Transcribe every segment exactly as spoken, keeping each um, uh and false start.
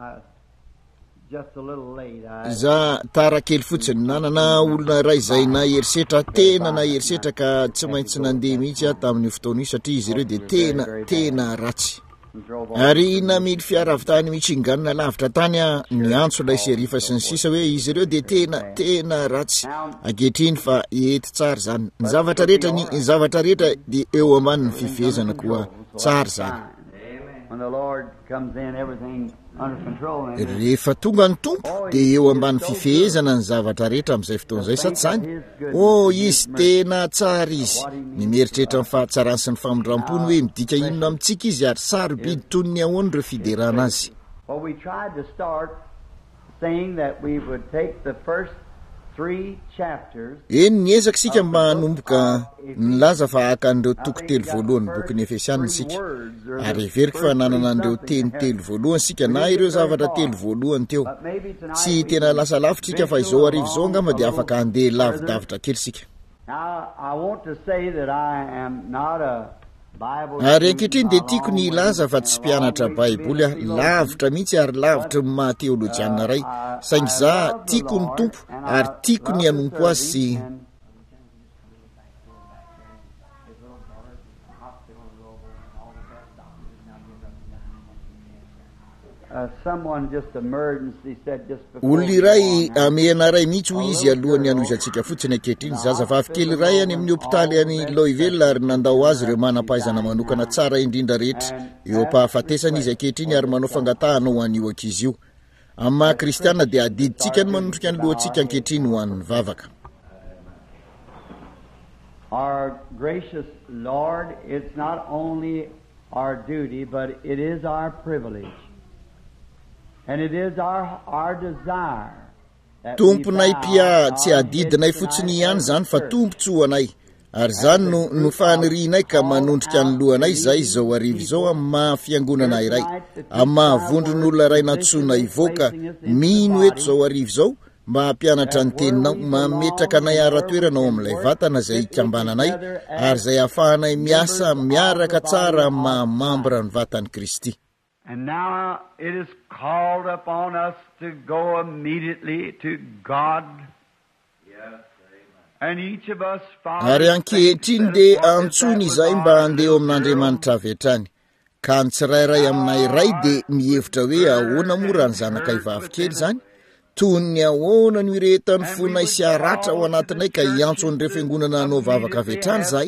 za tara kely fotsiny nanana olona ray izay na herisetra tena na herisetra ka tsy maintsy nandeha mihitsy tamin'ny fotoana io satria izy ireo dia tena tena ratsy ary namily fiara avy tany Michigan lavitra tany ny antso ilay serifa sy ny sisa hoe izy ireo dia tena tena ratsy ankehitriny fa ety tsara zany ny zavatra rehetra ny zavatra rehetra dia eo ambany ny fifehezana koa tsara zany rehefa tonga ny tompo dia eo ambany fifehezana ny zavatra rehetra amin'izay fotoan'izay sady zany o izy tena tsara izy ny mieritrehitra ny fahatsarany sy ny famondram-pony hoe midika inona amintsika izy ary sarobidy toy ny ahoana ireo fiderana azy eny niezaka sika manomboka nilaza fa haka an'ireo toko telo voalohany boky ny Efesianina sika ary everiko fa nanana an'ireo teny telo voalohany sika na ireo zavatra telo voalohany teo tsy tena lasa lavitra sika fa izao arivo izao angamba dia afaka andeha lavidavitra kely sika ary ankehitriny dia tiako ny laza fa tsy mpianatra baiboly ah lavitra mihitsy ary lavitra ny mahateolojianina ray saingy za tiako ny tompo ary tiako ny anompo azy sy olona iray amehana ray mihitsy ho izy alohan'ny anoizantsika fotsiny ankehitriny zazavavy kely ray any amin'ny hopitaly any Louisville ary nandao azy ireo manam-pahaizana manokana tsara indrindra rehetra eo ampahafatesana izy ankehitriny ary manao fangatahana ho an'io ankizy io amin'ny maha kristiana dia adiditsika ny manondrika ny lohantsika ankehitriny ho an'ny vavaka Our gracious Lord, it's not only our duty but it is our privilege. And it is our, our desire tomponay pia tsy adidinay fotsiny ihany zany fa tompontsoanay ary zany no no fanirianay ka manondrika ny lohanay zay zao arivo zao amin'ny mahafiangonana iray amin'ny mahavondron'olona ray natsoina ivoaka mino eto zao arivo zao mba hampianatra ny teninao mametraka anay ara-toerana ao amin'ilay vatana zay ikambananay ary zay ahafahanay miasa miaraka tsara amin'ny mahamambra ny vatan'i Kristy. And now it is called upon us to go immediately to God. Yes, and each of us ary ankehitriny dia antsony izay mba handeha eo amin'Andriamanitra avy hatrany ka ny tsirairay aminay ray dia mihevitra hoe ahoana moa ny zanakay vavikely zany toy ny ahoana no irehetany fonay sy haratra ao anatinay ka hiantso an'ireo fiangonana anao vavaka avy hatrany zay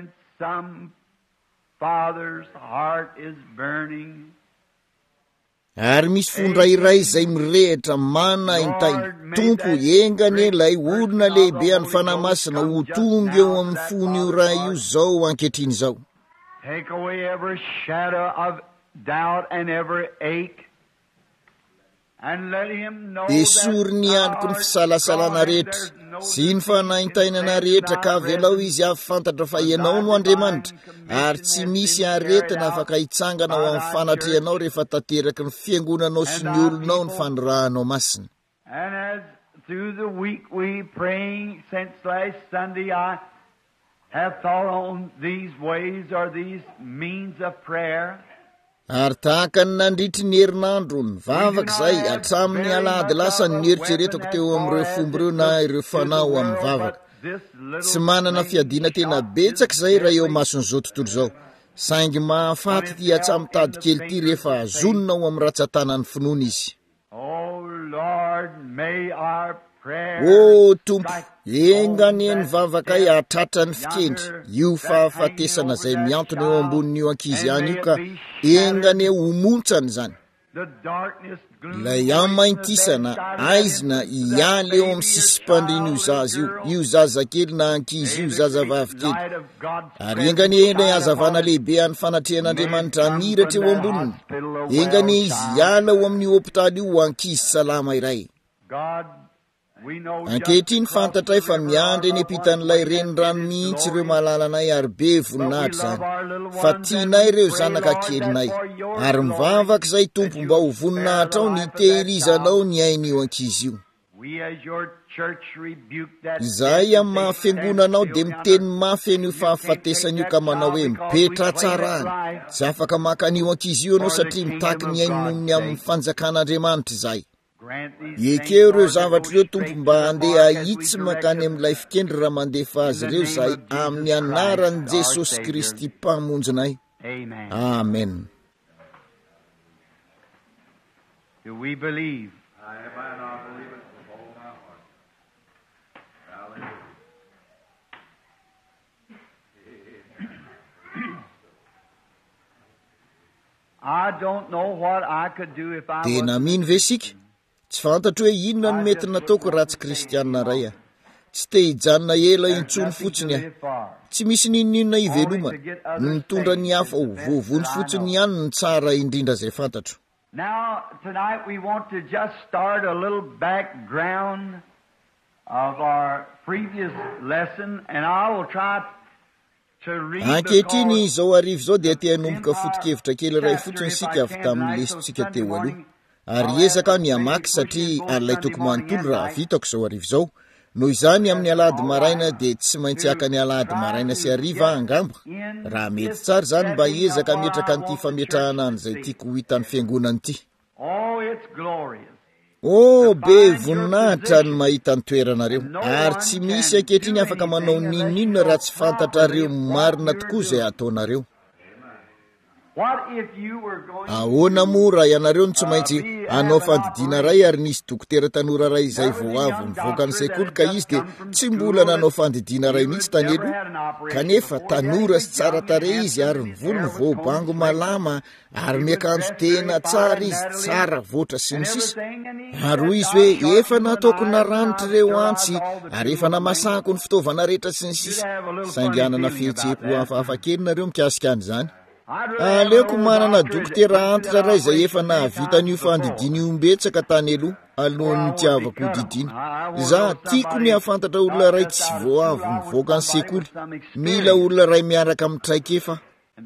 Father's heart is burning. Ary misy fondra iray izay mirehitra mana intaina tompo engane ilay olona lehibe any fanahy masina ho tonga eo amin'ny fony io raha io zao ankehitriny zao. Take away every shadow of doubt and every ache. And let him know esory ny androko ny fisalasalana rehetra sy ny fanahintainana rehetra ka velao izy avy fantatra fa ianao no Andriamanitra ary tsy misy aretina afaka hitsangana ao amin'ny fanatrehanao rehefa tanteraka ny fiangonanao sy ny olonao ny fanirahanao masina. And as through the week we praying since last Sunday I have thought on these ways or these means of prayer. Ary tahaka ny nandritry ny herinandro ny vavaka izay hatramin'ny alahady lasa ny eritreretako teo amin'ireo fomba ireo na ireo fanao amin'ny vavaka. Tsy manana fiadiana tena betsaka izay raha eo mason'izao tontolo izao. Saingy mahafaty ty atsamitady kely ty rehefa azonina ao amin'ny ratsan-tanany finoana izy. O Tompo, enganeny vavakay hatratra ny fikendry io fahafatesana izay miantona eo ambonin'io ankizy ihany io ka engane ho montsany zany. Ilay amaintisana aizina hiala eo amin'ny sisym-pandriana io zaza io, io zaza kely na ankizy io zazavavy kely. Ary engane ilay hazavana lehibe any fanatrehan'Andriamanitra aniratra eo amboniny. Engane izy hiala ao amin'ny hopitaly io ankizy salama iray. Ankehitriny fantatray fa miandry eny ampitan'ilay renirano mihitsy ireo malalanay ary be voninahitra zany. Fa tianay ireo zanaka kelinay ary mivavaka izay Tompo mba ho voninahitra ao ny tehirizanao ny ain'io ankizy io. Izahay amin'ny mahafiangonanao dia miteny mafy an'io fahafatesana io ka manao hoe mipetra tsara any. Tsy afaka maka an'io ankizy io ianao satria mitaky ny ainony amin'ny fanjakan'Andriamanitra izahay. Ekeo ireo zavatra ireo Tompo mba handeha ahitsy makany amin'ilay fikendry raha mandefa azy ireo izahay amin'ny anaran'i Jesosy Kristy mpamonjinay. Amen. Do we believe? I don't know what I could do if I Tena mino ve isika? Tsy fantatro hoe inona no mety nataoko raha tsy kristianina ray aho. Tsy te hijanona ela intsony fotsiny aho. Tsy misy ninninona ivelomana. No mitondra ny hafa ho vovony fotsiny ihany ny tsara indrindra izay fantatro. Now, tonight we want to just start a little background of our previous lesson, and I will try to read Ankehitriny izao arivo izao dia te hanomboka foto-kevitra kely iray fotsiny sika avy tamin'ny lesontsika teo aloha. Ary ezaka ny hamaky satria an'ilay toko manontolo raha vitako izao arivo izao. Noho izany amin'ny alahady maraina dia tsy maintsy haka ny alahady maraina sy hariva angamba. Raha mety tsara izany mba ezaka metraka an'ity fametrahana an'izay tiako ho hitan'ny fiangonana ity. Oh, it's glorious. Oh, be voninahitra ny mahita ny toeranareo. Ary tsy misy ankehitriny afaka manao ninninona raha tsy fantatrareo marina tokoa izay ataonareo. What if you were going Ahoana moa raha ianareo no tsy maintsy hanao fandidiana ray ary nisy dokotera tanora ray izay vao avy nivoaka ny sekoly ka izy dia tsy mbola nanao fandidiana ray mihitsy tany aloha. Kanefa tanora sy tsara tarehy izy ary ny volony voabango malama ary miakanjo tena tsara izy tsara voatra sy ny sisa. Ary hoy izy hoe efa nataoko naranitra ireo antsy ary efa namasako ny fitaovana rehetra sy ny sisa. Saingy anana fihetseham-po hafahafa kely nareo mikasika an'izany. Aleoko manana dokotera antitra ray izay efa nahavita n'io fandidiana iombetsaka tany aloha alohan'ny tiavako ho didiana. Za tiako ny hafantatra olona ray tsy vao avy nivoaka ny sekoly. Mila olona ray miaraka amin'ny traikefa.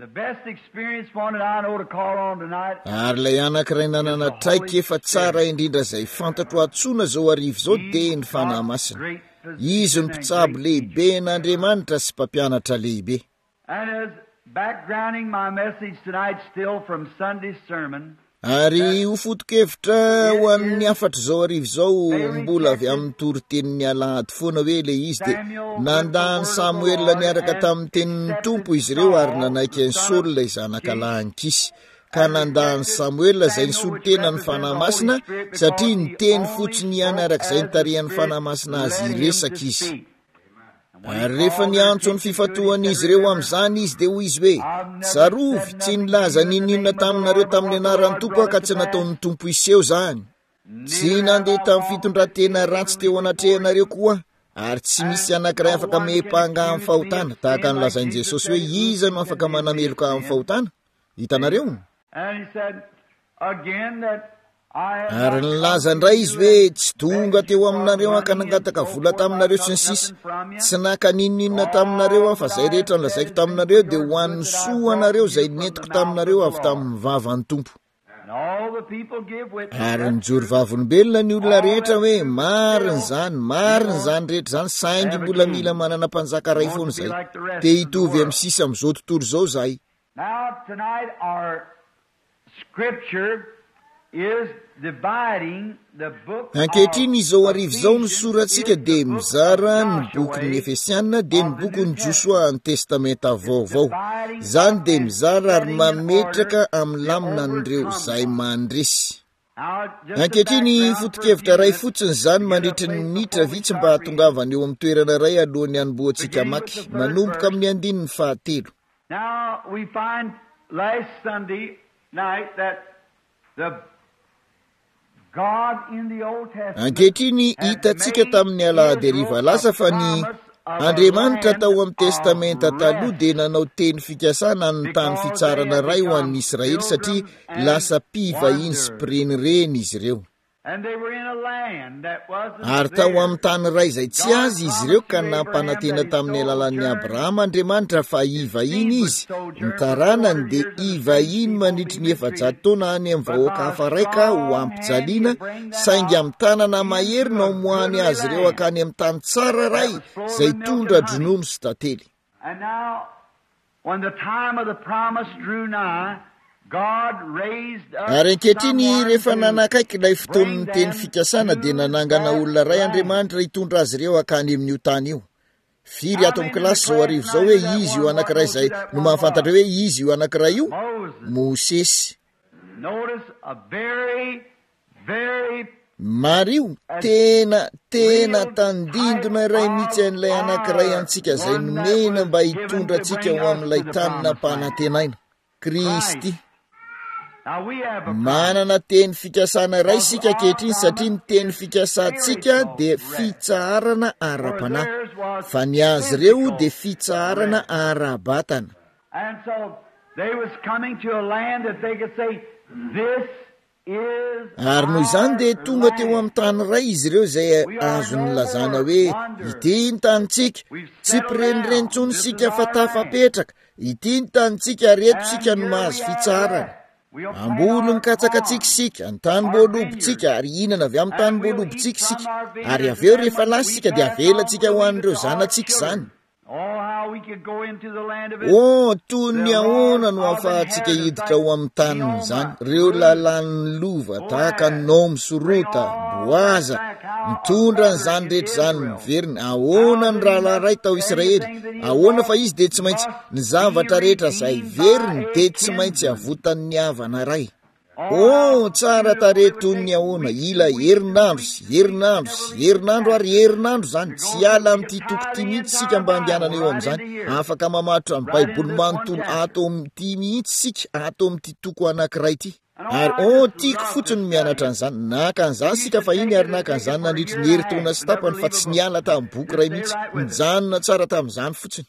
Ary ilay anankiray nanana traikefa tsara indrindra izay fantatro atsoina izao arivo izao dia ny fanahy masina. Izy ny mpitsabo lehibe n'Andriamanitra sy mpampianatra lehibe. Backgrounding my message tonight still from Sunday's sermon. Ary ho foto-kevitra ho an'ny afatra izao arivo izao mbola avy amin'ny torotenin'ny alahady foana hoe le izy dia nandany Samuel niaraka tamin'ny tenin'ny tompo izy ireo ary nanaiky ny Saola zanak'alahy-nkisy. Ka nandany Samuel izay nisolotena ny fanahy masina satria ny teny fotsiny ihany arak'izay nitarihan'ny fanahy masina azy iresaka izy. Ary rehefa niantso ny fifatohan'izy ireo amin'izany izy dia hoy izy hoe tsarovy tsy nilaza ninninona taminareo tamin'ny anaran'ny tompo ka tsy nataon'ny tompo iseho izany. Tsy nandeha tamin'ny fitondran-tena ratsy teo anatrehanareo koa ary tsy misy anankiray afaka mepanga amin'ny fahotana tahaka ny lazain'i Jesosy hoe iza no afaka manameloka amin'ny fahotana. Hitanareo? Ary nilaza indray izy hoe tsy tonga teo aminareo haka nangataka vola taminareo sy ny sisa. Tsy naka ninninona taminareo aho fa izay rehetra nilazaiko taminareo dia ho an'ny soa anareo izay nentiko taminareo avy tamin'ny vavan'ny tompo. Ary nijoro vavolombelona ny olona rehetra hoe marina izany, marina izany rehetra izany saingy mbola mila manana mpanjaka ray foana izay. Te hitovy amin'ny sisa amin'izao tontolo izao izahay. Now tonight our scripture is dividing the book. Ankehitriny izao arivo izao ny soratsika dia mizara ny bokin'ny Efesianina dia ny bokin'ny Joshua ny testamenta vaovao. Izany dia mizara ary mametraka amin'ny lamina an'ireo izay mandresy. Ankehitriny foto-kevitra ray fotsiny izany mandritra ny minitra vitsy mba hatongavana eo amin'ny toerana ray alohan'ny hanomboantsika maky manomboka amin'ny andininy fahatelo. Now we find last Sunday night that the God in the Old Testament. Ankehitriny hitantsika tamin'ny alahady hariva lasa fa ny Andriamanitra tao amin'ny testamenta taloha dia nanao teny fikasana ny tany fitsarana ray ho an'ny Israely satria lasa mpivahiny sy mpirenireny izy ireo. ary tao amin'ny tany ray izay tsy azy izy ireo ka nampanantena tamin'ny alalan'ny Abrahama Andriamanitra fa ivahiny izy nitaranany dia ivahiny mandritry ny efajato taona any amin'ny vahoaka hafa raika ho ampijaliana saingy amin'ny tanana mahery no moahany azy ireo akany amin'ny tany tsara ray izay tondra dronono sy tantely. Ary ankehitriny rehefa nanakaiky ilay fotoan'ny teny fikasana dia nanangana olona ray Andriamanitra hitondra azy ireo akany amin'io tany io. Firy ato amin'ny kilasy zao arivo zao hoe izy io anankiray izay no mahafantatra hoe izy io anankiray io? Mosesy. Mario tena tena tandindona iray mihitsy an'ilay anankiray antsika izay nomena mba hitondra antsika ho amin'ilay tany nampanantenaina, Kristy. Manana teny fikasana iray isika ankehitriny satria ny teny fikasantsika dia fitsaharana ara-panahy, fa ny azy ireo dia fitsaharana ara-batana. Ary noho izany dia tonga teo amin'ny tany ray izy ireo izay azo nylazana hoe ity ny tanitsika, tsy mpirenireny sika fa tafapetraka, ity ny tanitsika reto sika no mahazo fitsarana. Ambolo mikatsakantsika sika, ny tany mboalobontsika ary hinana avy amin'ny tany mboalobontsika sika, ary avy eo rehefa lasa sika dia avelatsika ho an'ireo zanatsika izany. Oh, toy ny ahoana no ahafahantsika hiditra ho amin'ny taniny izany, reo lalan'ny lova tahaka ny Nom sy Rota, Boaza, mitondra n'izany rehetra izany miverina. Ahoana ny rahalahy tao Israely, ahoana fa izy dia tsy maintsy ny zavatra rehetra izay veriny dia tsy maintsy avotan'ny havana ray. Oh, tsara tarehy toy ny ahoana, ila herinandro sy herinandro sy herinandro ary herinandro izany, tsy ala amin'ity tokoty mihitsy sika mba andehanana eo amin'izany. Afaka mamatotra ny Baiboly manontolo ato amin'ity mihitsy sika, ato amin'ity toko anankiray ity. Ary oh, tiako fotsiny mianatra an'izany, naka an'izany sika fa iny ary naka an'izany nandritry ny herintaona sy tapany fa tsy niala tamin'ny boky ray mihitsy, mijanona tsara tamin'izany fotsiny.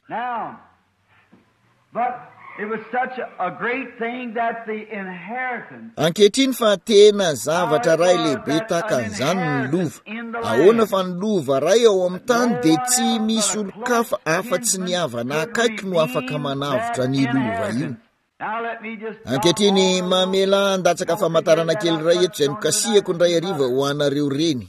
Ankehitriny fa tena zavatra ray lehibe tahaka an'izany ny lova. Ahoana fa ny lova ray ao amin'ny tany dia tsy misy olo-kafa afa-tsy ny havana akaiky no afaka manavotra ny lova io. Ankehitriny mamela andatsaka famantarana kely ray eto izay nokasihako ndray ariva ho anareo reny.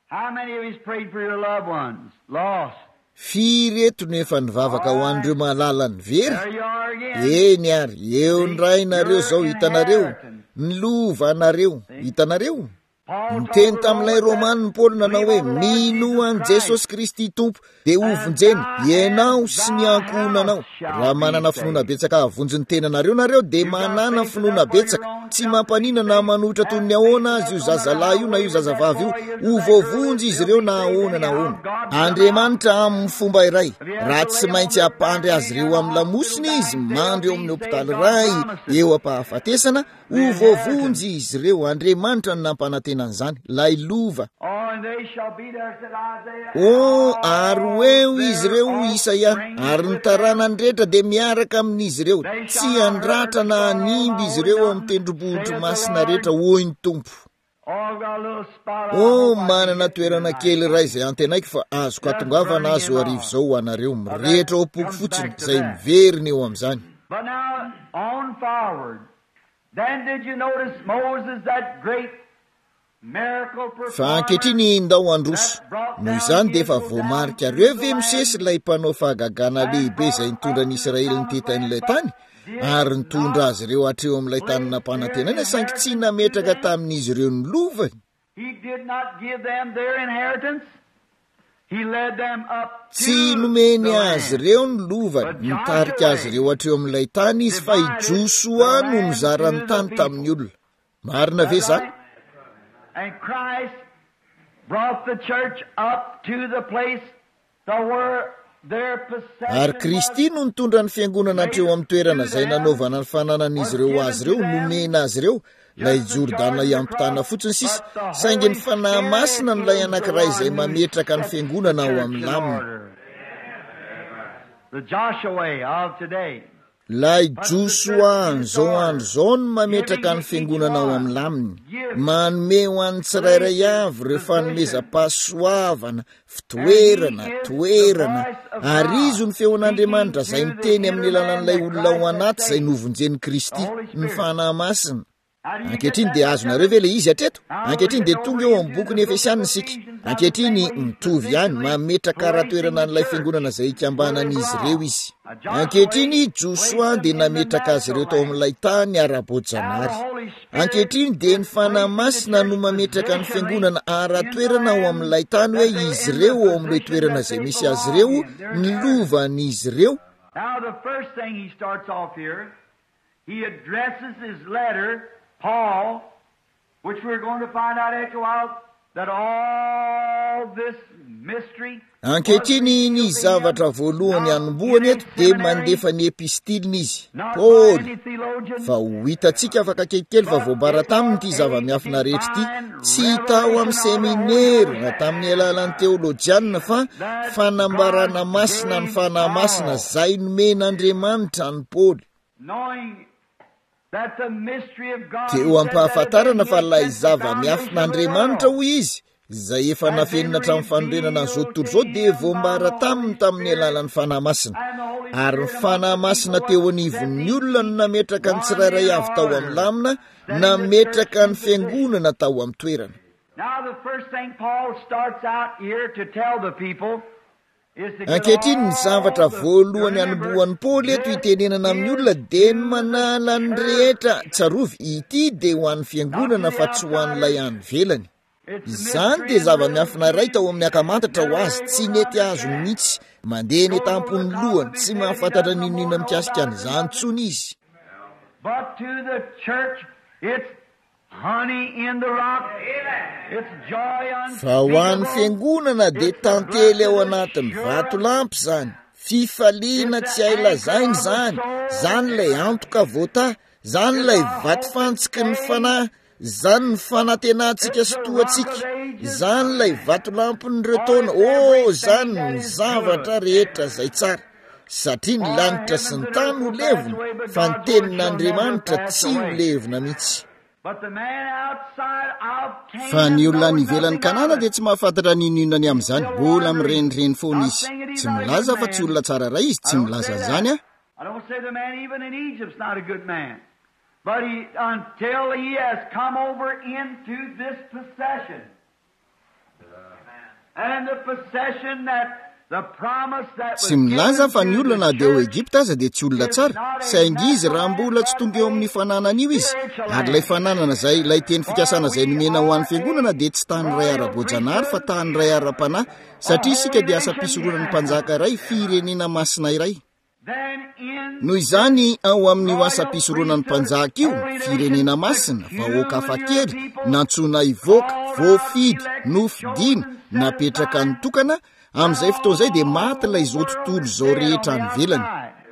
Firy eto no efa nivavaka ho an'ireo mahalalany very? Eny ary, eo ndray nareo zao hitanareo, ny lova nareo, hitanareo? Niteny tamin'ilay Romany ny Paoly nanao hoe mino an' Jesosy Kristy Tompo dia hovonjeny ianao sy ny ankohonanao. Raha manana finoana betsaka havonjy ny tenanareo nareo dia manana finoana betsaka, tsy mampanina na manotra toy ny ahoana azy io zazalahy io na io zazavavy io, ho voavonjy izy ireo na ahoana na ahoana. Andriamanitra amin'ny fomba iray, raha tsy maintsy hampandry azy ireo amin'ny lamosiny izy mandry eo amin'ny hopitaly ray eo am-pahafatesana, ho voavonjy izy ireo. Andriamanitra ny nampanantena an'izany, lay lova. Oh, ary eo izy ireo Isaia, ary ny taranany rehetra dia miaraka amin'izy ireo, tsy andratra na animby izy ireo amin'ny tendrombohitra masina rehetra hoy ny Tompo. Oh, manana toerana kely ray izay antenaiko fa azoko atongavana azo arivo izao ho anareo, mirehitra ho poko fotsiny izay miverina eo amin'izany. Fa ankehitriny ndao androso, noho izany dia efa voamarika reo ve Mosesy ilay mpanao fahagagana lehibe izay nitondra ny Israely nitetain'ilay tany, ary nitondra azy ireo hatreo amin'ilay tany nampanantenana saingy tsy nametraka tamin'izy ireo ny lova. Tsy nomeny azy ireo ny lova, nitarika azy ireo hatreo amin'ilay tany izy fa hijosoa no nizarany tany tamin'ny olona. Marina ve zany? And Christ brought the church up to the place where their possession. Ary Kristy no nitondra ny fiangonana hatreo amin'ny toerana izay nanaovana ny fananan'izy ireo azy ireo, nomena azy ireo lay Jordana iampitana fotsiny sisa, saingy ny fanahy masina no lay anankiray izay mametraka ny fiangonana ao amin'ny lamina. The Joshua of today. lay Joshua zao andro zao no mametraka ny fiangonana ao amin'ny laminy, manome ho an'ny tsirairay avy ireo fanomezam-pahasoavana, fitoerana, toerana, ary izo ny feon'Andriamanitra izay miteny amin'ny alalan'ilay olona ao anaty izay novonjeny Kristy ny fanahy masina. Ankehitriny dia azonareo ve le izy hatreto? Ankehitriny dia tonga eo amin'ny boky ny Efesianina isika. Ankehitriny mitovy ihany mametraka raha-toerana an'ilay fiangonana izay ikambanan'izy ireo izy. Ankehitriny Joshua dia nametraka azy ireo tao amin'ilay tany ara-boajanahary. Ankehitriny dia ny fanahy masina no mametraka ny fiangonana ara-toerana ao amin'ilay tany hoe izy ireo ao amin'ilay toerana izay misy azy ireo, ny lovan'izy ireo. Now the first thing he starts off here, he addresses his letter, Paul, which we're going to find out after a while, that all this mystery. Ankehitriny ny zavatra voalohany anombohany eto dia mandefa ny epistiliny izy. Paul, fa ho hitantsika afaka kelikely fa voabara taminy ity zava-miafina rehetra ity, tsy tao amin'ny seminary na tamin'ny alalan'ny teolojianina fa fanambarana masina ny fanahy masina zay nomen'Andriamanitra ny Paul. Teo ampahafantarana fa ilay zava-miafin'Andriamanitra hoy izy, izay efa nafenina hatramin'ny fanorenana an'izao tontolo izao dia voambara taminy tamin'ny alalan'ny fanahy masina. Ary ny fanahy masina teo anivon'ny olona no nametraka ny tsirairay avy tao amin'ny lamina, nametraka ny fiangonana tao amin'ny toerana. Now the first thing Paul starts out here to tell the people is to Ankehitriny ny zavatra voalohany anombohan'ny Paul eto itenenana amin'ny olona dia ny manala ny rehetra tsarovy ity dia ho an'ny fiangonana fa tsy ho an'ilay any velany. Izany dia zava-miafina iray tao amin'ny akamantatra ho azy, tsy nety azo mihitsy mandeha ny tampony lohany, tsy mahafantatra ninona mikasika an'izany tsony izy. But to the church it's honey in the rock, it's joy Fa ho an'ny fiangonana dia tantely ao anatin'ny vatolampy izany, fifaliana tsy ailazainy izany, izany ilay antoka voata, izany ilay vato fantsiky ny fanahy, izany ny fanantenantsika sy toatsika, izany ilay vatolampin'ireo taona, o izany ny zavatra rehetra izay tsara, satria ny lanitra sy ny tany ho levona, fa ny tenin'Andriamanitra tsy ho levona mihitsy. Fa ny olona any ivelan'ny Kanana dia tsy mahafantatra ninona ny amin'izany, mbola mirenireny foana izy. Tsy milaza fa tsy olona tsara iray izy, tsy milaza izany a. I don't say the man even in Egypt's not a good man. But he, until he has come over into this possession. And the possession that the promise that was Tsy milaza fa ny olona na dia ao Egipta aza dia tsy olona tsara, saingy izy raha mbola tsy tonga eo amin'ny fananana io izy, ary ilay fananana izay ilay teny fikasana izay nomena ho an'ny fiangonana dia tsy tany ray ara-boajanahary fa tany ray ara-panahy, satria isika dia asa-pisoronan'ny mpanjaka iray, firenena masina iray. Noho izany ao amin'io asa-pisoronan'ny mpanjaka io, firenena masina, vahoaka hafakely, nantsona hivoaka, voafidy, nofidina, napetraka ny tokana, amin'izay fotoana izay dia maty ilay izao tontolo izao rehetra any velany.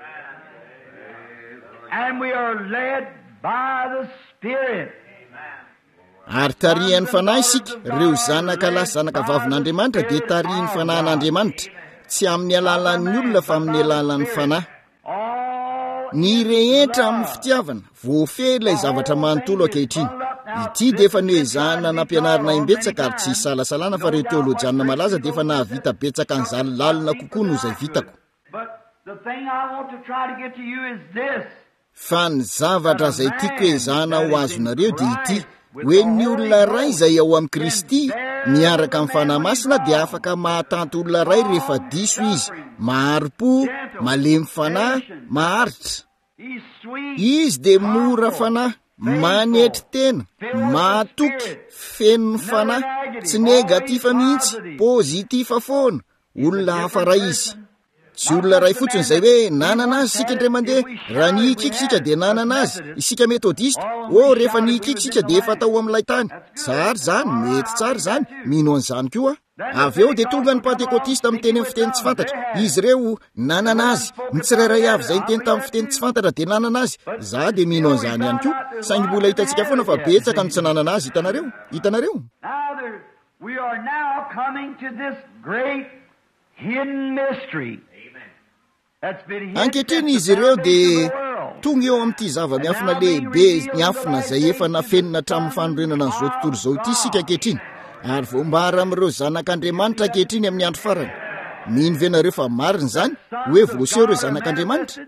And we are led by the Spirit. Ary tarihan'ny fanahy isika, ireo zanaka lahy zanaka vavin'Andriamanitra dia tarihan'ny fanahin'Andriamanitra, tsy amin'ny alalan'ny olona fa amin'ny alalan'ny fanahy. Ny rehetra amin'ny fitiavana, voafehy ilay zavatra manontolo ankehitriny. Ity dia efa noezahana nampianarina imbetsaka ary tsy salasalana fa ireo teolojianina malaza dia efa nahavita betsaka ny zalilalina kokoa noho izay vitako. But the thing I want to try to get to you is this. Fa ny zavatra izay tiako ezahana ho azonareo dia ity, hoe ny olona ray izay ao amin'ny Kristy miaraka amin'ny fanahy masina dia afaka mahatanty olona ray rehefa diso izy, mahari-po, malemy fanahy, maharitra. Izy dia mora fanahy, manetry tena, mahatoky, feno fanahy, tsy negativa mihitsy, pozitiva foana, olona hafa ray izy. Tsy olona ray fotsiny izay hoe nanana azy sika indray mandeha, raha nikika sika dia nanana azy, isika metodista, o rehefa nikika sika dia efa tao amin'ilay tany. Tsara zany, mety tsara zany, mino an'izany koa. Avy eo dia tonga ny pentekotista amin'ny teny amin'ny fiteny tsy fantatra, izy ireo nanana azy, ny tsirairay avy izay niteny tamin'ny fiteny tsy fantatra dia nanana azy. Za dia mino an'izany ihany koa, saingy mbola hitantsika foana fa betsaka ny tsy nanana azy, hitanareo, hitanareo. Now there, we are now coming to this great hidden mystery. ankehitriny izy ireo dia tonga eo amin'ity zava-miafina lehibe miafina zay efa nafenina hatramin'ny fanorenana n'izao tontolo izao ity sika ankehitriny, ary voambara amin'ireo zanak'Andriamanitra ankehitriny amin'ny andro farany. Mino ve nareo fa marina izany hoe voaseho ireo zanak'Andriamanitra?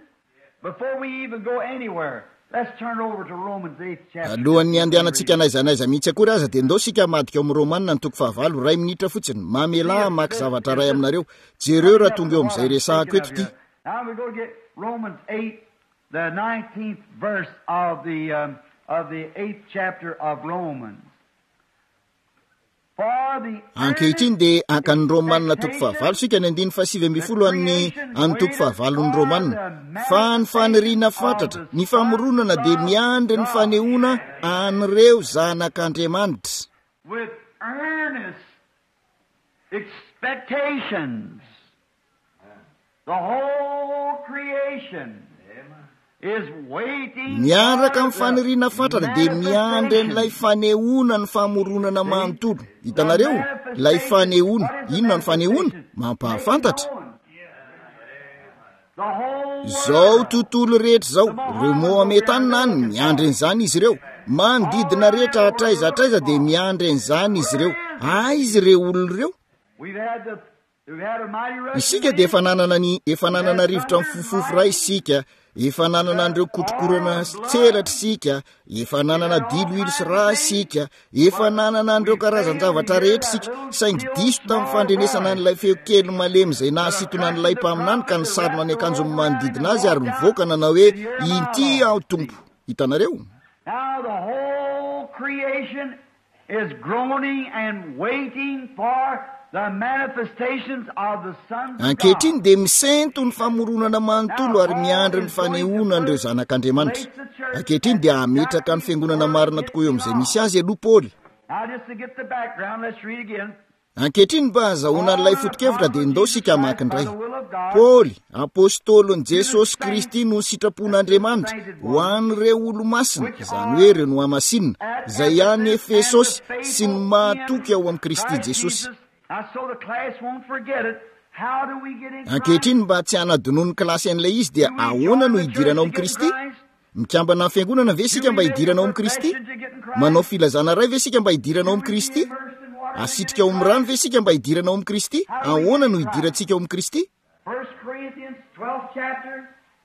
Alohan'ny andehanantsika anaiza anaiza mihitsy akory aza dia ndao sika madika ao amin'ny Romanina ny toko fahavalo ray minitra fotsiny. Mamela maky zavatra ray aminareo, jereo raha tonga eo amin'izay resahako eto ity. Now we're going to get Romans eight, the nineteenth verse of the um, of the eighth chapter of Romans. Ankehitriny dia akan'ny Romanina toko fahavalo sika ny andiny fahasivy ambin'ny folo amin'ny amin'ny toko fahavalon'ny Romanina. Fa ny faniriana fatratra, ny famoronana dia miandry ny fanehoana an'ireo zanak'Andriamanitra. With earnest expectations. The whole creation is waiting. Miaraka amin'ny faniriana fatratra dia miandry n'ilay fanehoana ny famoronana manontolo. Hitanareo, ilay fanehoana, inona ny fanehoana? Mampahafantatra. Zao tontolo rehetra zao, ireo moametany any miandry n'izany izy ireo. Manodidina rehetra hatraiza hatraiza dia miandry n'izany izy ireo. Aiza ireo olona ireo? Isika dia efa nanana ny efa nanana rivotra mifofofo ray isika, efa nanana an'ireo kotrokorana tselatra isika, efa nanana diloilo sy rà isika, efa nanana an'ireo karazan-javatra rehetra isika, saingy diso tamin'ny fandrenesana an'ilay feo kely malemy izay nahasitona an'ilay mpaminany ka nisarona ny akanjo manodidina azy ary mivoaka nanao hoe inty ao tompo. Hitanareo? Now the whole creation is groaning and waiting for the manifestations of the sons of ankehitriny dia misento ny famoronana manontolo ary miandry ny fanehoana an'ireo zanak'Andriamanitra. Ankehitriny dia ametraka ny fiangonana marina tokoa eo amin'izay misy azy aloha Paoly. Now just to get the background, let's read again. Ankehitriny mba azahoana an'ilay foto-kevitra dia ndao sika maka indray. Paoly, apôstôlon'i Jesosy Kristy no sitrapon'Andriamanitra ho an'ireo olo-masina, izany hoe ireo no hamasinina, izay any Efesosy sy ny mahatoky ao amin'i Kristy Jesosy. Ankehitriny mba tsy hanadinoany kilasy an'ilay izy dia ahoana no hidiranao amin'i Kristy? Mikambana amin'ny fiangonana ve sika mba hidiranao amin'i Kristy? Manao filazana ray ve sika mba hidiranao amin'i Kristy? Asitrika ao amin'ny rano ve sika mba hidiranao amin'i Kristy? Ahoana no hidirantsika ao amin'i Kristy? First Corinthians twelfth chapter,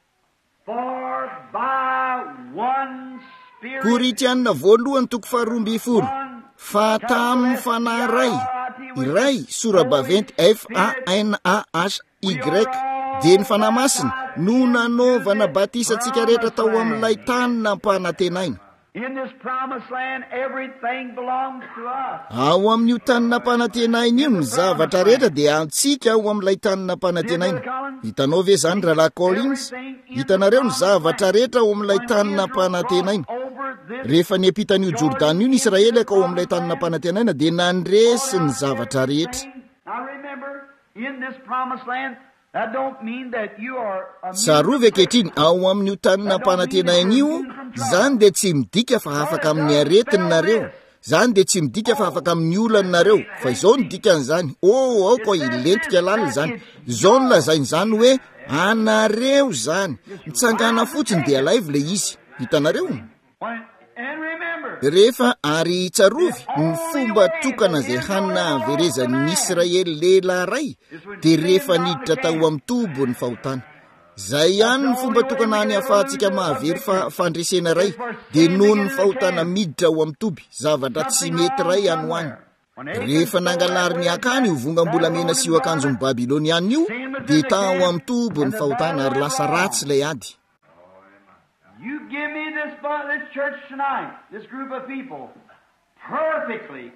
for by one Spirit Koritianina voalohany toko faharoa amby folo. Fa tamin'ny fanahy ray, iray sora baventy F A N A H Y, dia ny fanahy masina no nanaovana batisantsika rehetra tao amin'ilay tany nampanantenaina. in this promised land, everything belongs to us. Ao amin'io tany nampanantenaina io ny zavatra rehetra dia antsika ao amin'ilay tany nampanantenaina. Hitanao ve zany rahalahy Collins? Hitanareo ny zavatra rehetra ao amin'ilay tany nampanantenaina. Rehefa niampitan'io Jordana io ny Israely ka ao amin'ilay tany nampanantenaina dia nandresy ny zavatra rehetra. Now remember, in this promised land, that don't mean that you are a Sarova ankehitriny ao amin'io tany nampanantenaina io, zany dia tsy midika fa afaka amin'ny aretinareo. Zany dia tsy midika fa afaka amin'ny olanareo, fa izao ny dikan'izany. Oh, ao koa ilentika lalina zany. Izao ny lazainy zany hoe anareo zany. Mitsangana fotsiny dia live le izy. Hitanareo? When- and remember, Rehefa ary tsarovy ny fomba tokana izay hanina haverezan'ny Israely lehilahy ray dia rehefa niditra tao amin'ny tobo ny fahotana. Zay ihany ny fomba tokana any ahafahantsika mahavery fa fandresena ray dia noho ny fahotana miditra ao amin'ny toby, zavatra tsy mety ray any ho any. Rehefa nangalary ny akany io vongambolamena sy io akanjon'ny Babiloniana io dia tao amin'ny tobo ny fahotana ary lasa ratsy ilay ady. you give me this, bu- this church tonight, this group of people, perfectly,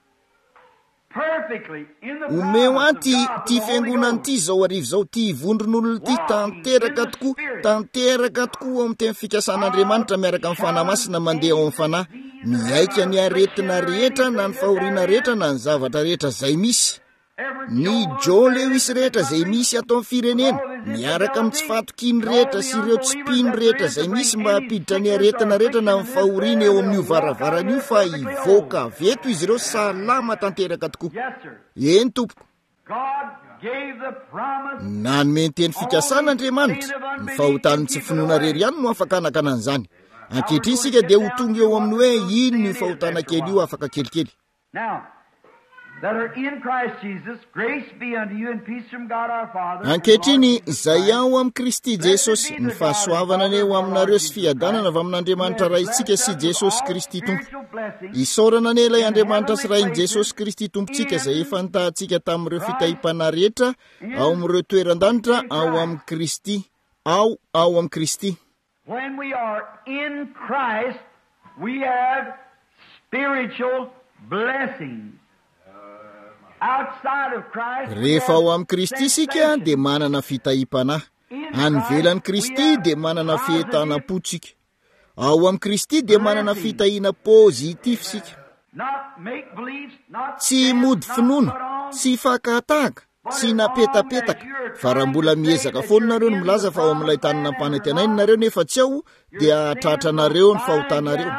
perfectly, in the Omeo promise of anty God, ty the Holy fiangonana Ghost. ty zao arivo zao ty vondron'olona ty tanteraka tokoa tanteraka tokoa ao amin'ny teny fikasan'Andriamanitra miaraka amin'ny fanahy masina mandeha ao amin'ny fanahy, miaika ny aretina rehetra na ny fahoriana rehetra na ny zavatra rehetra zay misy. Ny Joleoisy rehetra zay misy ato amin'ny firenena miaraka amin'ny tsy fatokiny rehetra sy ireo tsipiny rehetra zay misy mba hampiditra ny aretina rehetra na ny fahoriana eo amin'io varavaran'io fa hivoaka aveto izy ireo salama tanteraka tokoa. Yes, sir. Eny tompo. God nanome ny teny fikasan'Andriamanitra ny fahotany tsy finoana rery ihany no afaka anakana an'izany. Ankehitriny isika dia ho tonga eo aminy hoe ino ny fahotana kely io afaka kelikely. Ankehitriny izay ao amin'ny Kristy Jesosy ny fahasoavana eo aminareo sy fiadanana avy amin'Andriamanitra raintsika sy Jesosy Kristy Tompo. Isaorana ane ilay Andriamanitra sy rain Jesosy Kristy Tompontsika izay efa nitahantsika tamin'ireo fitahipana rehetra ao amin'ireo toeran-danitra ao amin'ny Kristy, ao ao amin'ny Kristy. When we are in Christ, we have spiritual blessings. Outside of Christ, rehefa ao amin'ny Kristy isika dia manana fitahipana. Any ivelan'ny Kristy dia manana fihetana potsika. Ao amin'ny Kristy dia manana fitahiana pozitif sika. Tsy mody finoana, tsy fakatahaka, tsy napetapetaka, fa raha mbola miezaka foana nareo no milaza fa ao amin'ilay tany nampanantenainy nareo nefa tsy ao dia tratranareo ny fahotanareo.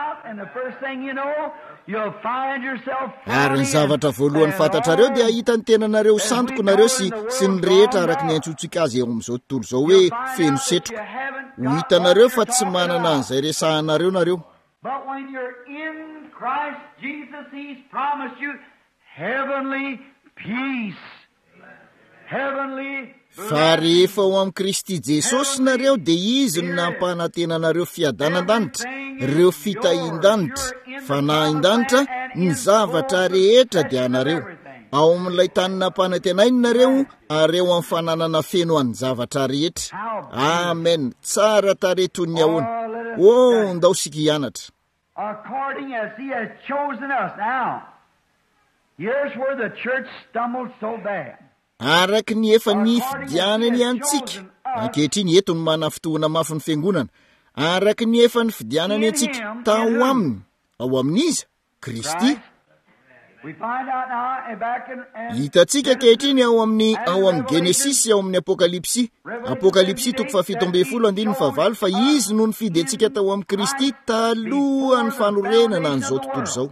Ary ny zavatra voalohany fantatrareo dia ahita ny tenanareo santoko nareo sy sy ny rehetra araka ny antsotsika azy eo amin'izao tontolo izao hoe feno setroka. Ho hitanareo fa tsy manana an'izay resahanareo nareo. But when you're in Christ Jesus, He's promised you heavenly peace. Heavenly fa rehefa ao amin'ny Kristy Jesosy nareo dia izy no nampanantenanareo fiadanan-danitra, ireo fitahian-danitra, fanahin-danitra, ny zavatra rehetra dia anareo. Ao amin'ilay tany nampanantenainy nareo, areo amin'ny fananana feno an'ny zavatra rehetra. Amen. Tsara tareto ny ahoana. Oh, ndao sika hianatra. According as He has chosen us. Now, here's where the church stumbled so bad. Araka ny efa ny fidianany antsika. Ankehitriny eto no mana fotoana mafy ny fiangonana. Araka ny efa ny fidianany antsika tao aminy, ao amin'iza Kristy. Hitantsika ankehitriny ao amin'ny ao amin'ny Genesisy, ao amin'ny Apokalipsy. Apokalipsy toko fafito ambin'ny folo andininy favalo fa izy no nifidy antsika tao amin'ny Kristy talohan'ny fanorenana an'izao tontolo izao.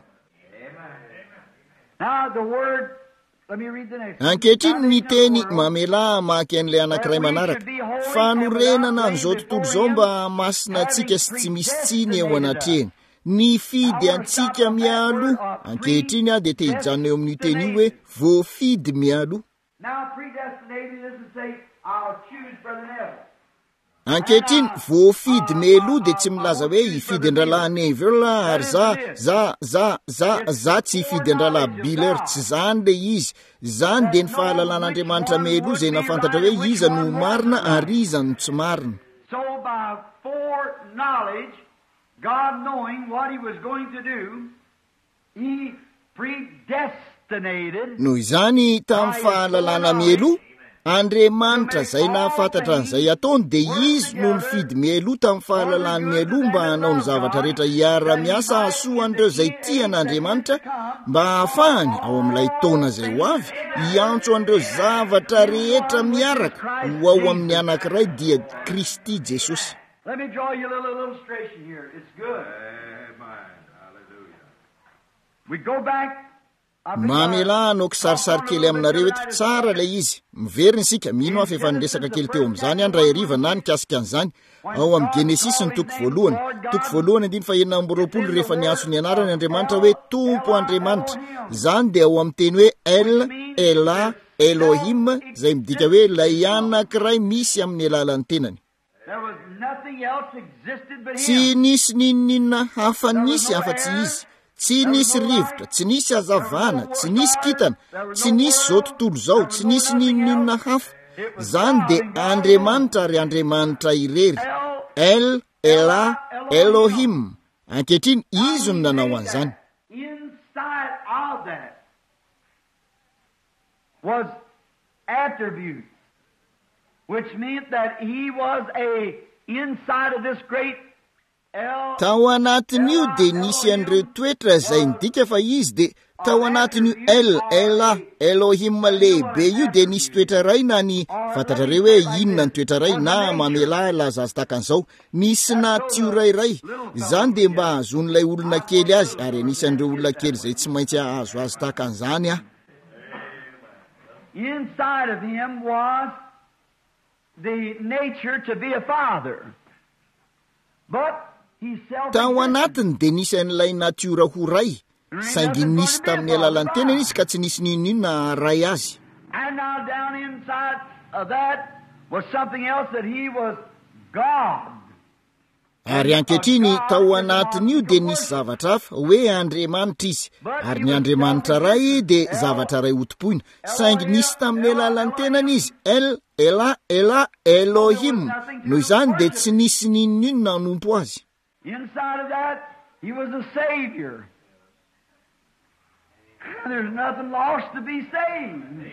Now the word ankehitriny ny teny mamela maky an'ilay anankiray manaraka. Fanorenana amin'izao tontolo izao mba masina antsika sy tsy misy tsiny eo anatrehany. Ny fidy antsika mialo. Ankehitriny a dia te hijanona eo amin'ny teny io hoe voafidy mialo. Ankehitriny voafidy melo dia tsy milaza hoe hifidy an-dralahy Neville ary za za za za za tsy hifidy an-dralahy Biller, tsy zany le izy. Zany dia ny fahalalàn'Andriamanitra melo izay nafantatra hoe iza no marina ary iza no tsy marina. So by foreknowledge, God knowing what He was going to do, He predestinated. Noho izany tamin'ny fahalalàna melo, Andriamanitra izay nahafantatra an'izay ataony dia izy no nifidy mielo tamin'ny fahalalàny mielo mba hanao ny zavatra rehetra hiara-miasa hasoan'ireo izay tian'Andriamanitra mba hahafahany ao amin'ilay taona izay ho avy hiantso an'ireo zavatra rehetra miaraka ho ao amin'ny anankiray dia Kristy Jesosy. Let me draw you a little illustration here. It's good. We go back. Mamela no kisarisary kely aminareo eto tsara ilay izy. Miverina isika mino afa efa niresaka kely teo amin'izany andra heriva na nikasika an'izany. Ao amin'ny Genesisy ny toko voalohany. Toko voalohany andiny fahenina amby roapolo rehefa niantso ny anarany Andriamanitra hoe Tompo Andriamanitra. Izany dia ao amin'ny teny hoe El Ela Elohim, izay midika hoe ilay anankiray misy amin'ny alalan'ny tenany. Tsy nisy ninninina hafa nisy afa-tsy izy. Tsy nisy rivotra, tsy nisy hazavana, tsy nisy kitana, tsy nisy zao tontolo izao, tsy nisy ninninina hafa. Zany dia Andriamanitra ary Andriamanitra irery. El Ela Elohim. Ankehitriny izy no nanao an'izany. Inside of that was attribute, which meant that He was a inside of this great tao anatin'io dia nisy an'ireo toetra izay midika fa izy dia tao anatin'io El Ela Elohim lehibe io dia nisy toetra ray na ny fantatrareo hoe inona ny toetra ray na mamela laza azy takan'izao. Nisy natio rairay. Izany dia mba ahazon'ilay olona kely azy ary nisy an'ireo olona kely izay tsy maintsy ahazo azy takan'izany a. inside of him was the nature to be a father. But he self tao anatiny dia nisy an'ilay natiora ho ray saingy nisy tamin'ny alalan'ny tenany izy ka tsy nisy ninonina ray azy. And now down inside of that was something else, that he was God. Ary ankehitriny tao anatin'io dia nisy zavatra hafa hoe Andriamanitra izy, ary ny Andriamanitra ray dia zavatra ray hotom-poina, saingy nisy tamin'ny alalan'ny tenany izy El Ela Ela Elohim, noho izany dia tsy nisy ninonina nanompo azy. Inside of that, he was a Savior. There's nothing lost to be saved.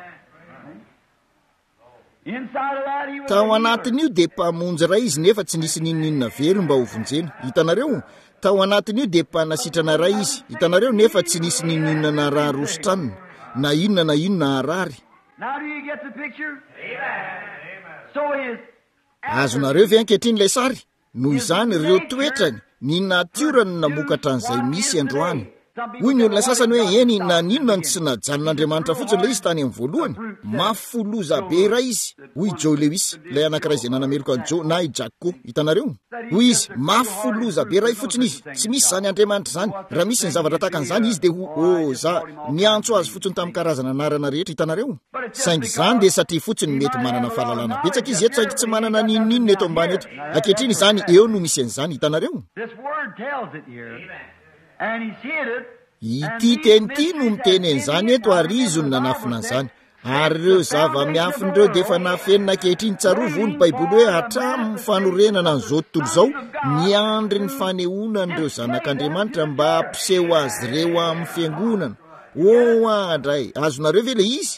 Inside of that, he was tao anatin'io dia mpamonjy ray izy nefa tsy nisy ninonina very mba ho vonjena. Hitanareo, tao anatin'io dia mpanasitrana ray izy. Hitanareo nefa tsy nisy ninonina na raha rositranina, na inona na inona arary. Now do you get the picture? Amen. So his Azonareo ve ankehitriny ilay sary? Noho izany ireo toetrany ny natiorany namokatra an'izay misy androany. Hoy ny olona sasany hoe eny na ninona ny tsy najanon'Andriamanitra fotsiny ilay izy tany amin'ny voalohany. Mafoloza be ray izy. Hoy Joe Lewis, ilay anankiray izay nanameloko an'i Joe na i Jack ko. Hitanareo? Hoy izy mafoloza be ray fotsiny izy. Tsy misy zany Andriamanitra zany. Raha misy ny zavatra tahaka an'izany izy dia ho oh za niantso azy fotsiny tamin'ny karazana anarana rehetra. Hitanareo? Saingy zany dia satria fotsiny mety manana fahalalana betsaka izy eto, saingy tsy manana ninonina eto ambany eto. Ankehitriny izany eo no misy an'izany. Hitanareo? This word tells it here. And he's hid it. Ity teny ity no miteny an'izany eto ary izy no nanafina an'izany. Ary ireo zava-miafin'ireo dia efa nafenina ankehitriny tsarovo ny Baiboly hoe hatramin'ny fanorenana an'izao tontolo izao miandry ny fanehoanan'ireo zanak'Andriamanitra mba hampiseho azy ireo amin'ny fiangonana. O andray, azonareo ve le izy?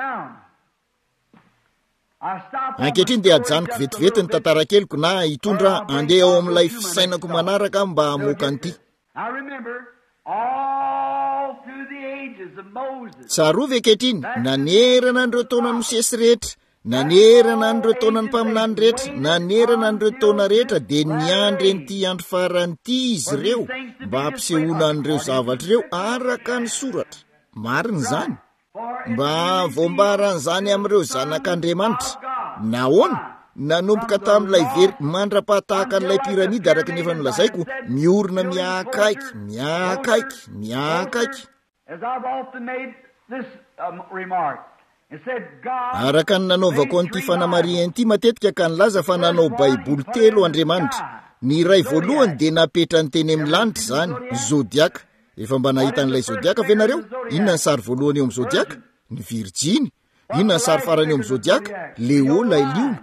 Ankehitriny dia ajanoko vetivety ny tantara keliko na hitondra andeha ao amin'ilay fisainako manaraka mba hamoaka an'ity. I remember all through the ages of Moses. Tsarovy ankehitriny, nanerana an'ireo taona Mosesy rehetra, nanerana an'ireo taona ny mpaminany rehetra, nanerana an'ireo taona rehetra dia niandry an'ity andro faran'ity izy ireo mba hampisehoana an'ireo zavatra ireo araka ny soratra. Marina izany. Mba voambaran'izany amin'ireo zanak'Andriamanitra. Nahoana? Nanomboka tamin'ilay very mandra-pahatahaka an'ilay piramida araka ny efa nolazaiko, miorina miakaiky, miakaiky, miakaiky. As I've often made this um, remark, it said God. Araka ny nanaovako an'ity fanamariana ity matetika ka nilaza fa nanao Baiboly telo Andriamanitra. Ny iray voalohany dia napetra ny teny amin'ny lanitra zany, zodiaka. Efa mba nahita an'ilay zodiaka ve nareo? Inona ny sary voalohany eo amin'ny zodiaka? Ny Virjiny. Inona ny sary farany eo amin'ny zodiaka? Leo lay liona.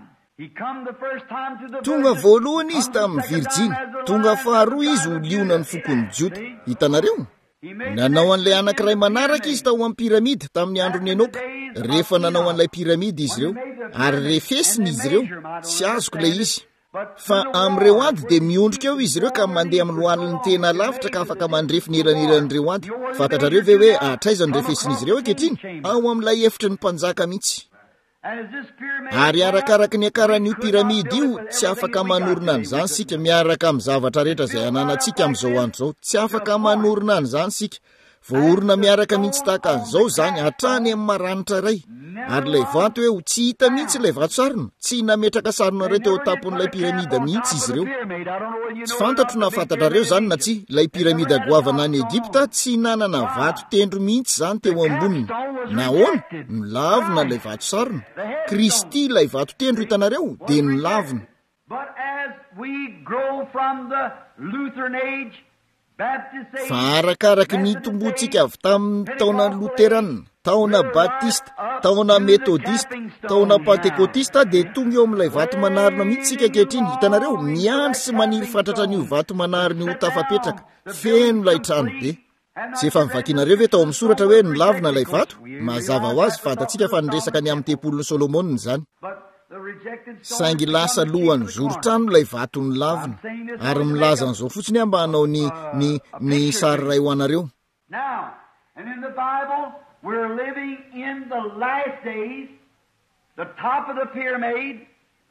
Tonga voalohany izy tamin'ny Virjiny, tonga faharoa izy ho liona ny fokon'ny Jota. Hitanareo? Nanao an'ilay anankiray manaraka izy tao amin'ny piramida tamin'ny andron'ny Enoka. Rehefa nanao an'ilay piramida izy ireo, ary refesiny izy ireo, tsy azoko ilay izy. Fa amin'ireo ady dia miondrika eo izy ireo ka mandeha amin'ny lohaliny tena lavitra ka afaka mandrefy ny elan'elan'ireo ady. Fantatrareo ve hoe atraiza ny refesin'izy ireo ankehitriny? Ao amin'ilay efitry ny mpanjaka mihitsy. Ary arakaraka ny akaran'io piramida io, tsy afaka manorina an'izany sika miaraka amin'ny zavatra rehetra izay ananantsika amin'izao andro izao. Tsy afaka manorina an'izany sika. Voorona miaraka mihitsy tahaka an'izao zany hatrany amin'ny maranitra iray. Ary ilay vato eo tsy hita mihitsy ilay vato sarona. Tsy nametraka sarona ireo teo tapon'ilay piramida mihitsy izy ireo. Tsy fantatro na fantatrareo zany na tsy, ilay piramida goavana any Egypta tsy nanana vato tendro mihitsy zany teo amboniny. Nahoana? Nilavina ilay vato sarona. Kristy ilay vato tendro hitanareo dia nilavina. But as we grow from the Lutheran age, fa arakaraka ny tombontsika avy tamin'ny taona Luterana, taona Batista, taona Metodista, taona Pentekotista dia tonga eo amin'ilay vato manarina mihitsika ankehitriny. Hitanareo miandry sy maniry fatratra an'io vato manariny ho tafapetraka, feno ilay trano be. Tsy efa mivakinareo ve tao amin'ny soratra hoe nilavina ilay vato? Mazava ho azy fantatsika fa niresaka ny amin'ny tempolon'ny Solomona zany. Saingy lasa lohany zoro-trano ilay vato nilavina. Ary milaza an'izao fotsiny mba hanao ny ny ny sary ray ho anareo. Now, and in the Bible, we're living in the last days, the top of the pyramid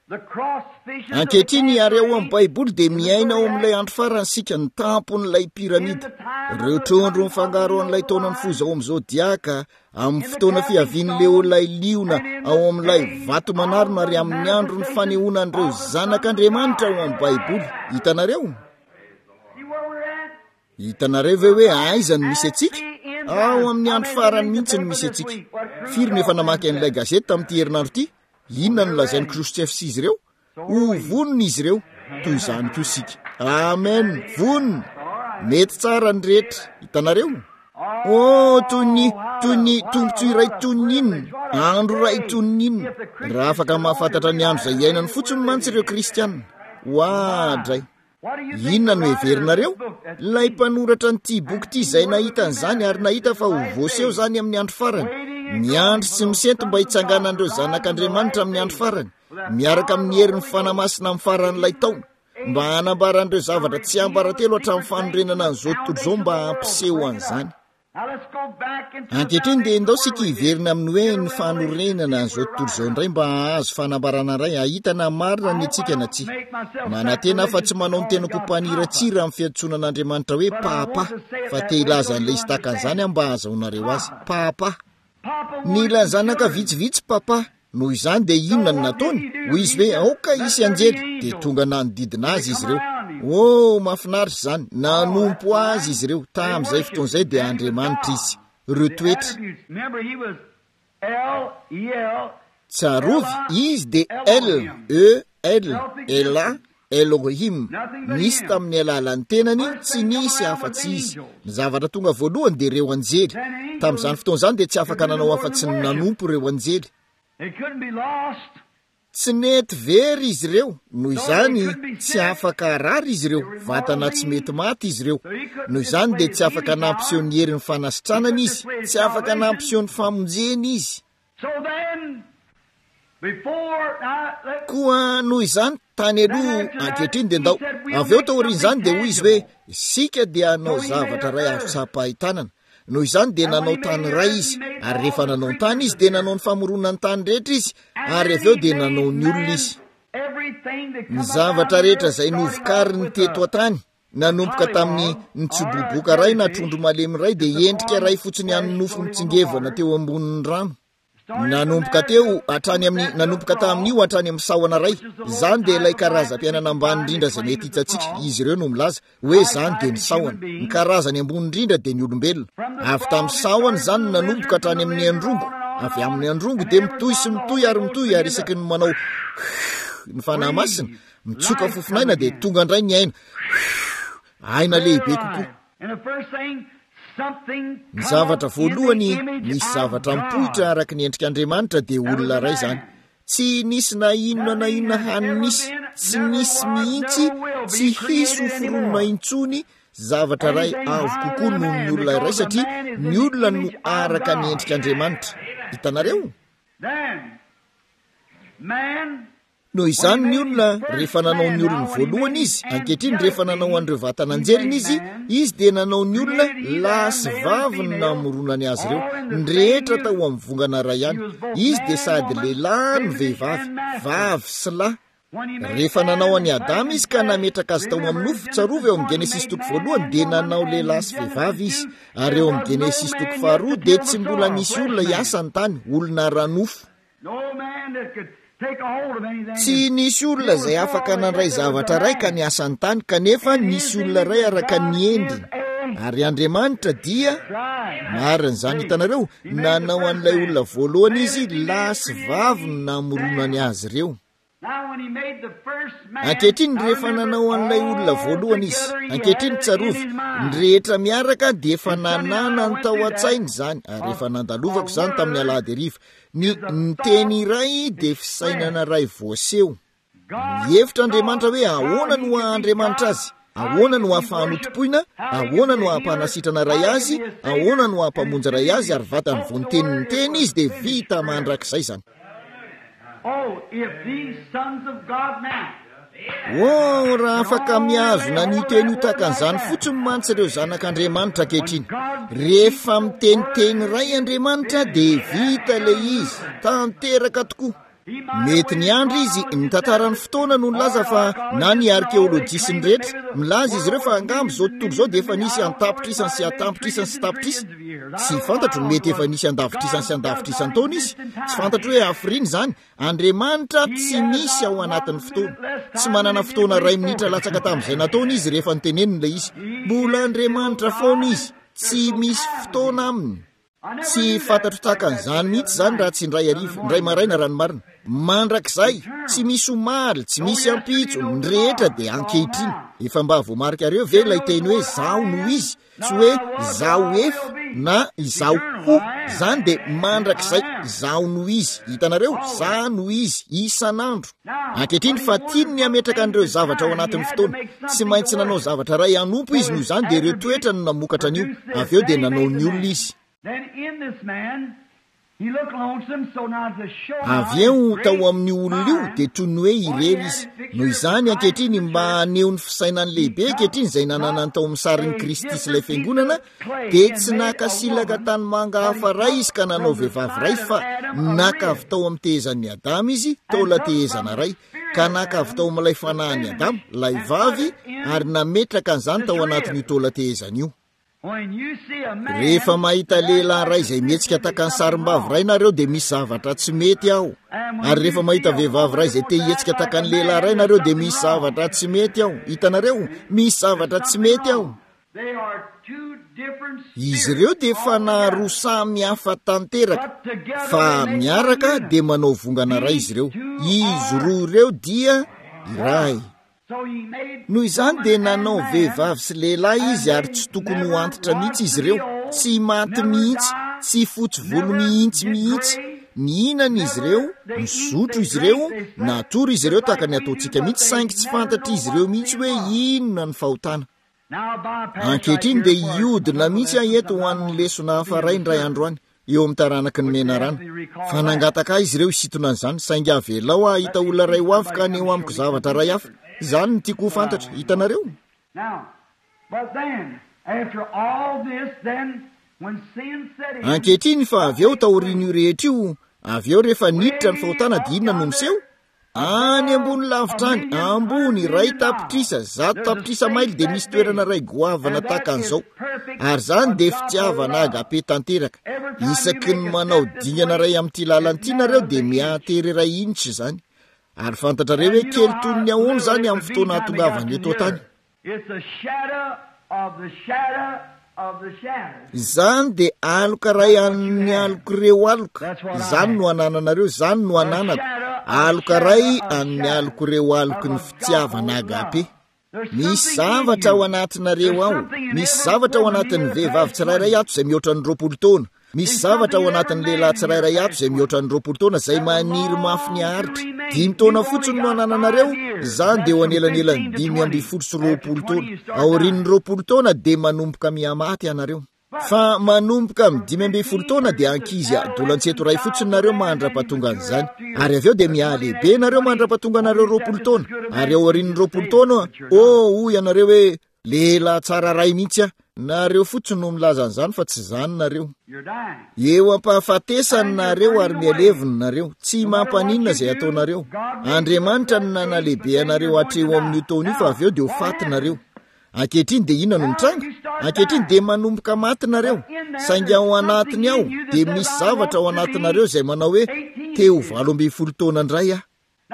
ankehitriny ary ao amin'ny baiboly dia miaina ao amin'ilay andro faransika ny tampon'ilay piramida. Ireo trondro mifangaro an'ilay taona ny foza ao amin'ny zodiaka amin'ny fotoana fiavian'ilay olona liona ao amin'ilay vato manarona ary amin'ny andro ny fanehoanan'ireo zanak'Andriamanitra ao amin'ny baiboly. Hitanareo? Hitanareo ve hoe aiza no misy antsika? Ao amin'ny andro farany mihitsy no misy antsika. Firy no efa namaky an'ilay gazety tamin'ity herinandro ity? Inona no lazainy Khrushchev sy izy ireo? Ho vonona izy ireo, toy izany koa isika. Amen, vonona. Mety tsara ny rehetra. Hitanareo? Oh, toy ny toy ny tombotsoa iray toy ny inona, andro iray toy ny inona. Raha afaka mahafantatra ny andro izay iainany fotsiny mantsy ireo kristianina. Hoadray. Inona no heverinareo? Ilay mpanoratra n'ity boky ity izay nahita an'izany ary nahita fa ho voaseho zany amin'ny andro farany. Ny andro sy misento mba hitsanganan'ireo zanak'Andriamanitra amin'ny andro farany, miaraka amin'ny herin'ny fanamasina amin'ny faran'ilay taona, mba hanambaran'ireo zavatra tsy ambaratelo hatramin'ny fanorenana an'izao tontolo izao mba hampiseho an'izany. Ankehitriny dia endao sika hiverina amin'ny hoe ny fanorenana an'izao tontolo izao indray mba azo fanambarana iray ahitana marina ny antsika na tsia. Manantena fa tsy manao ny tena kompaniratsira amin'ny fiantsonan'Andriamanitra hoe papa, fa te hilaza an'ilay izy takan'izany mba ahazaonareo azy. Papa. Nila zanaka vitsivitsy papa, noho izany dia inona no nataony? Hoy izy hoe aoka isy anjely, dia tonga nanodidina azy izy ireo. Oh, mahafinaritra izany, nanompo azy izy ireo. Tamin'izay fotoan'izay dia Andriamanitra izy. Ireo toetra. Tsarovy izy dia L, E, L, Ela, Elohim. Nisy tamin'ny alalan'ny tenany, tsy nisy afa-tsy izy. Ny zavatra tonga voalohany dia ireo anjely. Tamin'izany fotoan'izany dia tsy afaka nanao afa-tsy ny nanompo ireo anjely. Tsy nety very izy ireo, noho izany tsy afaka arary izy ireo, vatana tsy mety maty izy ireo. Noho izany dia tsy afaka nampiseho ny herin'ny fanasitranana izy, tsy afaka nampiseho ny famonjeny izy. Koa noho izany tany aloha ankehitriny dia ndao. Avy eo taorian'izany dia hoy izy hoe sika dia hanao zavatra ray azo tsapahitanana. Noho izany dia nanao tany ray izy, ary rehefa nanao ny tany izy dia nanao ny famoronany tany rehetra izy, ary avy eo dia nanao ny olona izy. Ny zavatra rehetra izay novokariny teto an-tany nanomboka tamin'ny nitsoboboka ray na trondro malemy ray dia endrika ray fotsiny amin'ny nofo mitsingevana teo ambonin'ny rano. Nanomboka teo hatrany amin'ny nanomboka tamin'io hatrany amin'ny sahona ray. Izany dia ilay karazam-piainana ambany indrindra izay mety hitantsika. Izy ireo no milaza hoe izany dia ny sahona. Ny karazany ambony indrindra dia ny olombelona. Avy tamin'ny sahona izany nanomboka hatrany amin'ny androngo. Avy amin'ny androngo dia mitohy sy mitohy ary mitohy ary isaky ny manao ny fanahy masina, mitsoka fofinaina dia tonga indray ny aina. Aina lehibe kokoa. Ny zavatra voalohany, nisy zavatra mipoitra araka ny endrik'Andriamanitra dia olona ray izany. Tsy nisy na inona na inona hany nisy, tsy nisy mihitsy, tsy hisy ho foronona intsony zavatra ray avo kokoa noho ny olona iray satria ny olona no araka ny endrik'Andriamanitra. Hitanareo? Noho izany ny olona rehefa nanao ny olona voalohany izy, ankehitriny rehefa nanao an'ireo vatan'anjeliny izy, izy dia nanao ny olona lahy sy vavy no namoronany azy ireo. Ny rehetra tao amin'ny vongana ray ihany. Izy dia sady lehilahy no vehivavy, vavy sy lahy. Rehefa nanao any Adama izy ka nametraka azy tao amin'ny nofo, tsarovy eo amin'ny Genesis toko voalohany dia nanao lehilahy sy vehivavy izy. Ary eo amin'ny Genesis toko faharoa dia tsy mbola nisy olona hiasa ny tany, olona ranofo. Tsy nisy olona izay afaka nandray zavatra ray ka niasa ny tany, kanefa nisy olona ray araka ny endriny. Ary Andriamanitra dia marina izany. Hitanareo, nanao an'ilay olona voalohany izy lahy sy vavy no namoronany azy ireo. Ankehitriny rehefa nanao an'ilay olona voalohany izy, ankehitriny tsarovy, ny rehetra miaraka dia efa nanana ny tao an-tsainy izany. Ary efa nandalovako izany tamin'ny alahady hariva. Ny, ny teny iray dia fisainana ray voaseho. Hevitra Andriamanitra hoe ahoana no Andriamanitra azy, ahoana no ahafahany hotompoina, ahoana no ahampanasitrana ray azy, ahoana no ahampamonja ray azy, ary vatany vao ny teny ny teny izy dia vita mandrakizay izany. Oh, raha afaka miazona ny teny io takan'izany fotsiny mantsy ireo zanak'Andriamanitra ankehitriny. Rehefa miteniteny ray Andriamanitra dia vita ilay izy, tanteraka tokoa. mety ny andro izy ny tantarany fotoana no nilaza fa na ny arkeolojisy ny rehetra milaza izy ireo fa angambo zao tontolo zao dia efa nisy antapitrisany sy atapitrisany sy tapitrisany tsy fantatro mety efa nisy andavitrisany sy andavitrisany taona izy tsy fantatro hoe afriny zany Andriamanitra tsy misy ao anatin'ny fotoana tsy manana fotoana ray minitra latsaka tamin'izay nataony izy rehefa nitenenina izy mbola Andriamanitra foana izy tsy misy fotoana aminy tsy fantatro tahaka an'izany mihitsy zany raha tsy indray arivo indray maraina raha ny marina mandrakizay tsy misy omaly tsy misy ampitso ny rehetra dia ankehitriny efa mba voamarika reo ve ilay teny hoe zaho no izy tsy hoe zaho efa na izaho ho zany dia mandrakizay zaho no izy hitanareo za no izy isan'andro ankehitriny fa tiany ny ametraka an'ireo zavatra ao anatin'ny fotoana tsy maintsy nanao zavatra ray anompo izy noho zany dia ireo toetra no namokatra an'io avy eo dia nanao ny olona izy avy eo tao amin'ny olona io dia toy ny hoe irery izy noho izany ankehitriny mba aneho ny fisainany lehibe ankehitriny izay nananany tao amin'ny sarin'ny Kristy sy ilay fiangonana dia tsy nakasilaka tany manga hafa ray izy ka nanao vehivavy ray fa naka avy tao amin'ny tehezan'ny Adama izy tao la tehezana ray ka naka avy tao amin'ilay fanahin'ny Adama lay vavy ary nametraka an'izany tao anatin'io taola tehezana io rehefa mahita lehilahy ray izay mihetsika taka ny sarim-bavy ray nareo dia misy zavatra tsy mety ao ary rehefa mahita vehivavy ray izay te hihetsika taka ny lehilahy ray nareo dia misy zavatra tsy mety ao hitanareo misy zavatra tsy mety ao izy ireo dia fanahy roa samy hafa tanteraka fa miaraka dia manao vongana ray izy ireo izy roa ireo dia iray noho izany dia nanao vehivavy sy lehilahy izy ary tsy tokony ho antitra mihitsy izy ireo tsy maty mihitsy tsy fotsy volo mihitsy mihitsy nihinana izy ireo misotro izy ireo natory izy ireo tahaka ny ataontsika mihitsy saingy tsy fantatra izy ireo mihitsy hoe inona ny fahotana ankehitriny dia iodina mihitsy aeto ho an'ny lesona hafa ray ndray andro any eo amin'ny taranaky ny menarana fa nangataka izy ireo isitona an'izany saingy avelao ahita olona ray ho avy ka neo amiko zavatra ray hafa izany ny tiako ho fantatra hitanareo ankehitriny fa avy eo taorian'io rehetra io avy eo rehefa niditra ny fahotana dia inona no miseho any ambony lavitra any ambony ray tapitrisa zato tapitrisa maily dia misy toerana ray goavana tahaka an'izao ary zany dia fitiavana agape tanteraka isaky ny manao dingana ray amin'ity lalanyity nareo dia miatery ray initra zany ary fantatrareo hoe kely toy ny ahoana zany amin'ny fotoana hatongavany eto tany izany dia aloka ray amin'ny aloko ireo aloka izany no anananareo izany no ananako aloka ray amin'ny aloko ireo aloko ny fitiavana agape misy zavatra ao anatinareo ao misy zavatra ao anatin'ny vehivavy tsirairay ato izay mihoatra ny roapolo taona misy zavatra ao anatin'ny lehilahy tsirairay ato izay mihoatra ny roapolo taona izay maniry mafy ny aritra dimy taona fotsiny no anananareo izany dia ho anelanelany dimy amby folo sy roapolo taona aorian'ny roapolo taona dia manomboka miamaty ianareo fa manomboka amin'ny dimy amby folo taona dia ankizy adolan-tseto ray fotsiny nareo mandra-pahatonga an'izany ary avy eo dia mialehibe nareo mandra-pahatonga nareo roapolo taona ary aorian'ny roapolo taona o hoy ianareo hoe lehilahy tsara ray mihitsy a nareo fotsiny no milaza an'izany fa tsy zany nareo eo ampahafatesany nareo ary mialeviny nareo tsy mampaninona izay ataonareo Andriamanitra no nanalehibe anareo hatreo amin'io taona io fa avy eo dia ho faty nareo ankehitriny dia inona no mitranga ankehitriny dia manomboka maty nareo saingy ao anatiny ao dia misy zavatra ao anatinareo izay manao hoe teo valo amby folo taona indray ah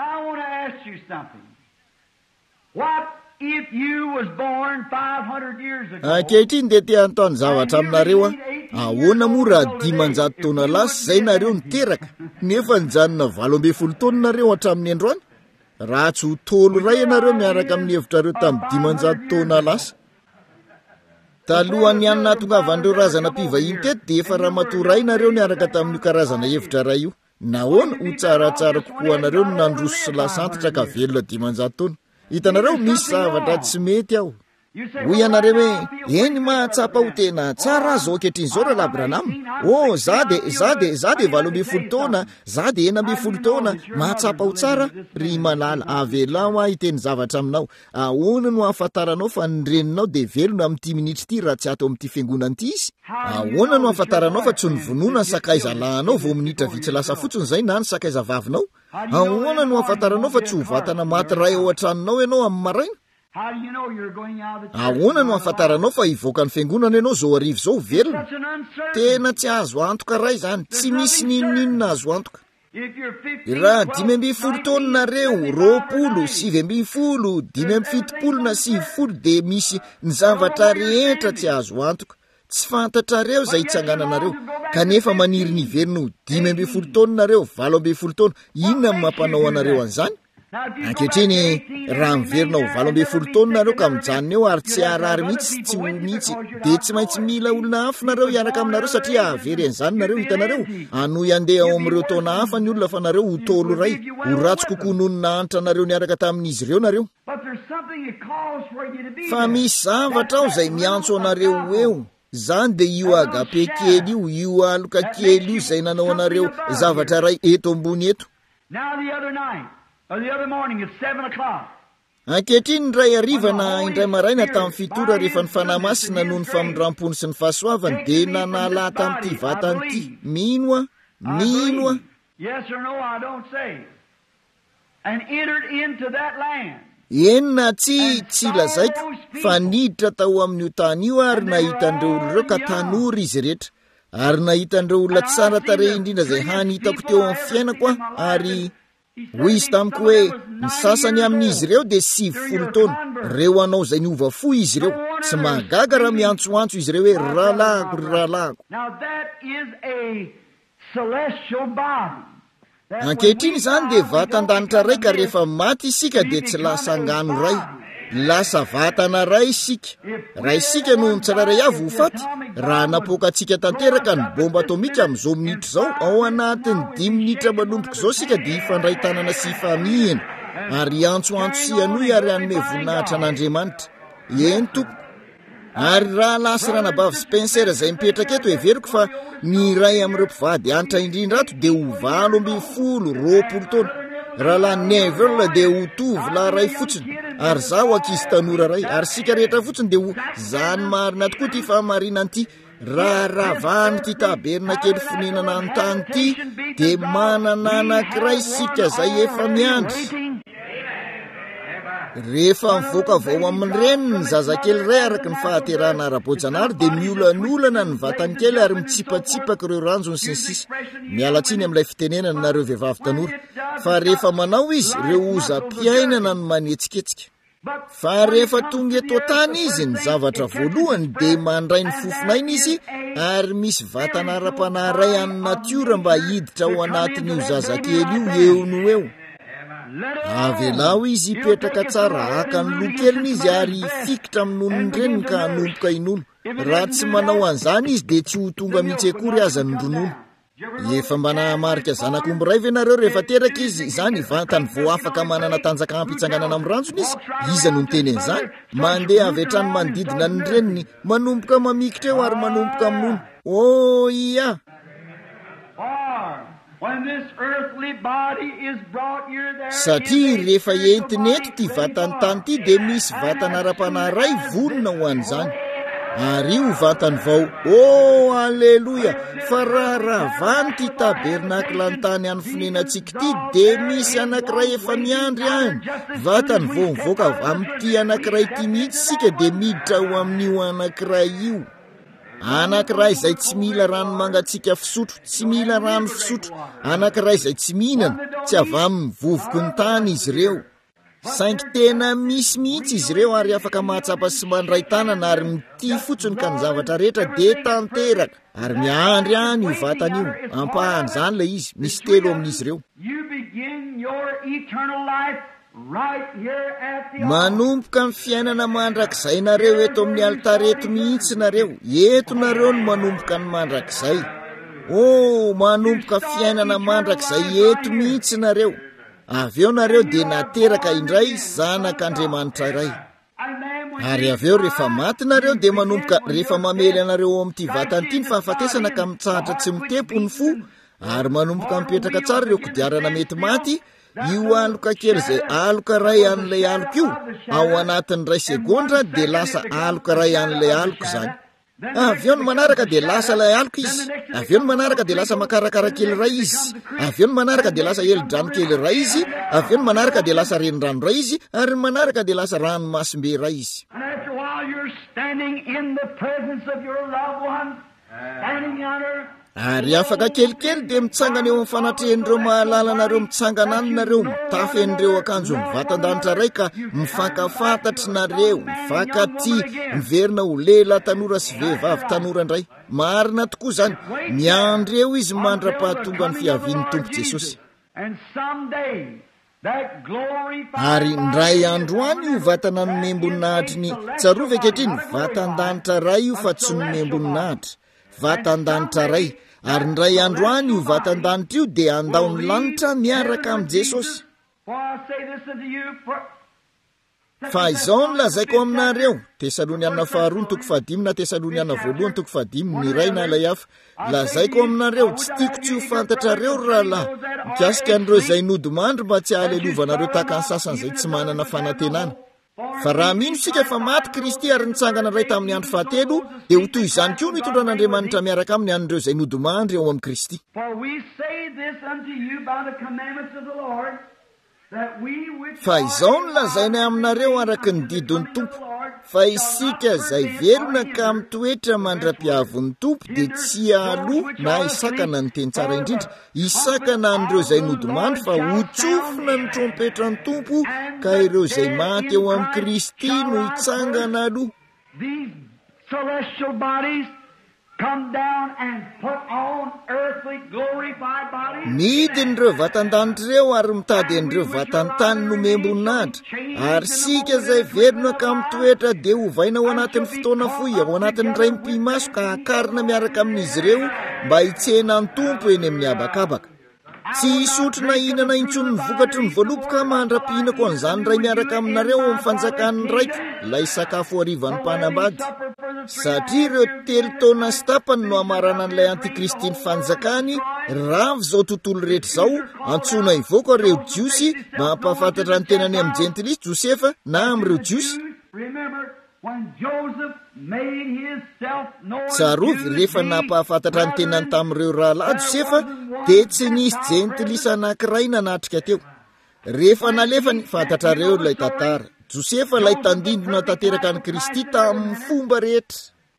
ankehitriny dia te antony zavatra aminareo a ahoana moa raha dimanjato taona lasa izay nareo niteraka nefa nijanona valo amby folo taona nareo hatramin'ny androany raha tsy ho tolo ray ianareo miaraka amin'ny hevitrareo tamin'ny dimanjato taona lasa talohan'ny anina hatongavan'ireo razana mpivahiny teto dia efa raha matoa ray nareo niaraka tamin'io karazana hevitra ray io nahoana ho tsaratsara kokoa anareo no nandroso sy lasantitra ka velona dimanjato taona hitanareo misy zavatra tsy mety ao hoy ianareo hoe eny mahatsapa ho tena tsara zao ankehitriny zao raha labranamy o za de za de za de valo amby folo taona za de ena amby folo taona mahatsapa ho tsara ry malala avelao a hiteny zavatra aminao ahoana no ahafantaranao fa nyreninao de velona amin'ity minitra ity raha tsy ato amin'ity fiangonana ity izy ahoana no ahafantaranao fa tsy ny vonoana ny sakaiza lahanao vao minitra vitsy lasa fotsiny zay na ny sakaiza vavinao ahoana no afantaranao fa tsy ho vatana maty ray ao an-tranonao ianao amin'ny maraina? Ahoana no afantaranao fa hivoaka ny fiangonana ianao zao arivo zao velona? Tena tsy azo antoka ray zany, tsy misy ninon'inona azo antoka. Raha dimy amby folo taona nareo, roapolo, sivy amby folo, dimy amby fitopolo na sivy folo dia misy ny zavatra rehetra tsy azo antoka. Tsy fantatrareo zay itsangananareo, kanefa maniry ny verino dimy amby folo taona nareo, valo amby folo taona, inona ny mampanao anareo an'izany? Ankehitriny raha miverinao valo amby folo taona nareo ka mijanona eo ary tsy arary mihitsy tsy ho mihitsy dia tsy maintsy mila olona hafa nareo hiaraka aminareo satria avery an'izany nareo hitanareo anoy andeha ao amin'ireo taona hafa ny olona fa nareo ho tolo ray ho ratsy kokoa noho ny nahanitra nareo niaraka tamin'izy ireo nareo. Fa misy zavatra ao izay miantso anareo eo, zany dia io agape kely io, io aloka kely io izay nanao anareo zavatra ray eto ambony eto. Ankehitriny ray arivana indray maraina tamin'ny fitora rehefa ny fanahy masina noho ny famindram-pony sy ny fahasoavany dia nanala tamin'ity vatanyity. Mino a? Mino a? Enina tsy tsy lazaiko fa niditra tao amin'io tany io ary nahita an'ireo olona ireo ka tanora izy rehetra ary nahita an'ireo olona tsara tarehy indrindra izay hany hitako teo amin'ny fiainako a ary hoy izy tamiko hoe ny sasany amin'izy ireo dia sivy folo taona, reo anao izay niova fo izy ireo, tsy mahagaga raha miantsoantso izy ireo hoe rahalahako ry rahalahako. Ankehitriny izany dia vatan-danitra ray ka rehefa maty isika dia tsy lasa angano ray, lasa vatana ray isika. Raha isika no tsiraray avy ho faty, raha napoaka antsika tanteraka ny bomba atomika amin'izao minitra izao, ao anatin'ny dimy minitra manomboka izao isika dia ifandray tanana sy ifamihana ary antsoantso sy anoy ary anome voninahitra an'Andriamanitra. Eny toko. Ary raha lasy ranabavy Spencer izay mipetraka eto everiko fa ny ray amin'ireo mpivady antra indrindra ato dia ho valo amby folo roapolo taona. Raha la Neville dia ho tovolahy ray fotsiny ary zaho ankizy tanora ray ary sika rehetra fotsiny dia ho zany marina tokoa ty fahamarinana ity. Raha ravahany ty taberna kely fonenana ny tany ity dia manana anankiray sika zay efa miandry. Rehefa mivoaka vao amin'ny reniny ny zazakely ray araka ny fahaterahana ara-boajanahary dia miolanolana ny vatany kely ary mitsipatsipaka ireo ranjony sy ny sisa. Mialatsiny amin'ilay fitenenana nareo vehivavy tanora fa rehefa manao izy ireo ozam-piainana no manetsiketsika. Fa rehefa tonga eto tany izy ny zavatra voalohany dia mandray ny fofinainy izy ary misy vatana ara-panahy ray an'ny natiora mba hiditra ao anatin'io zazakely io eo no eo. Avelao izy hipetraka tsara haka ny lokeliny izy ary fikitra amin'nono ny reniny ka hanompoka inono. Raha tsy manao an'izany izy dia tsy ho tonga mihitsy akory aza ny ronono. Efa mba nahamarika zanak'omby ray ve nareo rehefa teraka izy izany vantany vao afaka manana tanjaka ampitsanganana amin'ny ranjony izy? Iza no miteny an'izany? Mandeha avy hatrany manodidina ny reniny, manomboka mamikitra eo ary manomboka amin'nono. Oh iya! Satria rehefa entiny eto ty vatany tany ity dia misy vatana ara-panahy ray vonona ho an'izany. Ary io vatany vao, oh alleluia, fa raha ravany ty tabernakla ny tany any fonenantsika ity dia misy anankiray efa miandry any. Vatany vao mivoaka amin'ity anankiray ity mihitsy sika dia miditra ho amin'io anankiray io. Anankiray izay tsy mila rano mangatsiaka fisotro, tsy mila rano fisotro. Anankiray izay tsy mihinana, tsy avy amin'ny vovoky ny tany izy ireo. Saingy tena misy mihitsy izy ireo ary afaka mahatsapa sy mandray tanana ary mity fotsiny ka ny zavatra rehetra dia tanteraka ary miandry any io vatany io. Ampahany izany ilay izy, misy telo amin'izy ireo. Manomboka amin'ny fiainana mandrakizay nareo eto amin'ny altara eto mihitsy nareo. Eto nareo no manomboka ny mandrakizay. Oh, manomboka fiainana mandrakizay eto mihitsy nareo. Avy eo nareo dia nateraka indray zanak'Andriamanitra iray. Ary avy eo rehefa maty nareo dia manomboka rehefa mamely anareo ao amin'ity vatany ity ny fahafatesana ka mitsahatra tsy mitepo ny fo ary manomboka mipetraka tsara ireo kodiarana mety maty. Io aloka kely izay aloka ray an'ilay aloka io ao anatin'ny ray segondra dia lasa aloka ray an'ilay aloka izany. avy eo ny manaraka dia lasa ilay alika izy, avy eo ny manaraka dia lasa makarakara kely ray izy, avy eo ny manaraka dia lasa heli-drano kely ray izy, avy eo ny manaraka dia lasa renirano ray izy, ary ny manaraka dia lasa ranomasimbe ray izy. Ary afaka kelikely dia mitsangana eo amin'ny fanatrehan'ireo mahalalanareo mitsangana aninareo mitafy an'ireo akanjo mivatan-danitra ray ka mifankafantatry nareo mifankaty miverina ho lehilahy tanora sy vehivavy tanora indray. Marina tokoa izany, miandry eo izy mandra-pahatonga ny fiavian'ny Tompo Jesosy. Ary ndray andro any io vatana ny membonahitry ny tsarovy ankehitriny, vatan-danitra ray io fa tsy ny membonahitra, vatan-danitra ray. Ary ndray andro any io vatan-danitra io dia andao ny lanitra miaraka amin'ny Jesosy. Fa izao no lazaiko aminareo, Tesaloniana faharoa toko fahadimy na Tesaloniana voalohany toko fahadimy ny iray na ilay hafa. Lazaiko aminareo, tsy tiako tsy ho fantatrareo rahalahy, mikasika an'ireo izay nodimandry mba tsy hahalelovana tahaka ny sasany izay tsy manana fanantenana. Fa raha mino isika fa maty Kristy ary nitsangana ray tamin'ny andro fahatelo, dia ho toy izany koa ny hitondran'Andriamanitra miaraka aminy an'ireo izay nodimandry eo amin'ny Kristy. Fa izao no lazainay aminareo araka ny didon'ny Tompo, fa isika izay verona ka mitoetra mandra-piavon'ny Tompo dia tsy aloha na isakana ny teny tsara indrindra, isakana an'ireo izay nodimandry fa ho tsofina ny trompetran'ny Tompo ka ireo izay maty eo amin'ny Kristy no hitsangana aloha. Midin'ireo vatan-danitra ireo ary mitady an'ireo vatan-tany no membonahitra, ary sika izay verona ka mitoetra dia hovaina ao anatin'ny fotoana fohy, ao anatin'ny ray mpimaso ka akarina miaraka amin'izy ireo mba hitsena ny Tompo eny amin'ny habakabaka. Tsy hisotrona hinana intsony ny vokatry ny voaloboka mandra-pihinako an'izany ray miaraka aminareo amin'ny fanjakan'ny raiko, ilay sakafo harivan'ny mpanambady. Satria ireo telo taona sy tapany no hamarana an'ilay antikristy ny fanjakany, ravy izao tontolo rehetra izao, antsoina hivoaka ireo jiosy mampahafantatra ny tenany amin'ny jentilisy Josefa na amin'ireo jiosy. Tsarovy rehefa nampahafantatra ny tenany tamin'ireo rahalahy Josefa dia tsy nisy jentilisy anankiray nanatrika teo. Rehefa nalefa ny fantatrareo ilay tantara, Josefa ilay tandindona tanteraka ny Kristy tamin'ny fomba rehetra.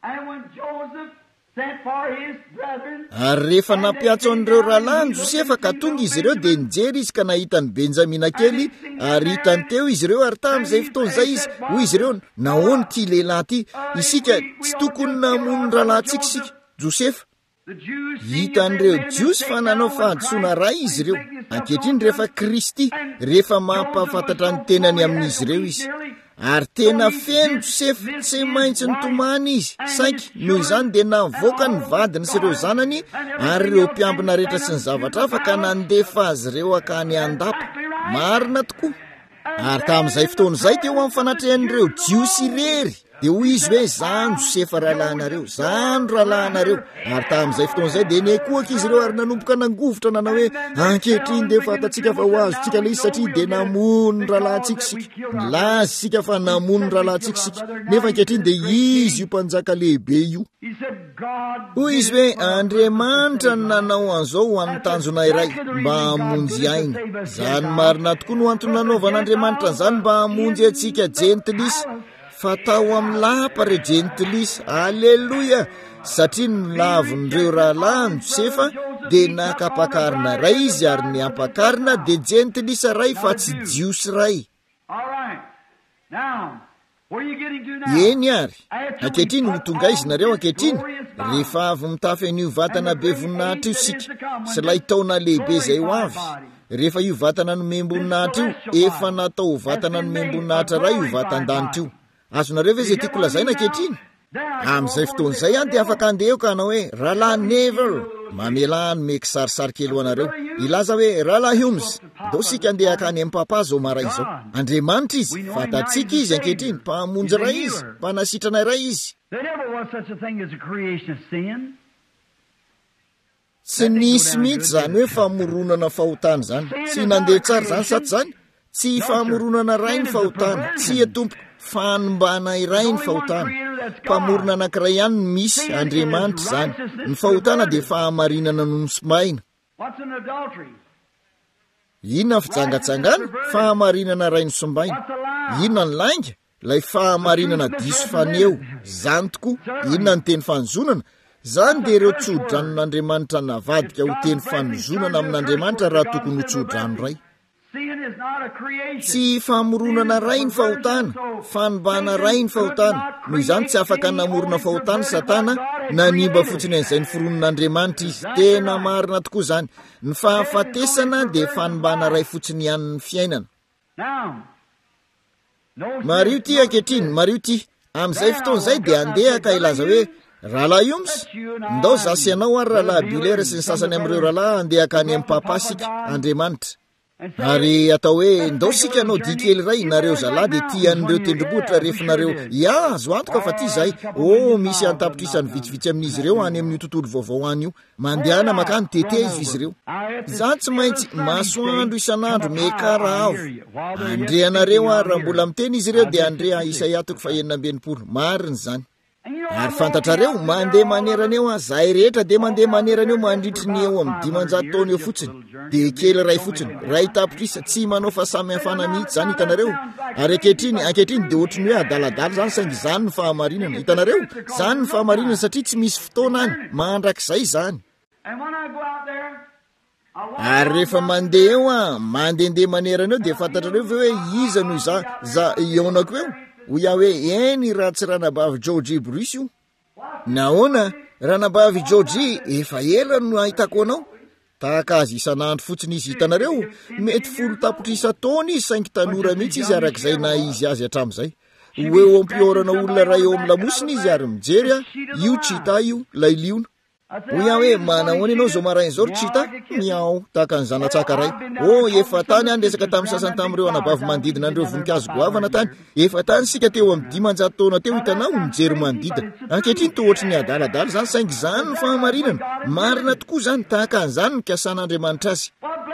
Ary rehefa nampiatso an'ireo rahalahy ny Josefa ka tonga izy ireo dia nijery izy ka nahita ny Benjamina kely ary hitany teo izy ireo, ary tamin'izay fotoan'izay izy hoy izy ireo, nahoana ity lehilahy ity, isika tsy tokony namono ny rahalahintsika isika. Josefa hitan'ireo jiosy fa nanao fahadisoana ray izy ireo. Ankehitriny rehefa Kristy, rehefa mampahafantatra ny tenany amin'izy ireo izy, ary tena feno Josefa tsy maintsy nitomany izy sainky, noho izany dia navoaka ny vadiny sy ireo zanany ary ireo mpiambina rehetra sy ny zavatra hafa ka nandefa azy ireo akany an-dapa. Marina tokoa. Ary tamin'izay fotoan'izay teo amin'ny fanatrehan'ireo jiosy irery dia hoy izy hoe, zany Josefa rahalahinareo, zany rahalahinareo. Ary tamin'izay fotoan'izay dia nekoaka izy ireo ary nanomboka nangovotra nanao hoe, ankehitriny dia fantatsika fa ho azontsika ilay izy satria dia namono ny rahalahintsika sika. Nilaza sika fa namono ny rahalahintsika sika. Nefa ankehitriny dia izy io mpanjaka lehibe io. Hoy izy hoe, Andriamanitra no nanao an'izao ho an'ny tanjona iray mba hamonjy aina. Zany marina tokoa no antony nanaovan'Andriamanitra an'izany mba hamonjy antsika jentilisy. Fatao amin'ny lapa re jentilisy. Alleluia. Satria ny lavon'ireo rahalahy ny Josefa dia nakapakarina ray izy, ary ny ampakarina dia jentilisa ray fa tsy jiosy ray. Eny ary, ankehitriny ho tonga izy nareo ankehitriny, rehefa avy mitafy an'io vatana be voninahitra io sika, sy ilay taona lehibe izay ho avy. Rehefa io vatana no membonahitra io, efa natao vatana no membonahitra ray io vatan-danitra io. Azonareo ve izay tiako lazaina ankehitriny? Amin'izay fotoan'izay any dia afaka andeha eo ka hanao hoe, rahalahy Neville, mamelany meky sarisary kely ho anareo. Ilaza hoe, rahalahy Humes, dao sika andeha akany amin'ny papa zao maray izao. Andriamanitra izy, fatatsika izy ankehitriny, mpamonjy ray izy, mpanasitrana ray izy. Tsy nisy mihitsy zany hoe famoronana fahotana zany. Tsy nandeha tsara zany saty zany. Tsy famoronana ray ny fahotana, tsy a Tompo, fanombana iray ny fahotana. Mpamorona anankiray ihany no misy, Andriamanitra zany. Ny fahotana dia fahamarinana no nosomaina. Inona fijangatsangana? Fahamarinana ray nosombaina. Inona ny lainga? Ilay fahamarinana diso faneo. Zany tokoa. Inona ny teny fanozonana? Zany dia ireo tsodranon''Andriamanitra navadika ho teny fanozonana amin'Andriamanitra raha tokony ho tsodrano ray. Tsy famoronana ray ny fahotana, fanombana ray ny fahotana. Noho izany tsy afaka namorona fahotana Satana, na nimba fotsiny an'izay ny foronon'Andriamanitra izy. Tena marina tokoa zany. Ny fahafatesana dia fanombana ray fotsiny ihany ny fiainana. Mario ty ankehitriny, Mario ty amin'izay fotoan'izay dia andeha ka ilaza hoe rahalahy Ioms, ndao zasy ianao ary rahalahy Bilera sy ny sasany amin'ireo rahalahy andeha ka any amin'ny papasika Andriamanitra. Ary atao hoe ndao sika anao dikely ray nareo zalahy dia tia an'ireo tendrombohitra rehefa nareo ia azo antoka fa ty zay o misy antapitrisany vitsivitsy amin'izy ireo any amin'ny tontolo vaovao any io mandehana makany teteza izy ireo. Zany tsy maintsy masoandro isan'andro mekara avo andreanareo ary raha mbola miteny izy ireo dia andrea Isaia toko faha enina amby enimpolo. Marina zany. Ary fantatrareo mandeha maneraneo a zahay rehetra dia mandeha maneraneo mandritry ny eo amin'ny dimanjato taona eo fotsiny. Dia kely ray fotsiny, ray tapitrisa tsy manao fa samy hafana mihitsy zany hitanareo. Ary ankehitriny, ankehitriny dia ohatriny hoe adaladala zany saingy zany ny fahamarinana. Hitanareo, zany ny fahamarinana satria tsy misy fotoana any, mandrakizay zany. Ary rehefa mandeha eo a, mandehandeha maneraneo dia fantatrareo ve hoe iza no za za ionako eo? Ho ia hoe eny raha tsy ranabavy Georgie Bruce io. Nahoana, ranabavy Georgie efa ela no ahitako anao. Tahaka azy isan'andro fotsiny izy hitanareo, mety folo tapitrisa taona izy saingy tanora mihitsy izy arak'izay na izy azy hatramin'izay. Ho eo ampiorana olona ray eo amin'ny lamosiny izy ary mijery a, io Chita io, lay liona. Ho ia hoe manahoana ianao zao marain'izao Chita? Miao, tahaka ny zanatsaka ray. Oh, efa tany any resaka tamin'ny sasany tamin'ireo anabavy manodidina an'ireo voninkazo goavana tany. Efa tany sika teo amin'ny dimanjato taona teo hitanao mijery manodidina. Ankehitriny toa ohatry ny adaladala zany saingy zany ny fahamarinana. Marina tokoa zany tahaka an'izany ny kiasan'Andriamanitra azy.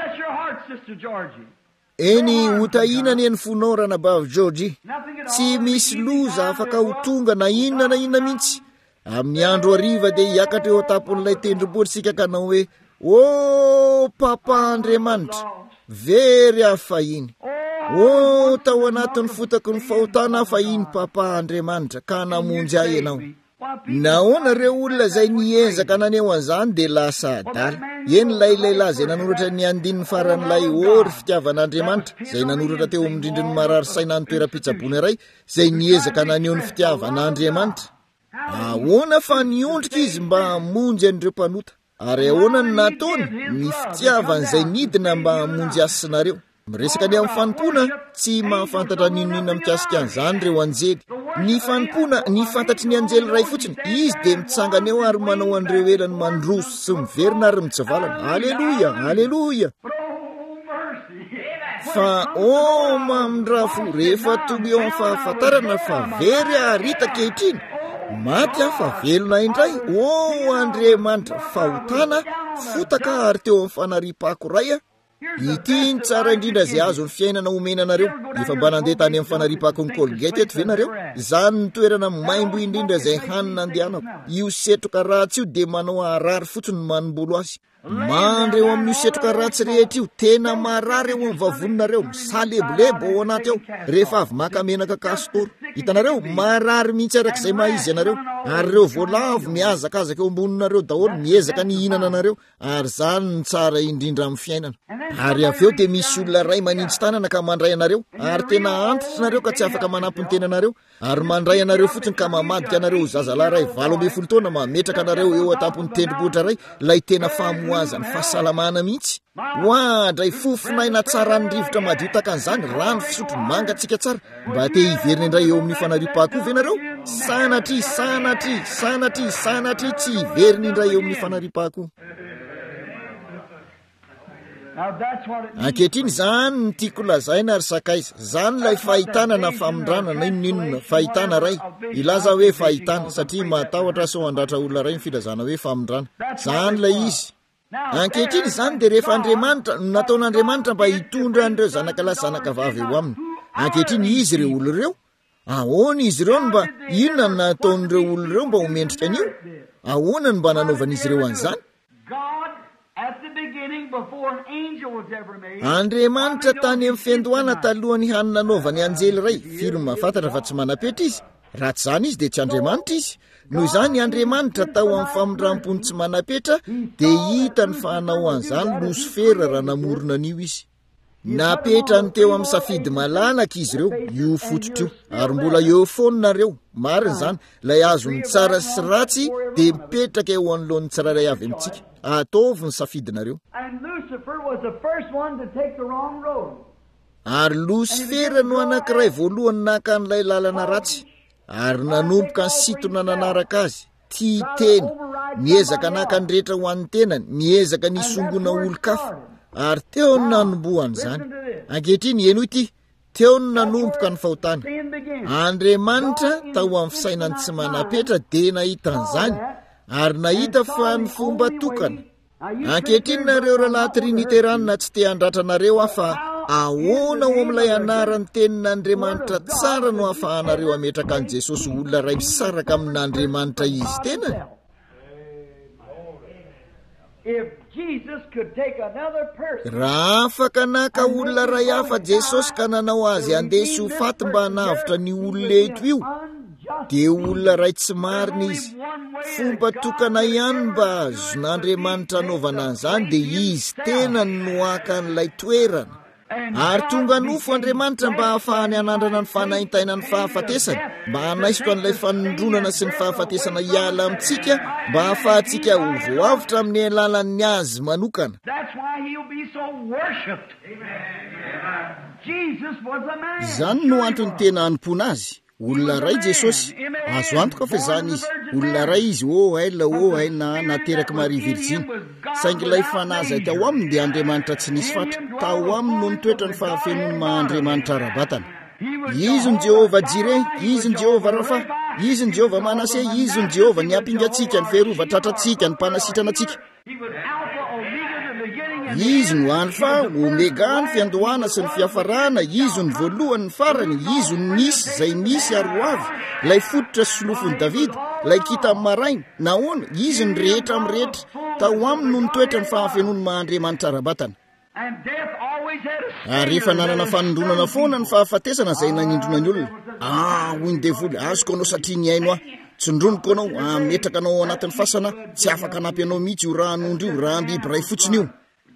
Eny hotahinany eny fonao ranabavy Georgie. Tsy misy loza afaka ho tonga na inona na inona mihitsy. Amin'ny andro hariva dia hiakatra eo tapon'ilay tendrombohitra sika ka nao hoe o Papa Andriamanitra, very aho fahiny. O tao anatin'ny fotako ny fahotana fahiny Papa Andriamanitra ka namonjy ahy ianao. Nahoana ireo olona izay niezaka naneo an'izany dia lasa adala. Eny lay lehilahy izay nanoratra ny andininy faran'ilay ory fitiavan'Andriamanitra izay nanoratra teo amin'ny rindriny marary saina ny toeram-pitsaboana iray izay niezaka naneo ny fitiavan'Andriamanitra. Ahoana fa niondrika izy mba hamonjy an'ireo mpanota, ary ahoana ny nataony ny fitiavan'izay nidina mba hamonjy asinareo. Miresaka ny amin'ny fanompona tsy mahafantatra ninonina mikasika an'izany ireo anjely. Ny fanompona ny fantatry ny anjely ray fotsiny, izy dia mitsangana eo ary manao an'ireo elany mandroso sy miverina ary mitsivalana. Haleloia, haleloia. Fa o mamindrafo rehefa tonga eo amin'ny fahafantarana fa very arita kehitriny maty aho fa velona indray. O Andriamanitra, fahotana fotaka ary teo amin'ny fanariam-pako ray a. Ity ny tsara indrindra izay azo ny fiainana omenanareo. Efa mba nandeha tany amin'ny fanariam-pako ny Colgate eto ve nareo? Zany ny toerana maimbo indrindra izay hanina andehanako. Io setroka ratsy io dia manao arary fotsiny manom-bolo azy. Mandry eo amin'ny setroka ratsy rehetra io, tena marary eo amin'ny vavononareo, misalebolebo ao anaty ao rehefa avy maka menaka kasitoro. Hitanareo, marary mihitsy arak'izay mahizy anareo. Ary ireo voalavo miazakazaka eo amboninareo daholo miezaka ny hinana anareo. Ary zany ny tsara indrindra amin'ny fiainana. Ary avy eo dia misy olona ray manintsy tanana ka mandray anareo, ary tena antitra nareo ka tsy afaka manampy ny tenanareo. Ary mandray anareo fotsiny ka mamadika anareo zazalahy ray valo ambin'ny folo taona mametraka anareo eo atapon'ny tendrombohitra ray, lay tena fahamoazany fahasalamana mihitsy. Hoa, dray fofinaina tsara ny rivotra madio tahaka an'izany, rano fisotro mangatsika tsara mba te hiverina indray eo amin'ny fanariam-pako ve nareo? Sanatry, sanatry, sanatry, sanatry tsy hiverina indray eo amin'ny fanariam-pako. Ankehitriny zany ny tiako lazaina ary sakaiza. Zany lay fahitana na famindrana na inon'inona fahitana ray. Ilaza hoe fahitana satria matahotra so andratra olona ray ny filazana hoe famindrana. Zany lay izy. Ankehitriny zany dia rehefa Andriamanitra nataon'Andriamanitra mba hitondra an'ireo zanaka lahy zanaka vavy eo aminy. Ankehitriny izy ireo olona ireo ahoana izy ireo mba inona no nataon'ireo olona ireo mba homendrika an'io? ahoana no mba nanaovan'izy ireo an'izany? Andriamanitra tany amin'ny fiandohana talohany hany nanaovany anjely iray, firy no mahafantatra fa tsy manapetra izy? Raha tsy izany izy dia tsy Andriamanitra izy. Noho izany Andriamanitra tao amin'ny famindram-pony tsy manapetra dia hita ny fahanao an'izany Losifera raha namorona an'io izy. Napetrany teo amin'ny safidy malalaka izy ireo io fototra io, ary mbola eo foana nareo. Marina izany, ilay azony tsara sy ratsy dia mipetraka eo anoloan'ny tsirairay avy amintsika. Ataovy ny safidinareo. Ary Losifera no anankiray voalohany naka an'ilay lalana ratsy, ary nanomboka ny sitona nanaraka azy, tia teny, niezaka naka ny rehetra ho an'ny tenany, niezaka nisongona olo-kafa, ary teo ny nanombohany izany. Ankehitriny eno ity, teo ny nanomboka ny fahotana. Andriamanitra tao amin'ny fisainany tsy manapetra dia nahita an'izany, ary nahita fa ny fomba tokana. Ankehitriny nareo rahalahy triniteranina tsy te handratra nareo aho fa ahoana ao amin'ilay anaran'ny tenin'Andriamanitra tsara no ahafahanareo ametraka an'i Jesosy olona ray misaraka amin'Andriamanitra izy tenany. Raha afaka naka olona ray hafa Jesosy ka nanao azy andeha sy ho faty mba hanavitra ny ololeto io, dia olona ray tsy marina izy. Fomba tokana ihany mba azon'Andriamanitra anaovana an'izany dia izy tenany no aka an'ilay toerana. Ary tonga nofo Andriamanitra mba hahafahany hanandrana ny fanahintaina ny fahafatesany, mba hanaisiko an'ilay fanondronana sy ny fahafatesana hiala amintsika, mba hahafahantsika ho voavitra amin'ny alalan'ny azy manokana. Izany no antony tena hanompoana azy. Olona ray Jesosy, azo antoka fa izany izy. Olona ray izy, ô aila, ô aina, nateraka Maria Virginy. Saingy ilay fanazy tao aminy dia Andriamanitra tsy nisy fatra. Tao aminy no nitoetra ny fahafenony maha-Andriamanitra ara-batana. Izy ny Jehovah Jireh, izy ny Jehovah Rafa, izy ny Jehovah Manase, izy ny Jehovah ny ampingatsika, ny feharovan-tratratsika, ny mpanasitranatsika. Izy no Alfa, Omega, ny fiandohana sy ny fiafarana, izy ny voalohany ny farany, izy ny nisy izay misy ary ho avy, lay fototra sy solofony Davida, lay kita amin'ny maraina, nahoana, izy ny rehetra amin'ny rehetra, tao aminy no nitoetra ny fahafenony maha-Andriamanitra ara-batana. Ary efa nanana fanondronana foana ny fahafatesana izay nanindrona ny olona. Ah, hoy ny devoly, azoko anao satria ny aino aho. Tsy ndroniko anao, ametraka anao anatin'ny fasana, tsy afaka hanampy anao mihitsy io raha anondro io, raha biby ray fotsiny io.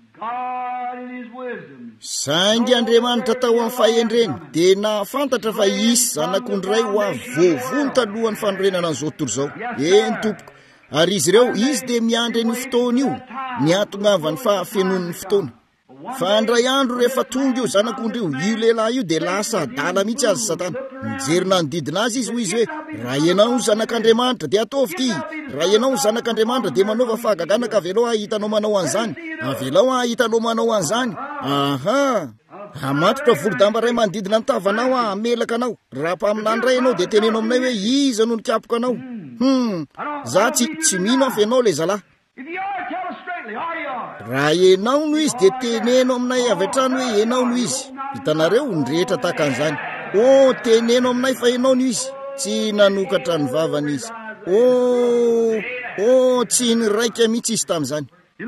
Saingy Andriamanitra tao amin'ny fahendreny dia nahafantatra fa isy zanak'ondray ho avy voavony talohany fanorenana an'izao tontolo izao. Eny tompoko, ary izy ireo, izy dia miandry ny fotoana io, ny atongavany fahafenon'ny fotoana. Fa andray andro rehefa tonga io zanak'ondry io, io lehilahy io dia lasa adala mihitsy azy Satana. Mijery nanodidina azy izy hoy izy hoe, raha ianao zanak'Andriamanitra dia ataovy ity, raha ianao zanak'Andriamanitra dia manova fahagagana ka avelao ahitanao manao an'izany, avelao ahitanao manao an'izany. Aha, hamatotra volo-damba ray manodidina ny tavanao amelaka anao. Raha mpaminandray ianao dia tenenao aminay hoe iza no nikapoka anao. Hmm, za tsy tsy mino afa ianao le zalahy. Raha ianao no izy dia tenenao aminay avy hatrany hoe ianao no izy. Hitanareo ny rehetra tahaka an'izany. Oh, tenenao aminay fa ianao no izy. Tsy nanokatra ny vavany izy. Oh, oh, tsy niraika mihitsy izy tamin'izany.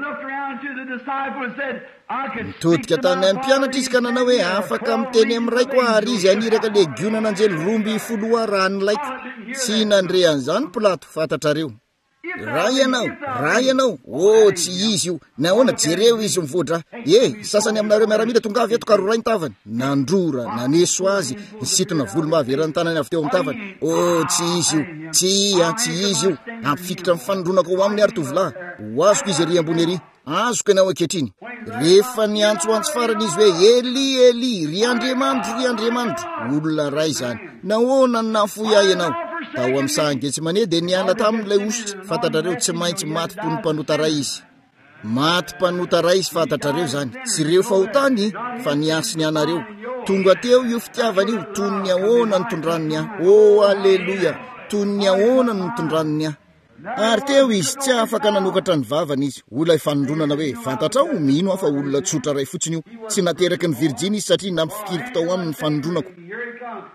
Mitodika tany amin'ny mpianatra izy ka nanao hoe afaka miteny amin'iraiko ary izy aniraka legiona nanjely romby foloa raha ny laiko. Tsy nandre an'izany Pilato, fantatrareo. Raha ianao, raha ianao, oh tsy izy io, nahoana jereo izy mivoatra. E, sasany aminareo miaramila tonga avy eto karoray ny tavany, nandrora, naneso azy, nisitona volo mahaverany tanany avy teo amin'ny tavany. Oh tsy izy io, tsy a, tsy izy io, ampifikitra amin'ny fanondronako ho aminy ary tovolahy. Ho azoko izy ery ambony ery, azoko ianao ankehitriny. Rehefa niantsoantso farany izy hoe Eli, Eli, ry Andriamanitra, ry Andriamanitra, olona ray izany, nahoana ny nahafoy ahy ianao. Tao amin'ny sahan'ny Getsemane dia niala tamin'ilay ositra, fantatrareo tsy maintsy maty toy ny mpanota ray izy. Maty mpanota ray izy, fantatrareo izany. Tsy ireo fahotany fa niasiny anareo. Tonga teo io fitiavany io, toy ny ahoana ny tondraniny ahy. Oh, alleluia, toy ny ahoana ny tondraniny ahy. Ary teo izy tsy afaka nanokatra ny vavany izy. Olona fanondronana hoe, fantatrao mino aho fa olona tsotra ray fotsiny io. Tsy nateraky ny Virginy izy satria nampifikiriko tao aminy ny fanondronako.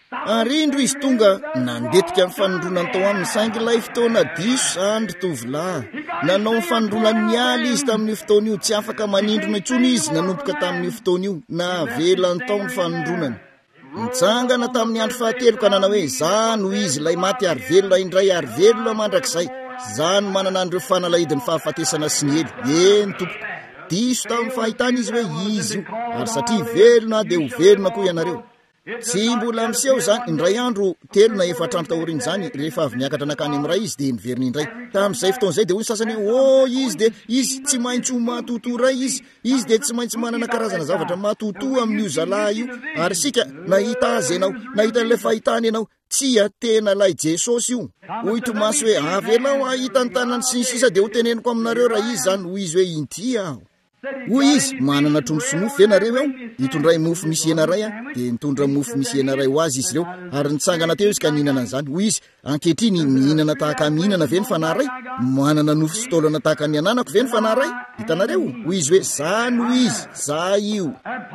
ary indro izy tonga nandetika amin'ny fanondronany tao amin'ny cinq ilay fotoana diso andro tovolahy nanao ny fanondronany mialy izy tamin'io fotoana io tsy afaka manindrona intsony izy nanomboka tamin'io fotoana io na velany tao ny fanondronany nitsangana tamin'ny andro fahatelo ka nanao hoe za no izy lay maty ary velona indray ary velona mandrakizay za no manana an'ireo fanalahidiny fahafatesana sy ny ely eny tompoko diso tamin'ny fahitana izy hoe izy io ary satria velona dia ho velona koa ianareo tsy mbola miseho zany indray andro telo na efatrandro taoriny zany rehefa avy miakatra nakany amin'ray izy dia niveriny indray tamin'izay fotoan'izay dia hoy sasany o izy dia izy tsy maintsy ho matoto ray izy izy dia tsy maintsy manana karazana zavatra matoto amin'io zalahy io ary sika nahita azy ianao nahita n'ilay fahitany ianao tsia tena lay jesosy io hoy tomasy hoe avelao ahita ny tanany sy ny sisa dia ho teneniko aminareo raha izy zany hoy izy hoe inty aho hoy izy manana trondro sy mofo ianareo eo hitondray mofo misy enaray a dia nitondra mofo misy enaray ho azy izy ireo ary nitsangana teo izy ka nihinana an'izany hoy izy ankehitriny mihinana tahaka mihinana ve ny fanahy ray manana nofo sy taolana tahaka ny ananako ve ny fanahy ray hitanareo hoy izy hoe za no izy za io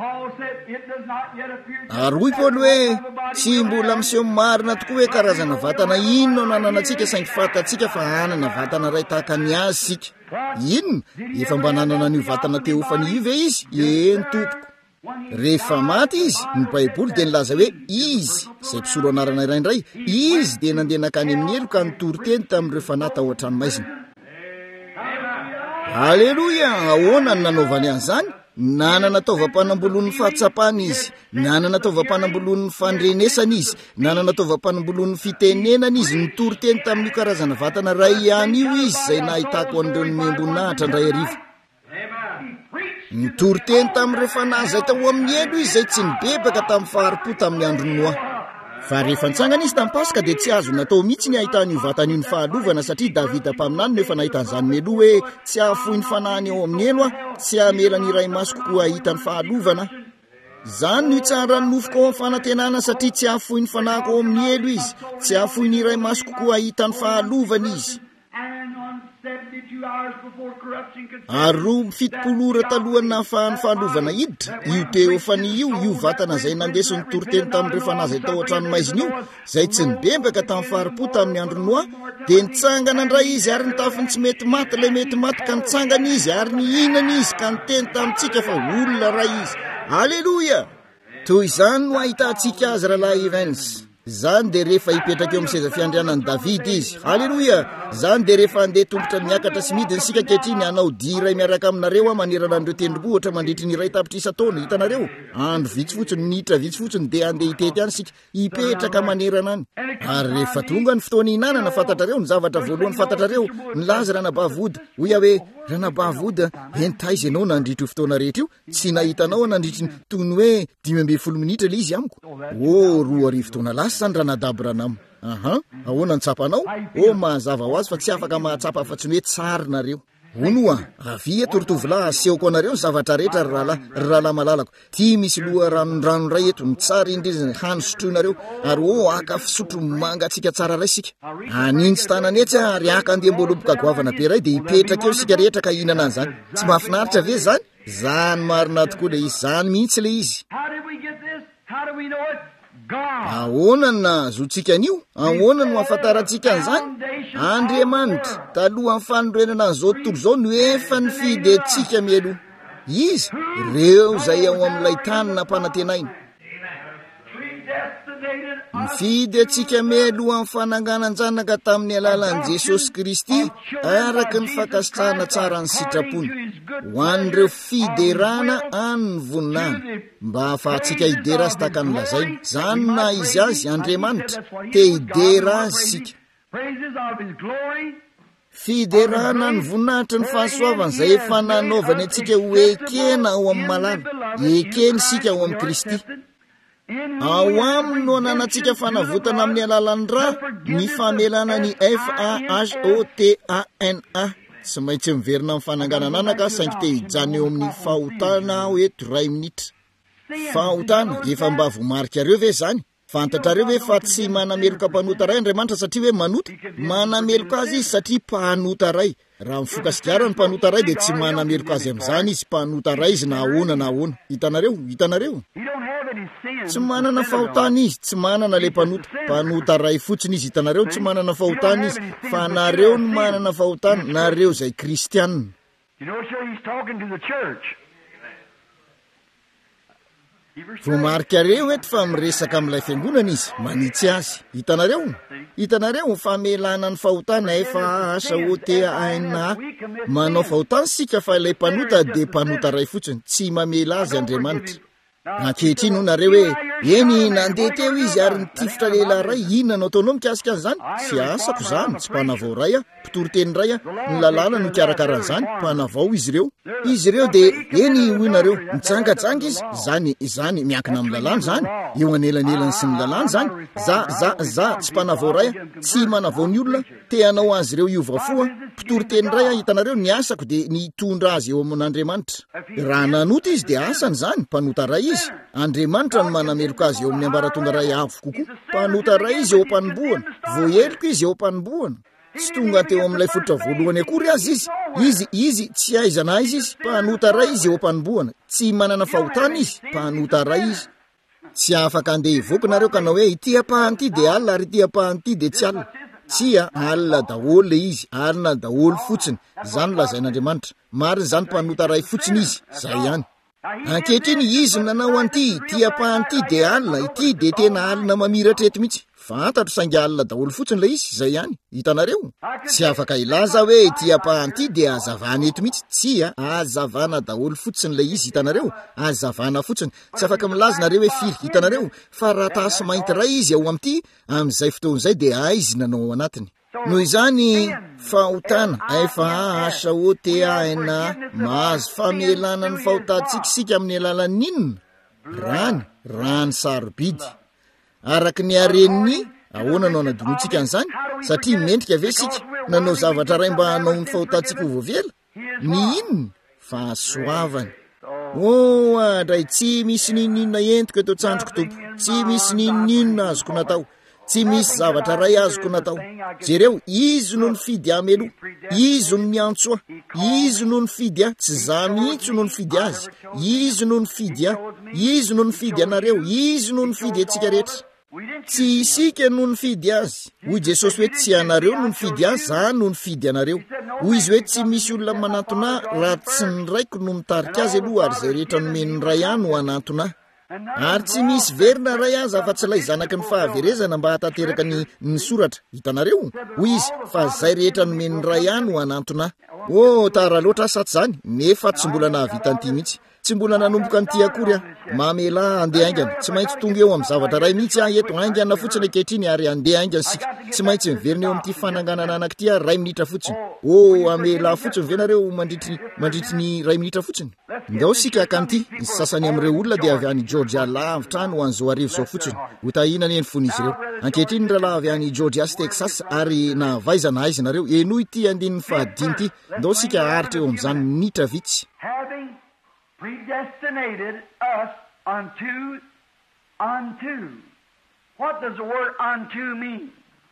ary hoy Paoly hoe tsy mbola miseho marina tokoa hoe karazana vatana inona no ananantsika saingy fatatsika fa anana vatana ray tahaka ny azy sika inona efa mba nanana an'io vatana teo fa ny ve izy eny tompoko rehefa maty izy ny baiboly dia nilaza hoe izy izay mpisolo anarana iraindray izy dia nandeha nakany amin'ny elo ka nitory teny tamin'ireo fanahy tao an-tranomaizina aleloia ahoana ny nanaovany an'izany nanana taovam-panamboloan'ny fahatsapana izy nanana taovam-panamboloan'ny fandrenesana izy nanana taovam-panamboloan'ny fitenenana izy nitory teny tamin'io karazana vatana ray ihany io izy izay nahitako an'ireo ny membonahitra indray arivo nitory teny tamin'ireo fanahy izay tao amin'ny elo izy izay tsy nibebaka tamin'ny faharipo tamin'ny andro noa fa rehefa nitsangana izy tamin'ny paska dia tsy azo natao mihitsy ny ahitany io vatana io ny fahalovana satria davida mpaminany no efa nahitan'izany meloha hoe tsy ahafohy ny fanahiny eo amin'ny elo a tsy amelany iray maso kokoa ahita ny fahalovana zany no itsara ny nofoko ao amin'ny fanantenana satria tsy ahafohy ny fanahiko ao amin'ny elo izy tsy ahafohy ny iray maso kokoa ahita ny fahalovana izy ary roa fitopolora talohany nahafahany fahalovana hiditra io teofany io io vatana izay nandeso ny toriteny tamin'ireo fanahy izay tao an-tranomaizina io izay tsy nibebaka tamin'ny faharipo tamin'ny andro noa dia nitsangana indray izy ary nitafiny tsy mety maty ilay mety maty ka nitsangana izy ary nihinana izy ka niteny tamintsika fa olona ray izy aleloia toy izany no ahitantsika azy rahalahy Evans zany dia rehefa hipetraka eo amin'ny seza fiandrianan'i Davida izy aleloia zany dia rehefa andeha tongotra miakatra sy midiny sika kehitriny hanao diray miaraka aminareo a manerana an'ireo tendrombohitra mandritry ny iray tapitra isa-taona hitanareo andro vitsy fotsiny nitra vitsy fotsiny dia andeha hitety any sika hipetraka manerana any ary rehefa tonga ny fotoana hinanana fantatrareo ny zavatra voalohany fantatrareo nilaza ranabavody hoy hoe ranabavody entaizy ianao nandritry fotoana rehetra io tsy nahitanao nandritry tony hoe dimy amby folo minitra ilay izy amiko o roa arivo fotoana lasa zany ranadabo ranamo aha ahoana ny tsapanao o mahazava ho azy fa tsy afaka mahatsapa afa-tsy ny hoe tsarinareo honoa avia torotovolahy asehoko anareo ny zavatra rehetra ry rahalahy ry rahalahy malalako tia misy loha ranondrano ray eto mitsara indrizany hany sotroinareo ary o aka fisotro mangatsika tsara ray sika aniny tsy tananetsy ary aka andeha mboloboka goavana be ray dia hipetraka eo sika rehetra ka hihinana an'izany tsy mahafinaritra ve zany zany marina tokoa le izy zany mihitsy le izy ahoana ny nahazoantsika an'io ahoana no ahafantarantsika an'izany Andriamanitra talohan'ny fanorenana an'izao tontolo izao no efa nifidy antsika mialoha izy ireo izay ao amin'ilay tany nampanantenaina nifidy antsika mialoha amin'ny fananganan-janaka tamin'ny alalan'i Jesosy Kristy araka ny fankasitrahana tsara ny sitrapony ho an'ireo fiderana any ny voninahiny mba hahafahantsika hidera azy tahaka ny lazaina zany na izy azy Andriamanitra te hidera azy sika fiderana ny voninahitra ny fahasoavana izay efa nanaovany antsika ho ekena ao amin'ny malala ekeny sika ao amin'ny Kristy ao aminy no ananantsika fanavotana amin'ny alalan'ny ra ny famelana ny F A H O T A N A tsy maintsy miverina amin'ny fananganananaka saingy te hijany eo amin'ny fahotana eto ray minitra fahotana efa mba vomarika reo ve zany fantatrareo hoe fa tsy manameloka mpanota ray Andriamanitra satria hoe manota manameloka azy izy satria mpanota ray raha mifoka sigara ny mpanota ray dia tsy manameloka azy amin'izany izy mpanota ray izy na ahoana na ahoana hitanareo hitanareo tsy manana fahotana izy, tsy manana le mpanota mpanota ray fotsiny izy. Hitanareo tsy manana fahotana izy, fa nareo no manana fahotana, nareo zay kristianina. Vomarika reo eto fa miresaka amin'ilay fiangonana izy, manitsy azy. Hitanareo, hitanareo famelana ny fahotana efa asa otea aina manao fahotana sika fa ilay mpanota de mpanota ray fotsiny, tsy mamela azy Andriamanitra. Ankehitriny ho nareo hoe eny nandeha teo izy ary nitifitra lehilahy ray, inona no ataonao mikasika an'izany? Tsy asako zany, tsy mpanavao ray a, mpitoroteny ray a, ny lalàna no karakarahan'izany, mpanavao izy ireo. Izy ireo de eny hoy nareo, mitsangajanga izy, zany zany miankina amin'ny lalàna zany, eo anelanelany sy ny lalàna zany. Za za za tsy mpanavao ray a, tsy manavao ny olona, te hanao azy ireo iova-fo a, mpitoroteny ray a. Hitanareo ny asako de nitondra azy eo amin'Andriamanitra. Raha nanota izy de asany zany, mpanota ray izy. Andriamanitra no manameloka azy eo amin'ny ambaratonga ray avo kokoa. Mpanota ray izy eo am-panombohana, voaheloko izy eo am-panombohana. Tsy tonga teo amin'ilay fototra voalohany akory azy izy. Izy izy tsy aizana izy izy, mpanota ray izy eo am-panombohana. Tsy manana fahotana izy, mpanota ray izy. Tsy afaka andeha hivoaka nareo ka na hoe ity apahany ity de alina ary ity apahany ity de tsy alina. Tsy a alina daholo le izy, alina daholo fotsiny. Zany lazain'Andriamanitra. Mariny zany mpanota ray fotsiny izy, zay ihany. Ankehitriny izy nanao an'ity, ity apahany ity de alina, ity de tena alina mamiratra eto mihitsy. Fantatro saingy alina daholo fotsiny le izy, zay ihany. Hitanareo? Tsy afaka ilaza hoe ity apahany ity de azavana eto mihitsy. Tsy a, azavana daholo fotsiny le izy. Hitanareo? Azavana fotsiny. Tsy afaka milaza nareo hoe firy. Hitanareo? Fa ratasy mainty ray izy ao am'ty, am'izay fotoan'izay de aizy nanao anatiny. Noho izany fahotana efa asa otea aina mahazo famelana ny fahotantsika sika amin'ny alalan'ny inona? Rany, rany sarobidy. Araky ny hareniny, ahoana no anadinotsika an'izany? Satria mendrika ve sika nanao zavatra ray mba hanao ny fahotantsika ho voavela? Ny inona? Fahasoavany. Oh, andray tsy misy ninona entiko eto an-trandroko tompo, tsy misy ninona azoko natao. Tsy misy zavatra ray azoko natao. Jereo, izy no nifidy amelo, izy no niantso ahy, izy no nifidy ahy, tsy za mihitsy no nifidy azy, izy no nifidy ahy, izy no nifidy anareo, izy no nifidy antsika rehetra. Tsy isika no nifidy azy. Hoy Jesosy hoe tsy anareo no nifidy azy, za no nifidy anareo. Hoy izy hoe tsy misy olona manantona raha tsy ny raiko no mitarika azy aloha, ary zay rehetra nomeny ray ihany no anantona. Ary tsy misy verina ray azy afa-tsy ilay zanaky ny fahaverezana mba hatateraka ny ny soratra. Hitanareo? Hoy izy fa zay rehetra nomeny ray ihany no anantona. Oh, tara loatra satsy zany, nefa tsy mbola nahavita an'ity mihitsy. Tsy mbola nanomboka an'ity akory a. Mamela andeha aingana, tsy maintsy tonga eo amin'ny zavatra ray mihitsy a eto aingana fotsiny ankehitriny ary andeha aingana sika. Tsy maintsy miverina eo amin'ity fananganana anak'ity a ray minitra fotsiny. Oh, amela fotsiny ve nareo mandritry mandritry ny ray minitra fotsiny. Ndao sika kan'ity, ny sasany amin'ireo olona dia avy any Georgia lavitra any ho an'izao arivo zao fotsiny. Ho tahinana eny fon'izy ireo. Ankehitriny ny rahalahy avy any Georgia sy Texas ary nahavaizana aiza nareo. Eno ity andinin'ny fahadiny ity. Ndao sika haritra eo amin'izany minitra vitsy. Predestinated us unto unto. What does the word unto mean?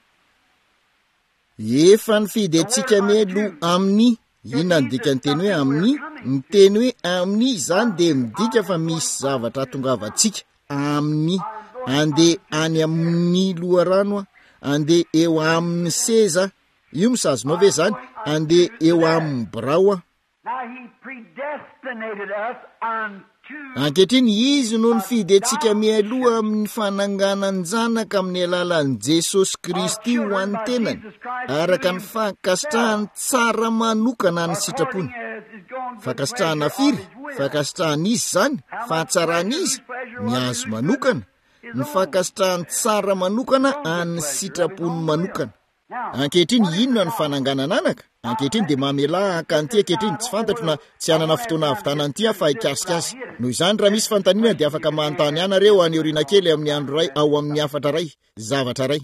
Efa nifidy antsika melo amin'ny, inona ndika ny teny hoe amin'ny? Ny teny hoe amin'ny zany de midika fa misy zavatra tongavantsika amin'ny. Andeha any amin'ny loharano, andeha eo amin'ny seza, io misazonao ve zany? Andeha eo amin'ny birao. Now he predestinated us unto. Ankehitriny izy no nifidy antsika mialoha amin'ny fananganany zanaka amin'ny alalan'i Jesosy Kristy ho an'ny tenany, araka ny fankasitrahany tsara manokana ny sitrapony. Fankasitrahana firy? Fankasitrahana izy zany, fahatsarana izy, ny azo manokana, ny fankasitrahany tsara manokana any sitrapony manokana. Ankehitriny inona ny fananganana anaka? Ankehitriny de mamela kanty ankehitriny tsy fantatro na tsy anana fotoana havitana an'ity fa hikasika azy. Noho izany raha misy fanontaniana dia afaka manontany anareo any oriana kely amin'ny andro ray ao amin'ny afatra ray, zavatra ray.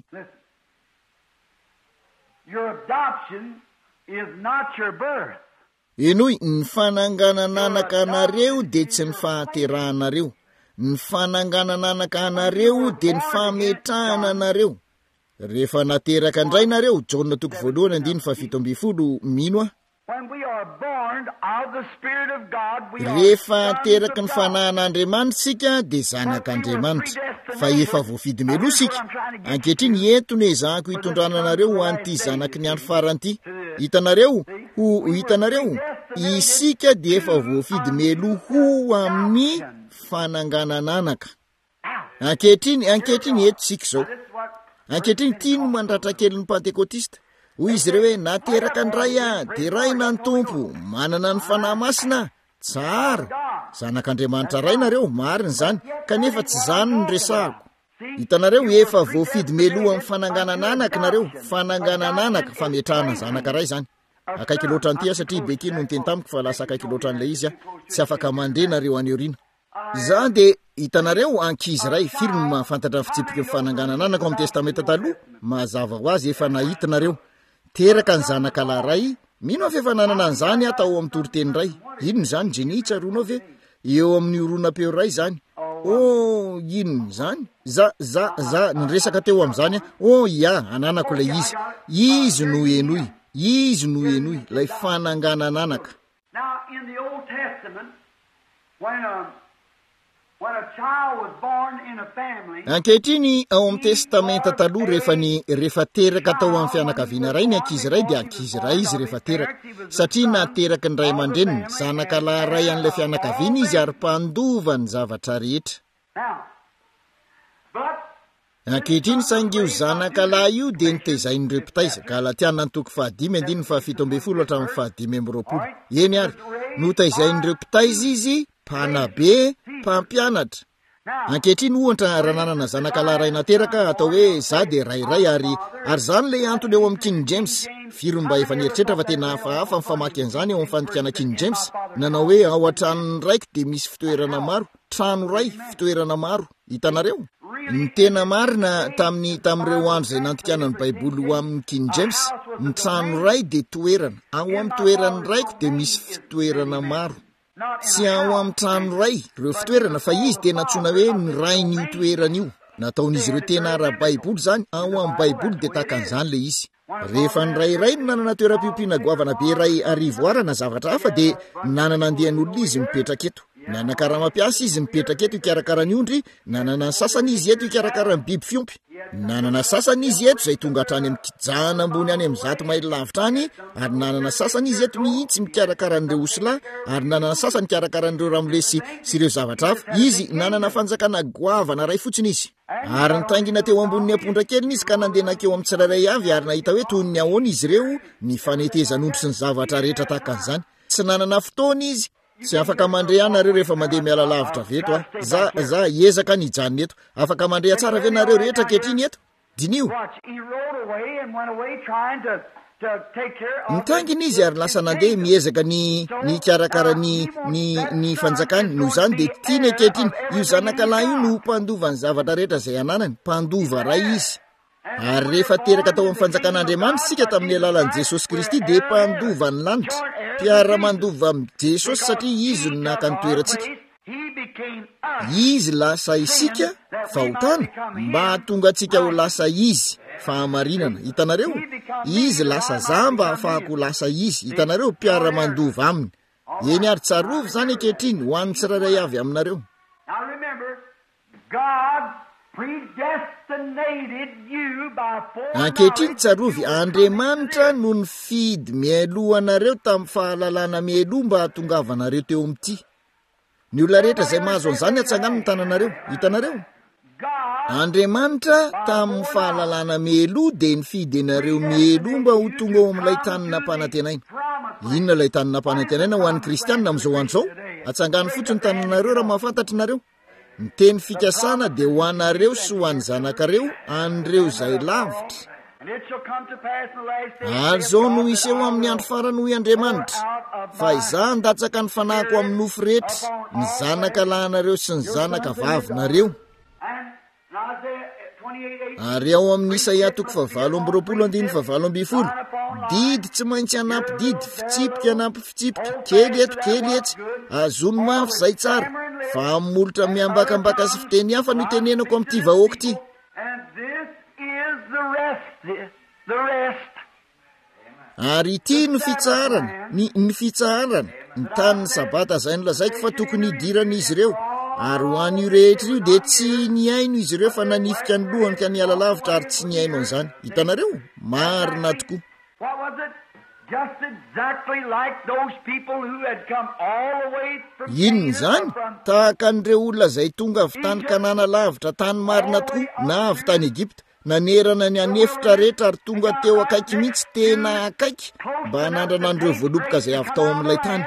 Your adoption is not your birth. Enoy, ny fananganana anaka anareo de tsy ny fahaterahanareo. Ny fananganana anaka anareo de ny fametrahana anareo. Rehefa nateraka indray nareo, John toko voalohany andiny fa fito amby folo mino a. rehefa teraka ny fanahin'Andriamanitra sika dia zanak'Andriamanitra, fa efa voafidy meloa sika. Ankehitriny entony ezahako hitondrana anareo ho an'ity zanaky ny andro faran'ity. Hitanareo ho hitanareo isika dia efa voafidy meloa ho amin'ny fananganananaka. Ankehitriny ankehitriny eto sika zao. Ankehitriny tiano mandratra kely ny Pentekotista. Hoy izy ireo hoe nateraka ny ray a dia raina ny tompo, manana ny fanahy masina. Tsara, zanak'Andriamanitra ray nareo, marina zany, kanefa tsy zany ny resahako. Hitanareo efa voafidy meloa amin'ny fananganananaka nareo, fananganananaka fametrahana zanaka ray zany. Akaiky loatra an'ity satria beky no niteny tamiko fa lasa akaiky loatra an'ilay izy a, tsy afaka mandeha nareo any aoriana. Zany dia hitanareo ankizy ray, firy no mahafantatra fitsipika ny fananganananaka amin'ny testamenta taloha, mazava ho azy efa nahita nareo. Teraka ny zanakalahy ray, mino fa efa nanana an'izany atao amin'ny toriteny ray. Inony zany Jeny tsaroanao ve? Eo amin'ny oronam-peo ray zany. Oh, inony zany? Za za za niresaka teo amin'izany. Oh ia, ananako ilay izy. Izy no enoy. Izy no enoy, ilay fananganananaka. Now in the Old Testament, when a when a child was born in a family, ankehitriny ao amin'ny testamenta taloha rehefa ny rehefa teraka tao amin'ny fianakaviana ray ny ankizy ray dia ankizy ray izy rehefa teraka, satria nateraka ny ray aman-dreniny, zanakalahy ray an'ilay fianakaviana izy ary mpandova ny zavatra rehetra. now, but Ankehitriny saingio zanakalahy io dia nitezainy'ireo mpitaiza. Galatiana ny toko fahadimy andininy fahafito ambin'ny folo hatramin'ny fahadimy amby roapolo. Eny ary, notezainy'ireo mpitaiza izy, mpanabe, mpampianatra. Ankehitriny ohatra raha nanana zanakalahy ray nateraka atao hoe za dia rairay ary ary zany ilay antony eo amin'ny King James. Firy mba efa nieritreritra fa tena hafahafa ny famaky an'izany eo amin'ny fandikana King James. Nanao hoe ao an-tranony raiky dia misy fitoerana maro, trano ray fitoerana maro. Hitanareo? Ny tena marina tamin'ny tamin'ireo andro izay nantikanany Baiboly ho amin'ny King James, ny trano ray dia toerana. Ao amin'ny toerany raiky dia misy fitoerana maro. Tsy ao amin'ny trano ray ireo fitoerana fa izy tena antsoina hoe ny ray n'io toerana io. Nataon'izy ireo tena ara-Baiboly zany, ao amin'ny Baiboly dia takan'izany le izy. Rehefa ny rairay no nanana toeram-piompiana goavana be ray arivo arana zavatra hafa dia nanana andehan'olona izy mipetraka eto. Nanana karaha-mampiasa izy mipetraka eto hikarakara ny ondry, nanana ny sasany izy eto hikarakara ny biby fiompy. Nanana sasany izy eto izay tonga hatrany amin'ny kijana ambony any amin'ny zato maily lavitra any, ary nanana sasany izy eto mihitsy mikarakara an'ireo osila, ary nanana sasany mikarakara an'ireo ramolesy sy ireo zavatra hafa. Izy nanana fanjakana goavana ray fotsiny izy. Ary nitaingina teo ambony apondra keliny izy ka nandeha nakeo amin'ny tsirairay avy ary nahita hoe toy ny ahoana izy ireo ny fanetezan'ondry sy ny zavatra rehetra tahaka an'izany. Tsy nanana fotoana izy. Tsy afaka mandre anareo rehefa mandeha miala lavitra veto a. Za za ezaka ny hijanona eto. Afaka mandre tsara ve nareo rehetra kehitriny eto? Dinio. he rode away and went away trying to to take care of Nitangina izy ary lasa nandeha miezaka ny ny karakara ny ny ny fanjakany. Noho izany dia tiany ankehitriny io zanakalahy io no mpandova ny zavatra rehetra izay ananany, mpandova ray izy. Ary rehefa teraka tao amin'ny fanjakan'Andriamanitra sika tamin'ny alalan'i Jesosy Kristy dia mpandova ny lanitra, mpiara-mandova amin'ny Jesosy satria izy no naka ny toerantsika. he became us. Izy lasa isika fahotana mba hahatonga antsika ho lasa izy fahamarinana. Hitanareo? Izy lasa za mba ahafahako lasa izy. Hitanareo? Mpiara-mandova aminy. Eny ary tsarovy zany ankehitriny ho an'ny tsirairay avy aminareo. Now remember, God predestinated you by Ankehitriny foreknowledge. tsarovy, Andriamanitra no nifidy mialoha anareo tamin'ny fahalalana mialoha mba hahatonga anareo teo amin'ity. Ny olona rehetra izay mahazo an'izany hatsangano ny tananareo. Hitanareo? God Andriamanitra tamin'ny fahalalana mialoha dia nifidy anareo mialoha mba ho tonga ao amin'ilay tany nampanantenaina. promised Inona ilay tany nampanantenaina ho an'ny kristianina amin'izao andro izao? Hatsangano fotsiny tananareo raha mahafantatra nareo. Ny teny fikasana dia ho anareo sy ho an'ny zanakareo an'ireo izay lavitra. and it shall come to pass in the last days Ary zao no iseo amin'ny andro farany hoy Andriamanitra, fa izaho handatsaka ny fanahiko amin'ny nofo rehetra, ny zanakalahinareo sy ny zanaka vavinareo. and in Isaiah twenty-eight eight Ary ao amin'ny Isaia toko favalo amby roapolo andiny favalo amby folo, didy tsy maintsy hanampy didy, fitsipika hanampy fitsipika, kely eto kely etsy, azony mafy izay tsara, fa molotra miambakambaka sy fiteny hafa no itenenako amin'ity vahoaka ity. and this is the rest the rest Ary ity ny fitsarana, ny, ny fitsarana, ny tanin'ny sabata zay nolazaiko fa tokony hidirana izy ireo. Ary ho an'io rehetra io dia tsy niaino izy ireo fa nanifika ny lohany ka niala lavitra ary tsy niaino an'izany. Hitanareo, marina tokoa. What was it? Just exactly like those people who had come all the way from Inona zany? Tahaka an'ireo olona izay tonga avy tany Kanana lavitra tany marina tokoa na avy tany Egipta, nanerana ny anefitra rehetra ary tonga teo akaiky mihitsy, tena akaiky mba hanandrana an'ireo voaloboka izay avy tao amin'ilay tany.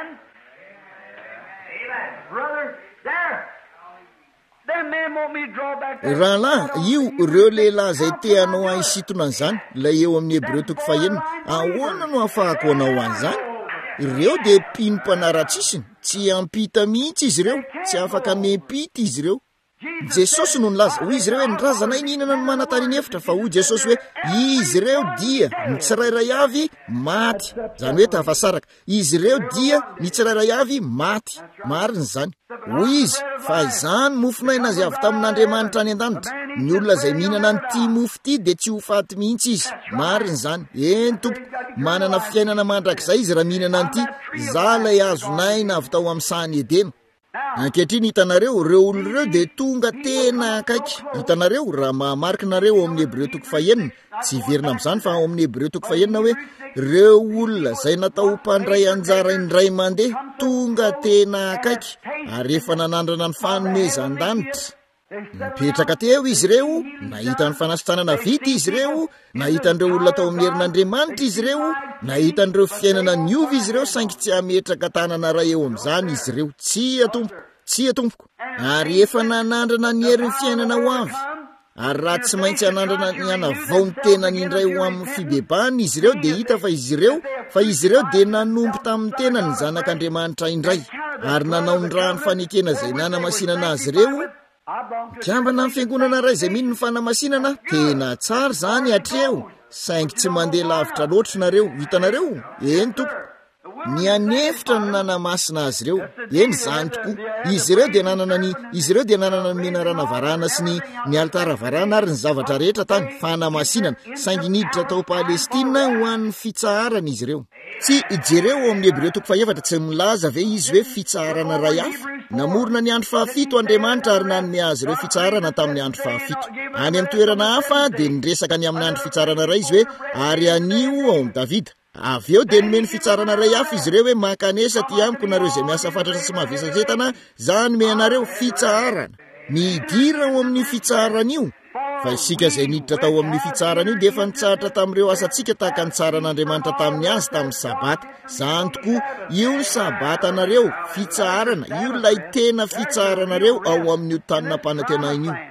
Rahalahy, io ireo lehilahy izay te hanao haisitona an'izany, ilay eo amin'ny Hebreo toko fahaenina, ahoana no ahafahako anao an'izany? Ireo dia mpino-panaratsisiny, tsy ampita mihitsy izy ireo, tsy afaka miampita izy ireo. Jesosy no nilaza hoy izy ireo hoe ny razanay nihinana ny manatany efitra, fa hoy Jesosy hoe izy ireo dia ny tsirairay avy maty. Zany hoe tafasaraka, izy ireo dia ny tsirairay avy maty. Marina zany. Hoy izy fa izany mofonaina izay avy tamin'Andriamanitra any an-danitra. Ny olona izay mihinana an'ity mofo ity dia tsy ho faty mihitsy izy. Marina zany. Eny tompo, manana fiainana mandrakizay izy raha mihinana an'ity. Izaho ilay azonaina avy tao amin'ny sahany Edena. Ankehitriny hitanareo, ireo olona ireo dia tonga tena akaiky. Hitanareo raha mahamarinareo ao amin'ny Hebreo toko fahaenina, tsy hiverina amin'izany fa ao amin'ny Hebreo toko fahaenina hoe ireo olona izay natao mpandray anjara indray mandeha tonga tena akaiky ary efa nanandrana ny fanomezan-danitra. Mipetraka teo izy ireo, nahita ny fanasitranana vity izy ireo, nahita an'ireo olona tao amin'ny herin'Andriamanitra izy ireo, nahita an'ireo fiainana niovy izy ireo saingy tsy hametraka tanana raha eo amin'izany izy ireo. Tsy atompo, tsy atompoko. Ary efa nanandrana ny herin'ny fiainana ho avy. Ary raha tsy maintsy hanandrana ny hanavao ny tenany indray ho amin'ny fibebahany izy ireo dia hita fa izy ireo, fa izy ireo dia nanompo tamin'ny tena ny zanak'Andriamanitra indray. Ary nanao ny raha ny fanekena izay nanamasinana azy ireo. Kiambana amin'ny fiangonana iray izay mino ny fanamasinana, tena tsara zany hatreo, saingy tsy mandeha lavitra loatra nareo. Hitanareo? Eny tompo. Ny anefitra ny nanamasina azy ireo. Eny zany tokoa. Izy ireo dia nanana ny izy ireo dia nanana ny menarana varana sy ny ny altara varana ary ny zavatra rehetra tany fanamasinana, saingy niditra tao Palestina ho an'ny fitsaharana izy ireo. Tsy jereo amin'ny Hebreo toko fahaefatra tsy milaza ve izy hoe fitsaharana ray hafa? Namorona ny andro fahafito Andriamanitra ary nanome azy ireo fitsarana tamin'ny andro fahafito. Any amin'ny toerana hafa dia niresaka ny amin'ny andro fitsarana ray izy hoe ary anio ao amin'ny Davida. Avy eo dia nomeny fitsarana ray hafa izy ireo hoe makanesa ty amiko nareo izay miasa fatratra sy mavesatretana, zany me anareo fitsarana. Nidira ao amin'ny fitsarana io. Fa isika izay niditra tao amin'ny fitsarana io dia efa nitsaratra tamin'ireo asantsika tahaka ny tsaran'Andriamanitra tamin'ny azy tamin'ny sabata. Zany tokoa, io ny sabata nareo fitsarana, io ilay tena fitsaranareo ao amin'ny tanina mpanantenaina io.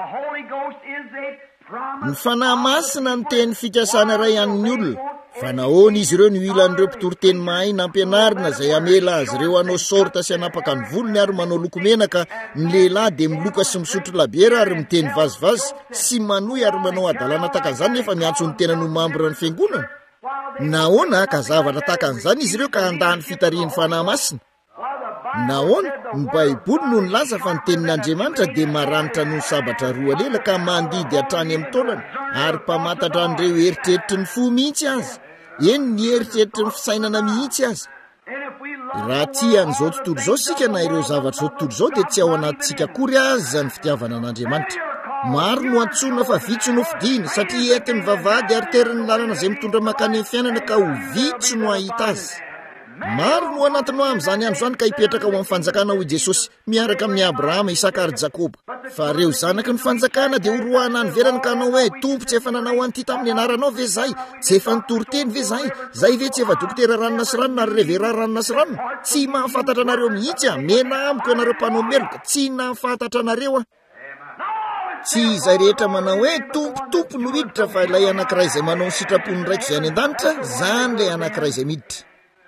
Ny fanahy masina ny teny fikasana ray amin'ny olona. Fa nahoana izy ireo no ilan'ireo mpitoroteny mahay nampianarina izay amela azy ireo hanao sorta sy hanapaka ny volony ary manao lokomenaka, ny lehilahy dia miloka sy misotro labiera ary miteny vazivazy sy manohy ary manao adalana takan'izany nefa miantso ny tena no mambra ny fiangonana. Nahoana ka zavatra takan'izany izy ireo ka handany fitarian'ny fanahy masina? Nahoana ny Baiboly no nilaza fa ny tenin'Andriamanitra dia maranitra noho ny sabatra roa lela ka mandidy hatrany amin'ny taolana ary mpamantatra an'ireo eritreritry ny fo mihitsy azy. Eny ny eritreritry ny fisainana mihitsy azy. Raha tia an'izao tontolo izao sika na ireo zavatra izao tontolo izao dia tsy ao anatintsika akory aza ny fitiavana an'Andriamanitra. Maro no antsoina fa vitsy no fidiana satria entin'ny vavahady ary teriny lalana izay mitondra makany amin'ny fiainana ka ho vitsy no ahita azy. Maro no anatiny amin'izany andro izany ka hipetraka ao amin'ny fanjakana hoy Jesosy miaraka amin'ny Abrahama, Isaka ary Jakoba. Fa ireo zanaky ny fanjakana dia horohana ny verana ka hanao hoe tompo tsy efa nanao an'ity tamin'ny anaranao ve zay? Tsy efa nitoroteny ve zay? Zay ve tsy efa dokotera ranona sy ranona ary revera ranona sy ranona? Tsy mahafantatra anareo mihitsy a, mena amiko ianareo mpanao meloka, tsy nahafantatra anareo a. Tsy izay rehetra manao hoe tompo tompo no miditra fa ilay anankiray izay manao ny sitrapony raiky izay any an-danitra, zany ilay anankiray izay miditra.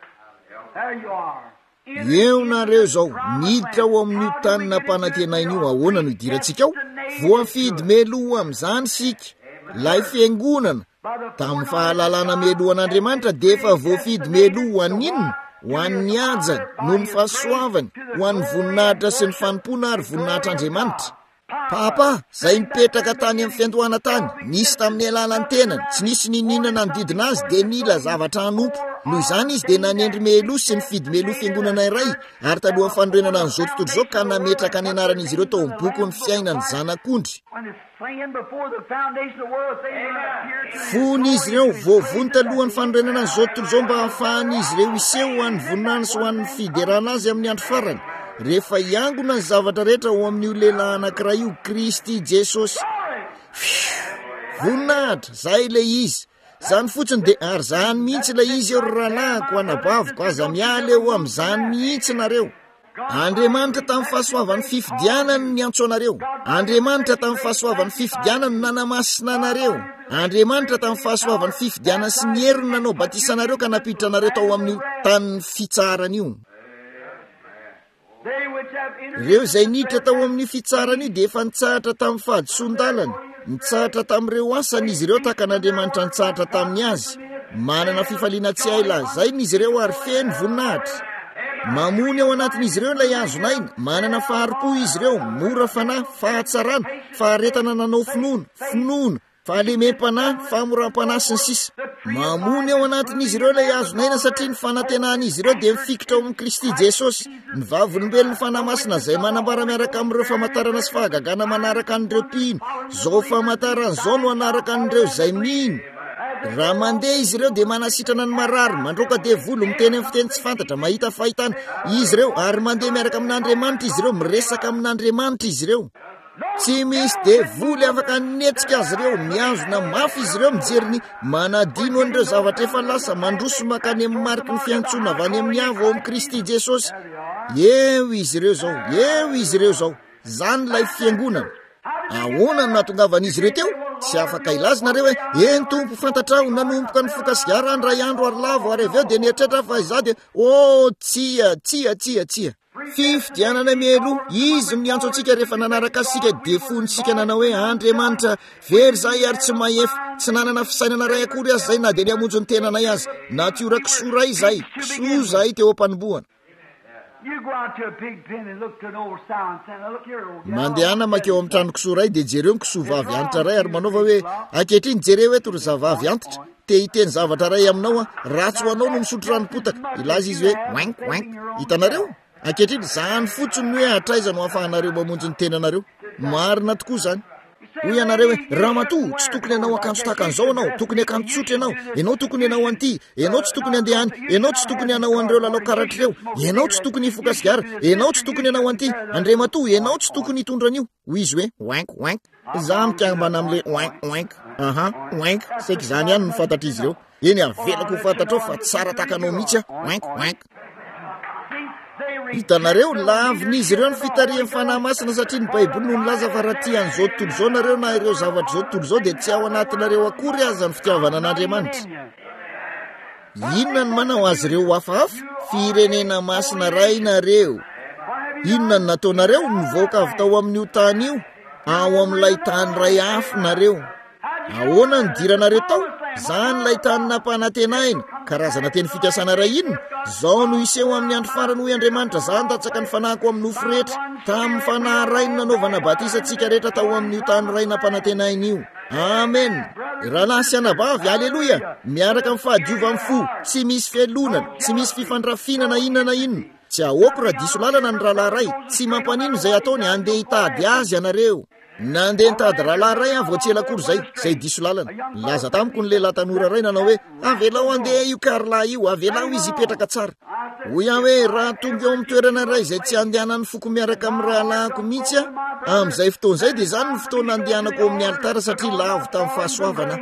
Eo nareo zao miditra ao amin'ny tanina mpanantenaina io, ahoana no idirantsika ao? Voafidy meloa amin'izany sika. Lay fiangonana tamin'ny fahalalana meloa an'Andriamanitra dia efa voafidy meloa ho an'inona? Ho an'ny ajany, no ny fahasoavany, ho an'ny voninahitra sy ny fanompona ary voninahitra Andriamanitra. papa zay mipetraka tany amin'ny fiandohana tany nisy tamin'ny alalany tenany tsy nisy nininana nodidina azy dia nila zavatra hanompo noho izany izy dia nanendry meloa sy nifidy meloa fiangonana iray ary taloha ny fanorenana n'izao tontolo izao ka nametraka ny anaran'izy ireo tao amin'ny boky ny fiainany zanak'ondry fony izy ireo voavony talohan'ny fanorenana n'izao tontolo izao mba hahafahany izy ireo iseho ho an'ny voninany sy ho an'ny fiderana azy amin'ny andro farany rehefa iangona ny zavatra rehetra ho amin'io lehilahy anankiray io Kristy Jesosy voninahitra zay le izy zany fotsiny dia ary zany mihitsy ilay izy eo ralahako anabaviko aza miala eo amin'izany mihitsy nareo Andriamanitra tamin'ny fahasoavan'ny fifidianany ny antsoanareo Andriamanitra tamin'ny fahasoavan'ny fifidianany nanamasina anareo Andriamanitra tamin'ny fahasoavan'ny fifidianany sy ny heriny nanao batisanareo ka napiditra anareo tao amin'ny tanin'ny fitsarana io ireo zay niditra tao amin'ny fitsarana io dia efa nitsahatra tamin'ny fahadisoan-dalana nitsahatra tamin'ireo asany izy ireo tahaka n'Andriamanitra nitsahatra tamin'ny azy manana fifaliana tsy aila zay n'izy ireo ary feno voninahitra mamony ao anatin'izy ireo ilay azonaina manana faharopo izy ireo mora fanahy fahatsarana faharetana nanao finoana finoana fahalemem-panahy fahamoram-panahy sy ny sisa mamony ao anatin'izy ireo ilay azonaina satria ny fanantenan'izy ireo dia mifikitra ao amin'ny Kristy Jesosy ny vavolombelon'ny fanahy masina zay manambara miaraka amin'ireo famantarana sy fahagagana manaraka an'ireo mpino zao famantarana zao no anaraka an'ireo zay mino raha mandeha izy ireo dia manasitrana ny marary mandroaka devolo miteny amin'ny fiteny tsy fantatra mahita fahitana izy ireo ary mandeha miaraka amin'Andriamanitra izy ireo miresaka amin'Andriamanitra izy ireo tsy misy devoly afaka netsika azy ireo miazona mafy izy ireo mijery ny manadino an'ireo zavatra efa lasa mandroso makany amin'ny mariky ny fiantsona avy any amin'ny avo ao amin'ny Kristy Jesosy eo izy ireo zao eo izy ireo zao zany lay fiangonana ahoana no nahatongavan'izy ireo teo tsy afaka ilazanareo hoe eny tompo fantatrao nanomboka ny fokasigara ny ray andro ary lavo ary avy eo dia nieritreritra fa iza dia o tsia tsia tsia tsia fifidianana melo izy miantso antsika rehefa nanaraka asika dia fonitsika nanao hoe Andriamanitra very zahay ary tsy mahefa tsy nanana fisainana ray akory azy zay na dia ny hamonjy ny tenanay azy natiora kisoa ray zay kisoa zahay teo am-panombohana mandehana makeo amin'ny trano kisoa ray dia jereo ny kisoa vavy antitra ray ary manaova hoe ankehitriny jereo eto ry zavavy antitra te hiteny zavatra ray aminao a ratsy ho anao no misotro ranopotaka ilaza izy hoe wank wank hitanareo ankehitriny zany fotsiny hoe hatraiza no hahafahanareo mamonjy ny tenanareo marina tokoa zany hoy ianareo hoe ramatoa tsy tokony anao akanjo tahaka an'izao anao tokony akanjo tsotra ianao ianao tokony anao an'ity ianao tsy tokony andehany ianao tsy tokony anao an'ireo lalao karatr'ireo ianao tsy tokony hifoka sigara ianao tsy tokony anao an'ity andriamatoa ianao tsy tokony hitondran'io hoy izy hoe wank wank za mikambana amin'le wank wank aha wank saika izany ihany no fantatra izy ireo eny avelako ho fantatrao fa tsara tahaka anao mihitsy a wank wank hitanareo lavin'izy ireo ny fitarihan'ny fanahy masina satria ny baiboly no nilaza fa raha tia an'izao tontolo izao nareo na ireo zavatra zao tontolo izao dia tsy ao anatinareo akory aza ny fitiavana an'Andriamanitra inona ny manao azy ireo hafahafa firenena masina ray nareo inona ny nataonareo nivoaka avy tao amin'io tany io ao amin'ilay tany ray afo nareo ahoana ny diranareo tao zany lay tany nampanantenaina karazana teny fikasana ray inona zao no iseho amin'ny andro farany hoy Andriamanitra zany tatsaka ny fanahiko amin'ny nofo rehetra tamin'ny fanahy ray no nanaovana batisantsika rehetra tao amin'io tany ray nampanantenaina io amen rahalahy sy anabavy aleloia miaraka amin'ny fahadiova amin'ny fo tsy misy fialonana tsy misy fifandrafinana inona na inona tsy ahoako raha diso lalana ny rahalahy ray tsy mampanino zay ataony andeha hitady azy ianareo nandeha nitady rahalahy ray avy tsy elakory zay zay diso lalana laza tamiko ny lehilahy tanora ray nanao hoe avelao andeha io karlahy io avelao izy hipetraka tsara hoy aho hoe raha tonga eo amin'ny toerana ray zay tsy andehanany foko miaraka amin'ny rahalahiko mihitsy a amin'izay fotoana izay dia zany ny fotoana andehanako amin'ny alitara satria lavo tamin'ny fahasoavana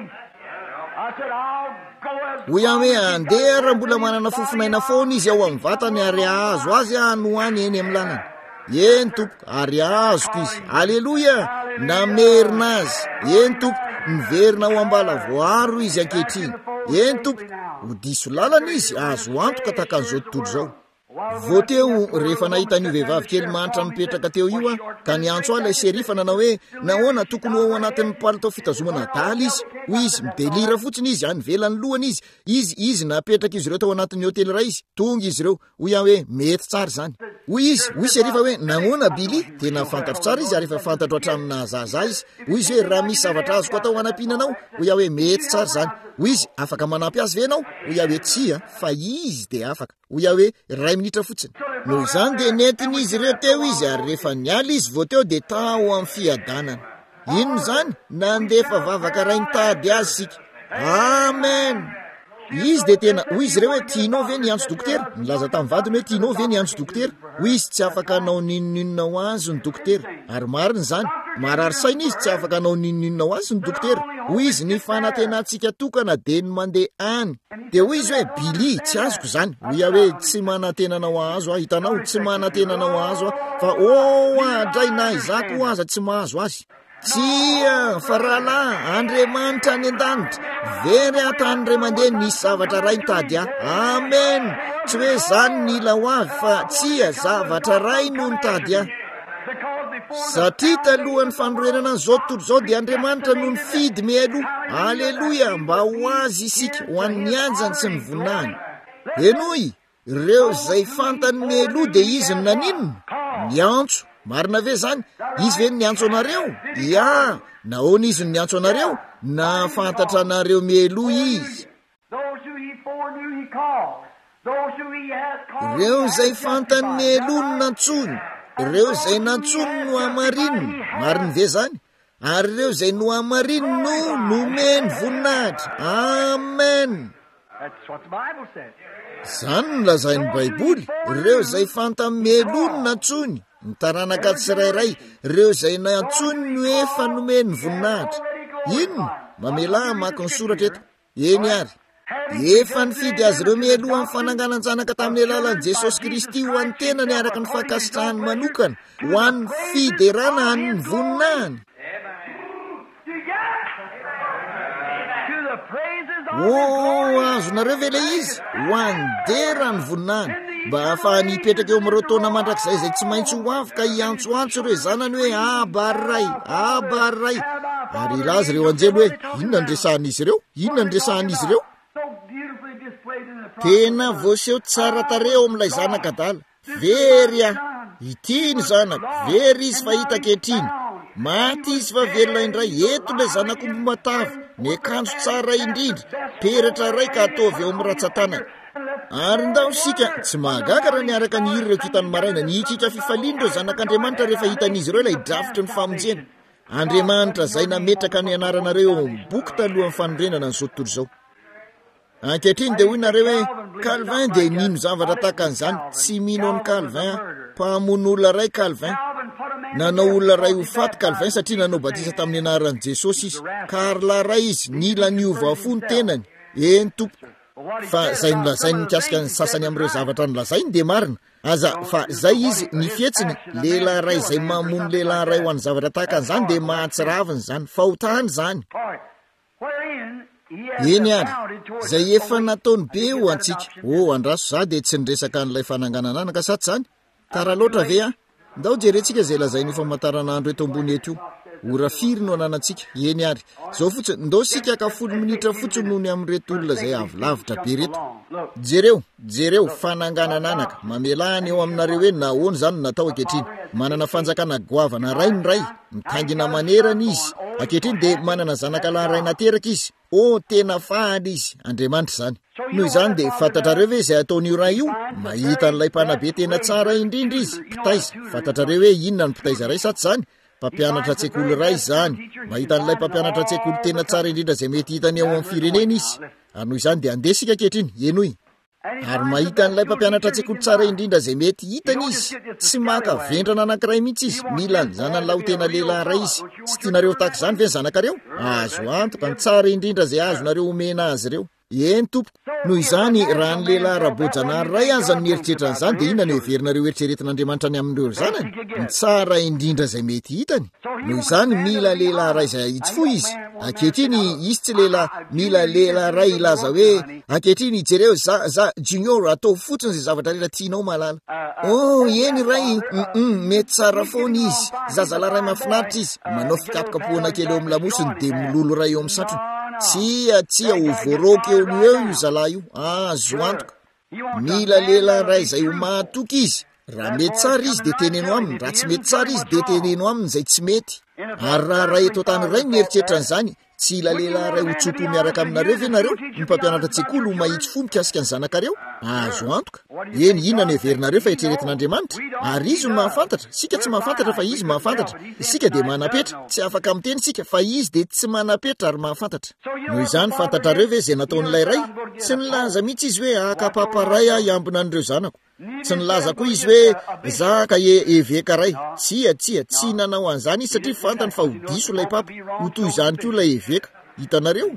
hoy aho hoe andeha raha mbola manana fofinaina foana izy ao amin'ny vatany ary ahazo azy anoany eny amin'ny lanana eny tompoko ary azoko izy aleloia namerina azy eny tompoko miverina ao ambala voaro izy ankehitriny eny tompoko ho diso lalana izy azo antoka tahaka an'izao tontolo izao vo teo rehefa nahitan'io vehivavy kely manitra mipetraka teo io a ka niantso ahy ilay serifa nanao hoe nahoana tokony ao anatin'ny palitao fitazomana daly izy hoy izy midelira fotsiny izy any velany lohany izy izy izy napetraka izy ireo tao anatin'ny hotely ray izy tonga izy ireo hoy aho hoe mety tsara zany hoy izy hoy izy rehefa hoe nagnona Billy tena fantatro tsara izy ary efa fantatro hatramina zaza izy hoy izy hoe raha misy zavatra azoko atao anampinanao hoy iaho hoe mety tsara zany hoy izy afaka manampy azy ve ianao hoy iaho hoe tsy a fa izy de afaka hoy iaho hoe ray minitra fotsiny noho izany de nentin'izy ireo teo izy ary rehefa niala izy vao teo de tao amin'ny fiadanana ino zany nandefa vavaka ray nitady azy sika amen izy de tena hoy izy ireo hoe tianao ve niantso dokotera nilaza tamin'ny vadiny hoe tianao ve niantso dokotera hoy izy tsy afaka anao ninoninona ho azy ny dokotera ary mariny zany marary saina izy tsy afaka anao ninoninona ho azy ny dokotera hoy izy ny fanatenantsika tokana de ny mandeha any de hoy izy hoe Billy tsy azoko zany hoy iaho hoe tsy manatenanao azo a hitanao tsy manatenanao azo a fa o adray na izako ho aza tsy mahazo azy tsia fa rahalahy Andriamanitra any an-danitra very atany ray mandeha nisy zavatra ray nitady ahy amen tsy hoe zany nila ho avy fa tsia zavatra ray no nitady ahy satria talohan'ny fandroenana an'izao tontolo izao dia Andriamanitra no nifidy mialoha aleloia mba ho azy isika ho an'ny anjany sy ny voninahiny enoy ireo izay fantany mialoha dia izy ny naninona miantso marina ve zany izy ve niantso anareo ia nahoana izy ny niantso anareo na fantatra anareo mialoha izy ireo izay fantany mialoha no nantsony ireo izay nantsony no hamarininy mariny ve zany ary ireo izay no hamarininy no nomeny voninahitra amen zany no lazain'ny baiboly ireo izay fantany mialoha no nantsony ny taranaka tsirairay ireo izay nantsony no efa nomeny voninahitra ino mamela maka ny soratra eto eny ary efa nifidy azy ireo mialoha amin'ny fananganan-janaka tamin'ny alalan'i Jesosy Kristy ho an'ny tenany araka ny fankasitrahany manokana ho an'ny fiderana any ny voninahiny o azonareo ve le izy ho andera ny voninahiny mba ahafahany hipetraka eo amin'ireo taona mandrakizay izay tsy maintsy ho avy ka hiantsoantso ireo zanany hoe abaray abaray ary ilazy ireo anjely hoe inona ndresahan'izy ireo inona ndresahan'izy ireo tena voaseho tsara tare eo amin'ilay zanaka dala very a itiny zanaka very izy fa hita kehitriny maty izy fa velona indray eto ilay zanakombo matavy ny akanjo tsara indrindra peratra ray ka ataovy eo amin'ny ratsan-tanana ary ndao sika tsy mahagaga raha niaraka ny hiry ireo kitany maraina nihitritra fifaliany ireo zanak'Andriamanitra rehefa hitan'izy ireo ilay drafitry ny famonjena Andriamanitra zay nametraka ny anaranareo eo amin'ny boky talohan'ny fanondrenana ny zao tontolo izao ankehitriny dia hoy nareo hoe Calvin dia nino zavatra tahaka an'izany tsy mino amin'ny Calvin mpamono olona ray Calvin nanao olona ray ho faty Calvin satria nanao batisa tamin'ny anaran'i Jesosy izy karla ray izy nila niova fo ny tenany eny tompo fa zay nolazainy mikasika ny sasany amin'ireo zavatra nolazainy dia marina aza fa zay izy ny fietsiny lehilahy ray izay mamono lehilahy ray ho an'ny zavatra tahaka an'izany dia mahatsiraviny zany fahotany zany eny ary zay efa nataony be ho antsika o andraso za dia tsy niresaka n'ilay fananganananaka saty zany tara loatra ve a ndao jerentsika zay lazainy famataranandro eto ambony eto io ora firy no ananantsika eny ary zao fotsiny ndao sika ka folo minitra fotsiny noho ny amin'reto olona zay avolavitra be reto jereo jereo fananganananaka mamelahany eo aminareo hoe nahoany zany natao ankehitriny manana fanjakana goavana ray ny ray mitangina manerana izy ankehitriny dia manana zanakalahy ray nateraka izy o tena faly izy Andriamanitra zany noho izany dia fantatrareo ve izay ataon'io raha io mahita n'ilay mpanabe tena tsara indrindra izy mpitaiza fantatrareo hoe inona ny mpitaiza ray saty zany mpampianatra tsekoly ray zany mahita n'ilay mpampianatra tsekoly tena tsara indrindra izay mety hitany ao amin'ny firenena izy ary noho izany dia andesika ankehitriny enoy ary mahita n'ilay mpampianatra tsekoly tsara indrindra izay mety hitany izy tsy maka vendrana anankiray mihitsy izy mila ny zanany laho tena lehilahy ray izy tsy tianareo tahaka izany ve ny zanakareo azo antoka ny tsara indrindra izay azonareo omena azy ireo eny tompo noho izany raha ny lehilahy rabojanary ray aza ny mieritreritra an'izany dia inona no heverinareo eritreretin'Andriamanitra ny amin'ireo zanany ny tsara indrindra izay mety hitany noho izany mila lehilahy ray izay ahitsy fo izy ankehitriny izy tsy lehilahy mila lehilahy ray ilaza hoe ankehitriny jereo za za junior atao fotsiny izay zavatra rehetra tianao malala o eny ray mm mety tsara foana izy zazalahy ray mahafinaritra izy manao fikapokapohana kely eo amin'ny lamosiny dia milolo ray eo amin'ny satrony tsia tsia ho voaroky eo ny eo io zalahy io azo antoka mila lehilahy ray izay ho mahatoky izy raha mety tsara izy de teneno aminy, raha tsy mety tsara izy de teneno aminy zay tsy mety. Ary raha ray eto tany ray nieritreritran'izany, tsy ila lehilahy ray hotsopo miaraka aminareo ve nareo ny mpampianatra tsekoly ho mahitsy fo mikasika ny zanakareo? Azo antoka. Eny inona no heverinareo fa eritreretin'Andriamanitra? Ary izy no mahafantatra, sika tsy mahafantatra fa izy mahafantatra. Isika de manapetra, tsy afaka miteny sika fa izy de tsy manapetra ary mahafantatra. Noho izany fantatrareo ve zay nataon'ilay ray? Tsy nilaza mihitsy izy hoe akapaparay ah iambina an'ireo zanako. Tsy nilaza koa izy hoe zaka e eveka ray. Tsia tsia tsy nanao an'izany izy satria fantany fa ho diso ilay papa. Ho toy izany koa ilay eveka. Hitanareo?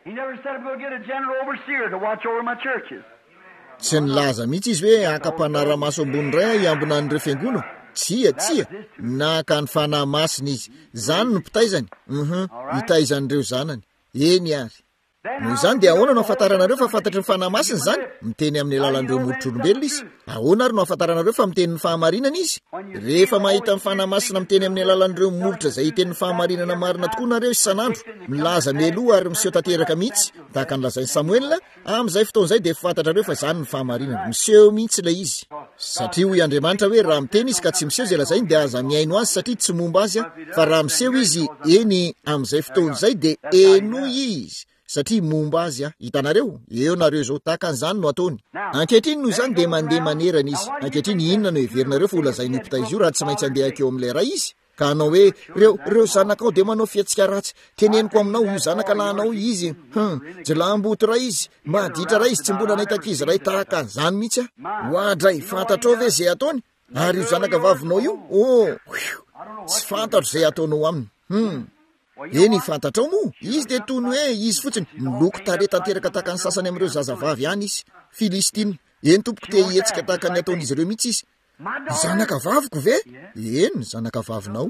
Tsy nilaza mihitsy izy hoe akapanara-maso ambony ray iambina an'ireo fiangonana. Tsia tsia naka ny fanahy masina izy. Zany no mpitaizany. Mhm, hitaizan'ireo zanany. Eny ary. Noho izany dia ahoana no ahafantaranareo fa fantatry ny fanahy masina zany? Miteny amin'ny alalan'ireo molotr'olombelona izy. Ahoana ary no ahafantaranareo fa miteny ny fahamarinana izy? Rehefa mahita ny fanahy masina miteny amin'ny alalan'ireo molotra izay hiteny ny fahamarinana marina tokoa nareo isan'andro, milaza mialoha ary miseho tanteraka mihitsy, tahaka nilazain'i Samuela, amin'izay fotoan'izay dia fantatrareo fa zany ny fahamarinana. Miseho mihitsy ilay izy. Satria hoy Andriamanitra hoe raha miteny izy ka tsy miseho izay lazainy dia aza miaino azy satria tsy momba azy, fa raha miseho izy eny amin'izay fotoan'izay dia eno izy. Satria momba azy a, hitanareo, eo nareo zao tahaka an'izany no ataony. Ankehitriny noho izany dia mandeha manerana izy. Ankehitriny inona no heverinareo fa ho lazainy mpitaizy io raha tsy maintsy andeha akeo amin'ilay ray izy? Ka anao hoe reo reo zanakao dia manao fiatsika ratsy, teneniko aminao ho zanaka lahinao izy. Hm, jelamboto ray izy, maditra ray izy, tsy mbola nahitakizy ray tahaka an'izany mihitsy a. Hoadray, fantatrao ve zay ataony? Ary io zanaka vavinao io? Oh, tsy fantatro zay ataonao aminy. Hmm. Eny fantatrao moa, izy de tony hoe izy fotsiny miloko tare tanteraka tahaka ny sasany amin'ireo zazavavy ihany izy. Filistina, eny tompoko te hihetsika tahaka ny ataon'izy ireo mihitsy izy. Zanaka vaviko ve? Eny, zanaka vavinao.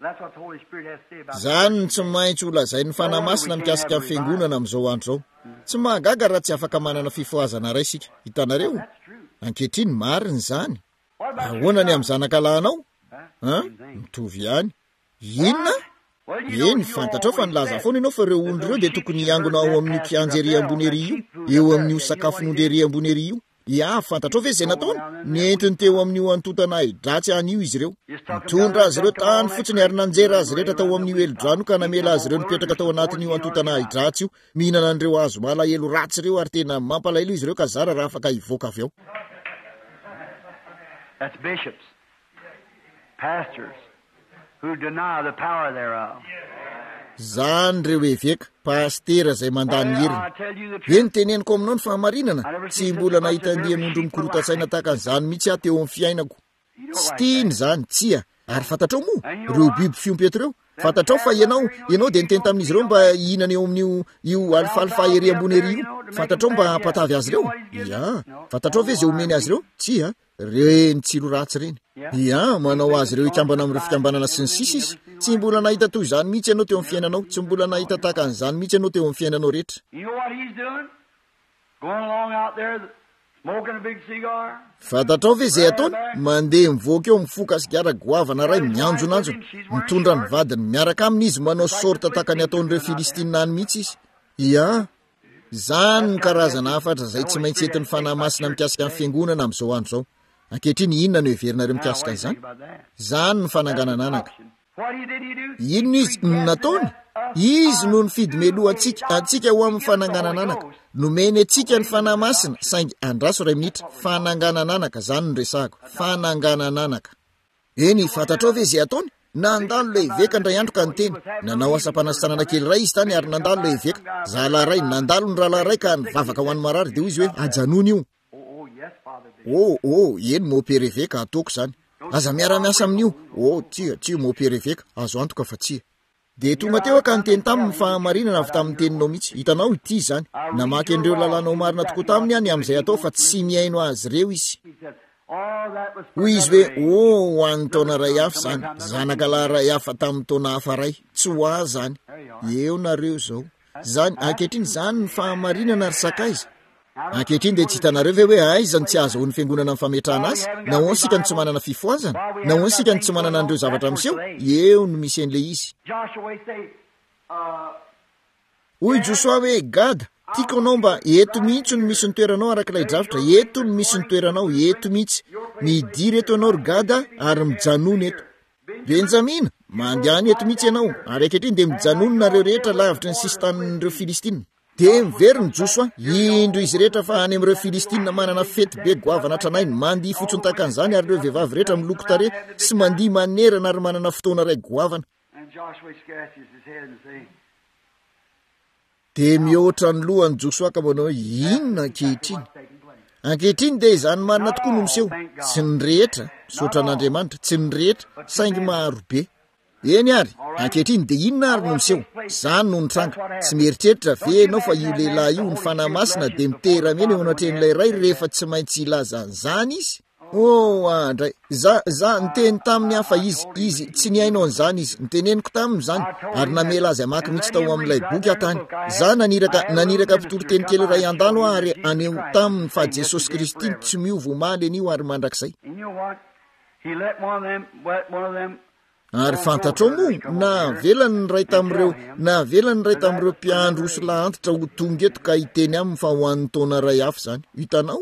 Zany tsy maintsy ho lazain'ny fanahy masina mikasika amin'ny fiangonana amin'izao andro zao. Tsy mahagaga raha tsy afaka manana fifoazana ray sika. Hitanareo? Ankehitriny marina izany. Ahoana ny amin'ny zanaka lahinao? Ha? Mitovy ihany. Inona? Eny fantatrao fa nilaza foana ianao fa ireo ondry ireo dia tokony hiangona ao amin'ny kianja ery ambony ery io, eo amin'io sakafon'ondry ery ambony ery io. Ia, fantatrao ve zay nataony? Nientiny teo amin'io antotana hidratsy an'io izy ireo. Mitondra azy ireo tany fotsiny ary nanjera azy rehetra tao amin'io elo-drano ka namela azy ireo nipetraka tao anatin'io antotana hidratsy io, mihinana an'ireo hazo malahelo ratsy ireo ary tena mampalahelo izy ireo ka zara raha afaka hivoaka avy ao. That's bishops, pastors who deny the power thereof. Zany reo eveka, pastera zay mandany heriny. Eny teneniko aminao ny fahamarinana, tsy mbola nahita andeha nondro mikorota-tsaina tahaka an'izany mihitsy aho teo amin'ny fiainako. Tsy tiany zany, tsia. Ary fantatrao moa, reo biby fiompeto reo. Fantatrao fa ianao, ianao dia niteny tamin'izy ireo mba hihinana eo amin'io io alfalfa ery ambony ery io. Fantatrao mba hampatavy azy ireo? Ia, fantatrao ve zay omeny azy ireo? Tsia, reny tsilo ratsy reny. Ia, manao azy ireo ikambana amin'ireo fikambanana sy ny sisa izy. Tsy mbola nahita toy izany mihitsy ianao teo amin'ny fiainanao, tsy mbola nahita tahaka an'izany mihitsy ianao teo amin'ny fiainanao rehetra. Fantatrao ve zay ataony? Mandeha mivoaka eo mifoka sigara goavana ray mianjonanjona, mitondra ny vadiny miaraka aminy izy manao sorta tahaka ny ataon'ireo Filistina any mihitsy izy. Ia, zany ny karazana hafatra zay tsy maintsy entin'ny fanahy masina mikasika amin'ny fiangonana amin'izao andro zao. Ankehitriny inona no heverinareo mikasika an'izany? Zany ny fananganana anaka. Inona izy nataony? Izy no nifidy meloa atsika, atsika ho amin'ny fananganana anaka. Nomeny atsika ny fanahy masina, saingy andraso ray minitra, fananganana anaka, zany ny resahako, fananganana anaka. Eny, fantatrao ve zay ataony? Nandalo ilay eveka ndray andro ka niteny. Nanao asa-panasitranana kely ray izy tany ary nandalo ilay eveka. Zalahy ray, nandalo ny rahalahy ray ka nivavaka ho an'ny marary dia izy hoe ajanony io. Oh, oh, eny môpera eveka ataoko zany. Aza miara-miasa amin'io. Oh, tia, tia môpera eveka, azo antoka fa tia. Dia tonga teo ka niteny taminy fahamarinana avy tamin'ny teninao mihitsy. Hitanao ity zany. Namaky an'ireo lalànao marina tokoa taminy any amin'izay atao fa tsy miaino azy ireo izy. Hoy izy hoe, oh, ho an'ny taona ray hafa zany. Zanaka lahy ray hafa tamin'ny taona hafa ray. Tsy ho ahy zany. Eo nareo zao. Zany, ankehitriny zany ny fahamarinana ary sakaiza. Ankehitriny dia tsy hitanareo ve hoe aiza ny tsy azahoan'ny fiangonana amin'ny fametrahana azy? Nahoana sika ny tsy manana fifoazana? Nahoana sika ny tsy manana an'ireo zavatra miseho? Eo no misy an'ilay izy. Hoy Joshua hoe, Gada, tiako anao mba eto mihitsy no misy ny toeranao arak'ilay dravitra, eto no misy ny toeranao, eto mihitsy. midiry eto anao rogada ary mijanona eto. Benjamina, mandeany eto mihitsy ianao, ary ankehitriny dia mijanononareo rehetra lavitra ny sisy tanin'ireo Filistina. Dia mivery ny Josua, indro izy rehetra fa any amin'ireo Filistina manana fety be goavana tranainy, mandihy fotsiny tahaka an'izany ary ireo vehivavy rehetra miloko tare sy mandihy manerana ary manana fotoana ray goavana. Dia mihoatra ny lohany Josua ka manao inona ankehitriny. Ankehitriny dia izany marina tokoa no miseho, tsy ny rehetra, misaotra an'Andriamanitra, tsy ny rehetra, saingy maro be. Eny ary, ankehitriny dia inona ary no miseho, izany no nitranga. Tsy mieritreritra ve ianao fa io lehilahy io ny fanahy masina dia miteramena eo anatrehan'ilay iray rehefa tsy maintsy ilaza an'izany izy? Oh, andray, za za niteny taminy hafa izy, izy tsy nihainao an'izany izy, niteneniko tamin'izany, ary namela azy amaky mihitsy tao amin'ilay boky hatany. Za naniraka naniraka mpitory-teny kely iray an-dalo ary aneo taminy fa Jesosy Kristy tsy miova omaly an'io ary mandrakizay. Ary fantatrao moa, na velany ny ray tamin'ireo, na velany ny ray tamin'ireo mpiandro osola antitra ho tonga eto ka hiteny aminy fa ho an'ny taona ray hafa izany. Hitanao?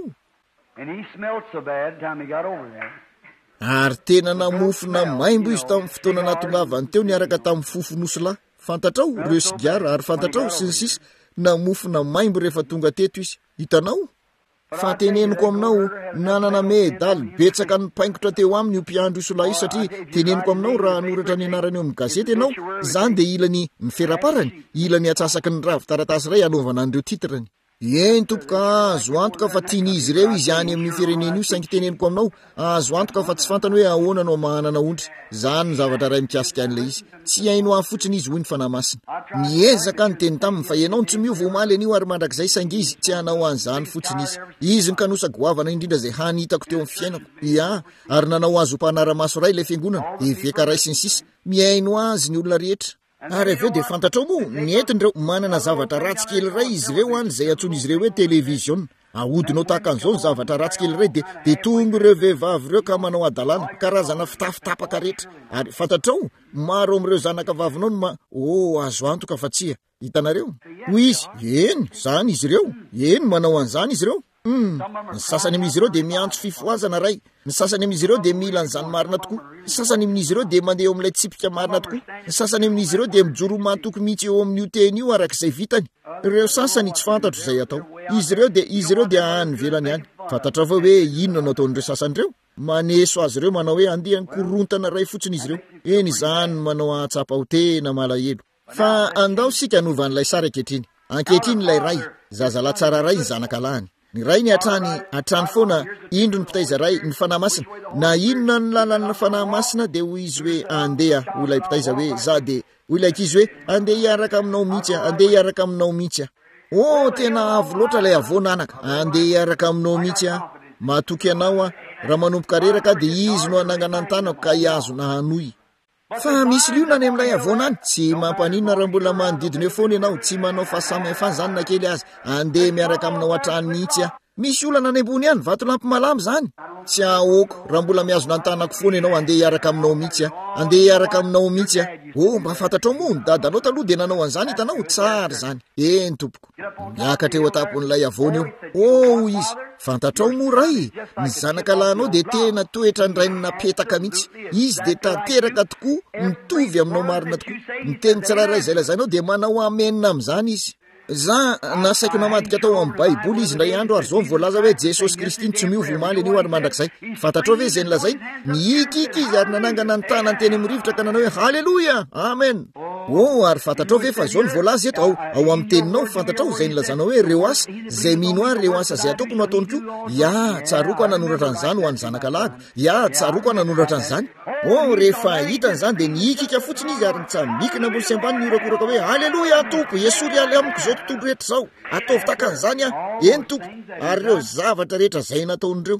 Ary tena namofona maimbo izy tamin'ny fotoana natongavany teo niaraka tamin'ny fofonosolahy. Fantatrao, ireo sigara, ary fantatrao sy ny sisa, namofona maimbo rehefa tonga teto izy. Hitanao? Fateneniko aminao, nanana medaly betsaka ny paingotra teo aminy io mpiandro isola io satria teneniko aminao raha noratra ny anarany eo amin'ny gazety ianao, izany dia ilany ny feraparany, ilany atsasaky ny ravy taratasy iray anaovana an'ireo titrany. Eny tompoka, azo antoka fa tian'izy ireo izy any amin'ny firenena io saingy teneniko aminao, azo antoka fa tsy fantany hoe ahoana no manana ondry. Izany ny zavatra ray mikasika an'ilay izy. Tsy haino ahy fotsiny izy hoy ny fanahy masina. Niezaka ny teny taminy fa ianao tsy miova omaly an'io ary mandrakizay saingy izy tsy hanao an'izany fotsiny izy. Izy ny kanosa goavana indrindra izay hany hitako teo amin'ny fiainako. Ia, ary nanao azo mpanara-maso ray ilay fiangonana, eveka ray sy ny sisa. Mihaino azy ny olona rehetra. Ary aveo dia fantatrao moa, ny entin'ireo manana zavatra ratsy kely ray izy ireo any izay antsoin'izy ireo hoe televiziona. Ahodinao tahaka an'izao ny zavatra ratsy kely ray dia dia tonga ireo vehivavy ireo ka manao adalàna, karazana fitafitapaka rehetra. Ary fantatrao, maro amin'ireo zanaka vavinao no ma oh, azo antoka fa tsia. Hitanareo? Hoy izy, eny, zany izy ireo. Eny, manao an'izany izy ireo. Mm. Ny sasany amin'izy ireo dia miantso fifoazana ray. Ny sasany amin'izy ireo dia mila an'izany marina tokoa. Ny sasany amin'izy ireo dia mandeha eo amin'ilay tsipika marina tokoa. Ny sasany amin'izy ireo dia mijoro mantoko mihitsy eo amin'io teny io arak'izay vitany. Ireo sasany tsy fantatro izay atao. Izy ireo dia izy ireo dia any velany any. Fantatra fa hoe inona no ataon'ireo sasany ireo? Maneso azy ireo manao hoe andeha korontana ray fotsiny izy ireo. Eny izany manao ahatsapa ho tena malahelo. Fa andao sika hanova an'ilay sary ankehitriny. Ankehitriny ilay ray, zazalahy tsara ray ny zanaka lahany. Ny ray ny hatrany hatrany foana indro ny mpitaiza ray ny fanahy masina. Na inona ny lalana fanahy masina dia hoy izy hoe andeha ho ilay mpitaiza hoe za dia hoy ilay ankizy hoe andeha hiaraka aminao mihitsy andeha hiaraka aminao mihitsy. Oh, tena avo loatra ilay avonanaka. Andeha hiaraka aminao mihitsy a. Matoky anao a. Raha manompoka reraka dia izy no anangana ny tanako ka hiazo na hanoy. Fa misy liona any amin'ilay avonany, tsy mampaninona raha mbola manodidina eo foana ianao, tsy manao fahasamihafana zany na kely azy, andeha miaraka aminao hatrany mihitsy a. Misy olana any ambony ihany, vatolampy malamy zany. Tsy ahoko, raha mbola miazona ny tanako foana ianao, andeha hiaraka aminao mihitsy a, andeha hiaraka aminao mihitsy a. Oh, mba fantatrao moa, ny dadanao taloha dia nanao an'izany hitanao, tsara zany. Eny tompoko. Miakatra eo an-tampon'ilay avona eo. Oh, izy. Fantatrao moa ray, ny zanaka lahinao dia tena toetra ny rainy napetaka mihitsy. Izy dia tanteraka tokoa, mitovy aminao marina tokoa. Ny teny tsirairay izay lazainao dia manao amenina amin'izany izy. Za nasaiko namadika tao amin'ny Baiboly izy indray andro ary zao voalaza hoe Jesosy Kristy tsy miova omaly an'io ary mandrakizay. Fantatrao ve izay nilazainy? Miikiky izy ary nanangana ny tanany teny amin'ny rivotra ka nanao hoe haleloia, amen. Oh, ary fantatrao ve fa zao ny voalaza eto ao ao amin'ny teninao fantatrao izay nilazanao hoe reo asa izay mino ary reo asa izay ataoko no ataony koa. Ya, tsaroko nanoratra an'izany ho an'ny zanaka lago. Ya, tsaroko nanoratra an'izany. Oh, rehefa hitany izany dia niikika fotsiny izy ary nitsamikina ambony sy ambany niorakoraka hoe haleloia tompo, Jesosy ale amiko izao tontolo rehetra izao. Ataovy taka an'izany a, eny tompo. Ary ireo zavatra rehetra izay nataon'ireo.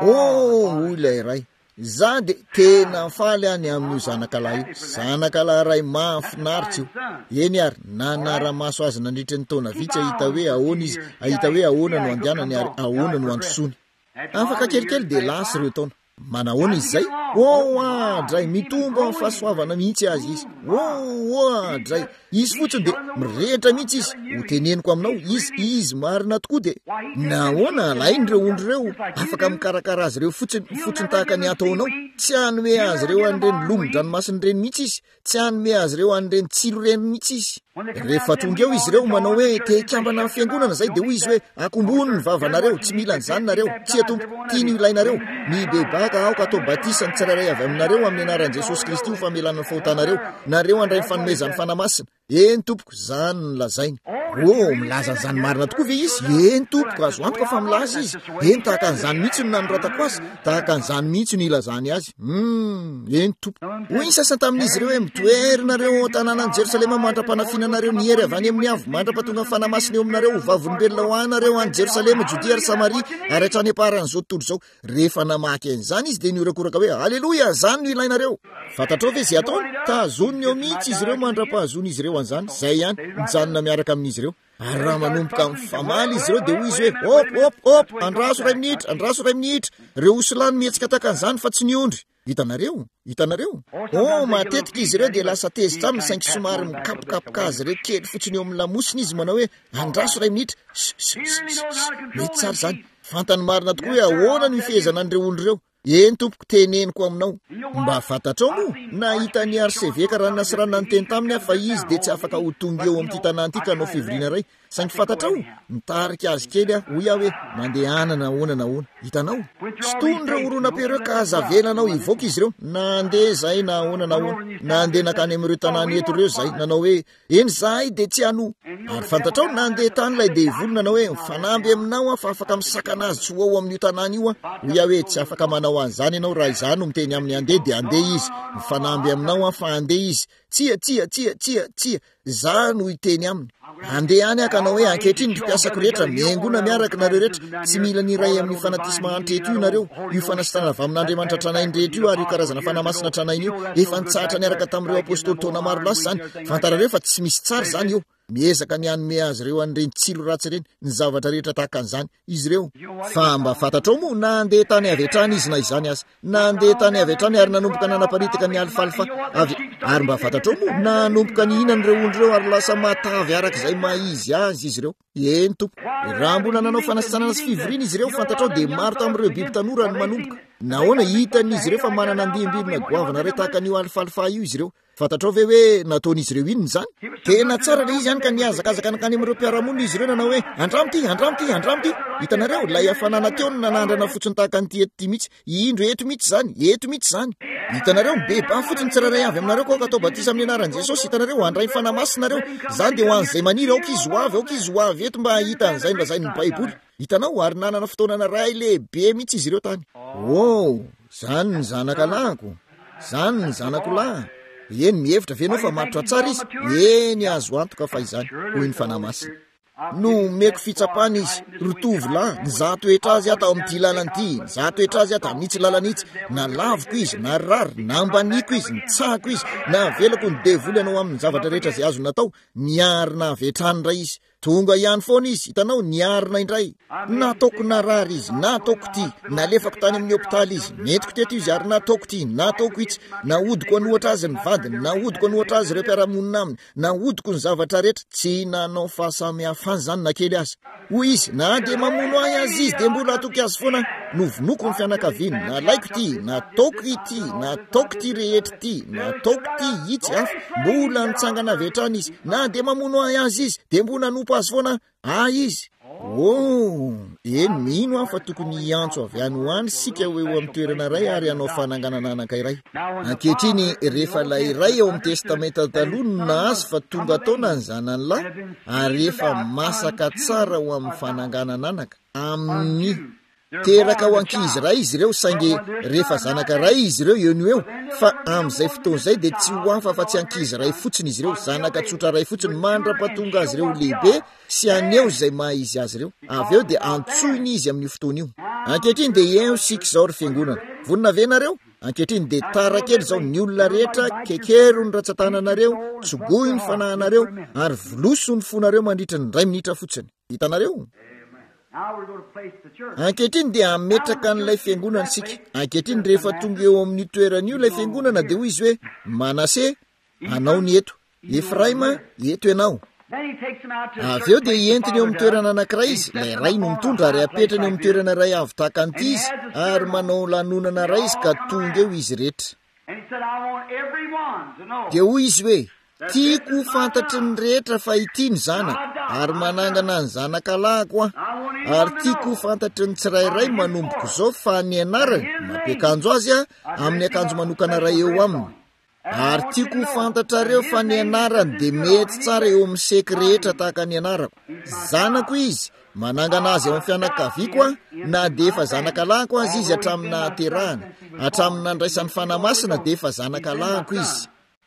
Oh, ilay ray. Za dia tena faly any amin'io zanakalahy io. Zanakalahy ray mahafinaritra io. Eny ary nanara-maso azy nandritra ny taona vitsy ahita hoe ahoana izy, ahita hoe ahoana no andianany ary ahoana no androsony. Afaka kelikely dia lasa ireo taona. manahoana izy zay oadray mitombo amin'ny fahasoavana mihitsy azy izy oadray izy fotsiny de mirehitra mihitsy izy ho teneniko aminao izy izy marina tokoa de nahoana alainy reo ondro reo afaka mikarakara azy reo fotsiny fotsiny tahaka ny ataonao tsy anome azy reo an'ireny lomo-dranomasiny reny mihitsy izy tsy anome azy reo an'ireny tsilo reny mihitsy izy rehefa tonga eo izy reo manao hoe te-kambana amin'ny fiangonana zay de hoy izy hoe akombony ny vavanareo tsy mila nyzany nareo tsy atompo tia ny ilainareo ny bebaka aoka atao batisa ny tsirairay avy aminareo amin'ny anaran'i Jesosy Kristy ho famelana ny fahotanareo nareo andray fanomezany fanamasina eny tompoko zany ny lazainy o milaza nyzany marina tokoa ve izy eny tompoko azo antoka fa milaza izy eny tahaka an'izany mihitsy no nanoratako azy tahaka an'izany mihitsy no ilazany azy um eny tompo hoy ny sasany tamin'izy ireo hoe mitoerinareo tanànany Jerosalema mandra-panafinanareo ny hery avy any amin'ny avo mandra-patonga ny fanamasina eo aminareo ho vavolombelona ho anareo any Jerosalema Jodia ary Samaria ary hatrany aparan'izao tontolo izao rehefa namaky an'izany izy de niorakoraka hoe haleloia zany no ilainareo fantatrao ve zay ataony tazony eo mihitsy izy ireo mandra-pahazony izy ireo an'izany zay ihany mijanona miaraka amin'izy ireo ary raha manomboka amin'ny famaly izy ireo de hoy izy hoe op op op andraso ray minitra andraso ray minitra reo osolany mihetsika tahaka an'izany fa tsy niondry hitanareo hitanareo o matetika izy ireo de lasa tezitra aminy saingy somary mikapokapoka azy ireo kely fotsiny eo amin'ny lamosiny izy manao hoe andraso ray minitra mety tsara zany fantany marina tokoa hoe ahoana ny mifehezana an'ireo olo ireo eny tompoko teneniko aminao mba fantatrao moa nahita ny arseveka raha nasirana ny teny taminy fa izy de tsy afaka ho tonga eo amin'ity tanàna ity ka anao fivoriana ray saingy fantatrao mitarika azy kely a hoy aho hoe mandehanana onana ona hitanao stondra oronam-pereo ka azavenanao ivoaka izy ireo nandeha zay na onana ona nandeha nakany amin'ireo tanàna eto ireo zay nanao hoe eny zahay de tsy ano ary fantatrao nandeha tany lay de ivolo nanao hoe mifanamby aminao a fa afaka misakana azy tsy ho ao amin'io tanàna io a hoy aho hoe tsy afaka manao an'izany ianao raha izany no miteny amin'ny andeha de andeha izy mifanamby aminao a fa andeha izy tsia tsia tsia tsia tsia za no hiteny aminy andeha any akanao hoe ankehitriny ny mpiasako rehetra miaingona miaraka nareo rehetra tsy mila ny ray amin'ny fanatisma antreto io nareo io fanasitranana avy amin'Andriamanitra tranainy rehetra io ary io karazana fanamasina tranainy io efa nitsahatra niaraka tamin'ireo apôstôly taona maro lasa zany fantarareo fa tsy misy tsara zany io miezaka ny anome azy ireo an'ireny tsilo ratsy reny ny zavatra rehetra tahaka an'izany izy ireo fa mba fantatrao moa nandeha tany avy hatrany izy na izany azy nandeha tany avy hatrany ary nanomboka nanaparitaka ny alifalfa avy ary mba fantatrao moa nanomboka ny hinan'ireo ondro ireo ary lasa matavy arak'izay maizy azy izy ireo eny tompo raha mbola nanao fanasitranana sy fivoriana izy ireo fantatrao de maro tamin'ireo biby tanora ny manomboka nahoana hitan'izy ireo fa manana andimbirina goavana re tahaka an'io alifalfa io izy ireo fantatrao ve hoe nataon'izy ireo inony zany tena tsara le izy ihany ka niazakazaka nakany amin'ireo mpiaramonina izy ireo nanao hoe andramo ty andramo ty andramo ty hitanareo lay hafanana teo no nanandrana fotsiny tahaka an'ity eto ty mihitsy indro eto mihitsy zany eto mihitsy zany hitanareo beba fotsiny tsiraray avy aminareo koa ka atao batisa amin'ny anaran'i Jesosy hitanareo andray fanamasinareo zany de ho an'izay maniry aoka izy ho avy aoka izy ho avy eto mba hita an'izay nolazainy ny baiboly hitanao ary nanana fotoanana ray lehibe mihitsy izy ireo tany o zany ny zanakalahko zany ny zanako lahy eny mihevitra venao fa maritra tsara izy eny azo antoka fa izany hoy ny fanamasina no meko fitsapana izy rotovy lahy ny zato etra azy atao amin'ity lalanyity ny zato etra azy atao amin'itsy lalanitsy na laviko izy na rary na ambaniko izy ny tsako izy na avelako ny devoly anao amin'ny zavatra rehetra zay azo natao niarina avetrany ray izy tonga ihany foana izy hitanao niarina indray nataoko narary izy nataoko ty nalefako tany amin'ny hôpitaly izy metiko teto izy ary nataoko ty nataoko itsy nahodiko anohatra azy ny vadiny nahodiko anohatra azy ireo mpiaramonina aminy nahodiko ny zavatra rehetra tsy nanao fahasamihafany zany na kely azy hoy izy na de mamono ahy azy izy de mbola atoky azy foana novinoko ny fianakaviany nalaiko ty nataoko ity nataoko ty rehetra ty nataoko ty itsy hafa mbola nitsangana avetrany izy na de mamono ahy azy izy de mbola nanompo azy foana ah izy o eny mino aho fa tokony hiantso avy any ho any sika hoe eo amin'ny toerana ray ary anao fananganana anankiray ankehitriny rehefa lay ray ao amin'ny testamenta taloha no nahazo fa tonga taona ny zanany lahy ary efa masaka tsara ho amin'ny fananganana anaka amin'ny teraka ho ankizy ray izy ireo saingy rehefa zanaka ray izy ireo eo no eo fa amin'izay fotoan'izay de tsy ho hafa fa tsy ankizy ray fotsiny izy ireo zanaka tsotra ray fotsiny mandra-patonga azy ireo lehibe sy aneo zay maha izy azy ireo avy eo de antsoiny izy amin'ny fotoana io ankehitriny de eo sika zao ry fiangonana vonina venareo ankehitriny de tara kely zao ny olona rehetra kekero ny ratsatananareo tsogoy ny fanahanareo ary voloso ny fonareo mandritra ny ray minitra fotsiny hitanareo ankehitriny dia ametraka n'ilay fiangonana sika. Ankehitriny rehefa tonga eo amin'ny toeran'io ilay fiangonana dia hoy izy hoe Manase anao ny eto, Efraima eto ianao. Avy eo dia hientiny eo amin'ny toerana anankiray izy, ilay ray no mitondra ary apetrany eo amin'ny toerana ray avy tahaka an'ity izy ary manao lanonana ray izy ka tonga eo izy rehetra. Dia hoy izy hoe tiako ho fantatry ny rehetra fa ity ny zanaka ary manangana ny zanakalahako aho, ary tiako ho fantatry ny tsirairay manomboko izao fa ny anarany mampiakanjo azy a amin'ny akanjo manokana ray eo aminy, ary tiako ho fantatrareo fa ny anarany dia mety tsara eo amin'ny seky rehetra tahaka ny anarako. Zanako izy, manangana azy eo amin'ny fianakaviako a, na dia efa zanakalahako azy izy hatramin'ny nahaterahana, hatramin'ny nandraisan'ny fanahy masina dia efa zanakalahako izy.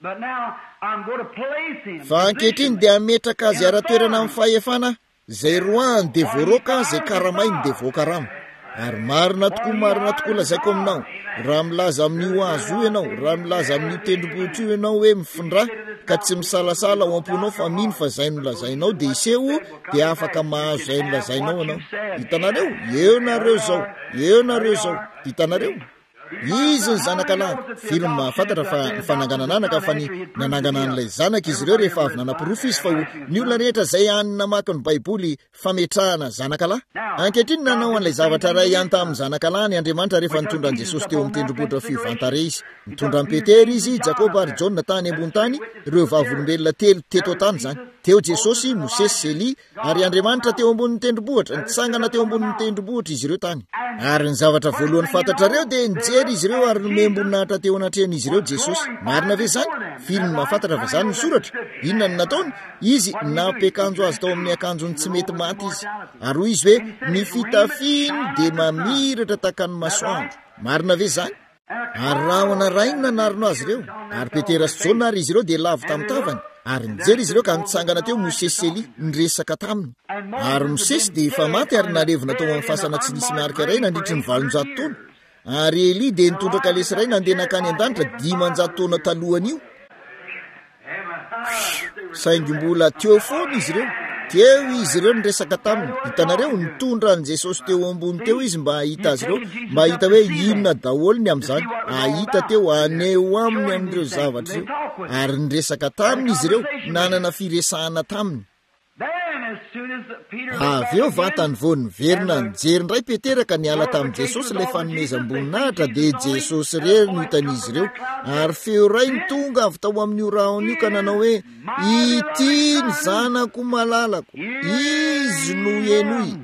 Fa ankehitriny dia ametraka azy ara-toerana amin'ny fahefana, zay roany dia voaroka, zay karamainy dia voakarama. Ary marina tokoa, marina tokoa lazaiko aminao, raha milaza amin'io azo io ianao, raha milaza amin'io tendrombohitra io ianao hoe mifindra ka tsy misalasala ao am-ponao fa mino fa zay no lazainao dia iseho dia afaka mahazo zay no lazainao ianao. Hitanareo, eo nareo zao, eo nareo zao, hitanareo. Izy ny zanakalahako. Firy ny mahafantatra fa ny fananganana anaka fa ny nanangana an'ilay zanaka izy ireo rehefa avy nanam-porofo izy fa ho ny olona rehetra zay any namaky ny baiboly fametrahana zanakalahy. Ankehitriny nanao an'ilay zavatra ray ihany tamin'ny zanakalahy ny Andriamanitra rehefa nitondra an' Jesosy teo amin'ny tendrombohitra fivantare izy. Nitondra an' Petera izy, Jakoba ary Jona tany ambony tany, ireo vavolombelona telo teto tany zany. Teo Jesosy, Mosesy sy Eli, ary Andriamanitra teo ambonin'ny tendrombohitra, nitsangana teo ambonin'ny tendrombohitra izy ireo tany. Ary ny zavatra voalohany fantatrareo dia nijery izy ireo ary nomembonahitra teo anatrehan'izy ireo Jesosy. Marina ve zany? Firy ny mahafantatra fa zany ny soratra. Inona ny nataony? Izy nampiakanjo azy tao amin'ny akanjony tsy mety maty izy. Ary hoy izy hoe ny fitafiny dia mamiratra tahaka ny masoandro. Marina ve zany? Ary raha ao anarainy nanarino azy ireo. Ary Petera sy Jona ary izy ireo dia lavo tamin'ny tavany. Ary nijery izy ireo ka nitsangana teo Mosesy sy Eli niresaka taminy. Ary Mosesy dia efa maty ary nalevina tao amin'ny fasana tsy nisy miarika iray nandritry ny valonjato taona. Ary Eli dia nitondra kalesy iray nandeha nakany an-danitra dimanjato taona talohany io. Saingy mbola teo foana izy ireo. Teo izy ireo niresaka taminy. Hitanareo nitondra an' Jesosy teo ambony teo izy mba hahita azy ireo, mba hahita hoe inona daholo ny amin'izany. Ahita teo aneo aminy amin'ireo zavatra ireo. Ary niresaka taminy izy ireo, nanana firesahana taminy. Avy eo vatany vao niverina nijery ndray Petera ka niala tamin'i Jesosy ilay fanomezam-boninahitra dia Jesosy rery no hitan'izy ireo. Ary feo ray ny tonga avy tao amin'io rahon'io ka nanao hoe ity ny zanako malalako, izy no enoy.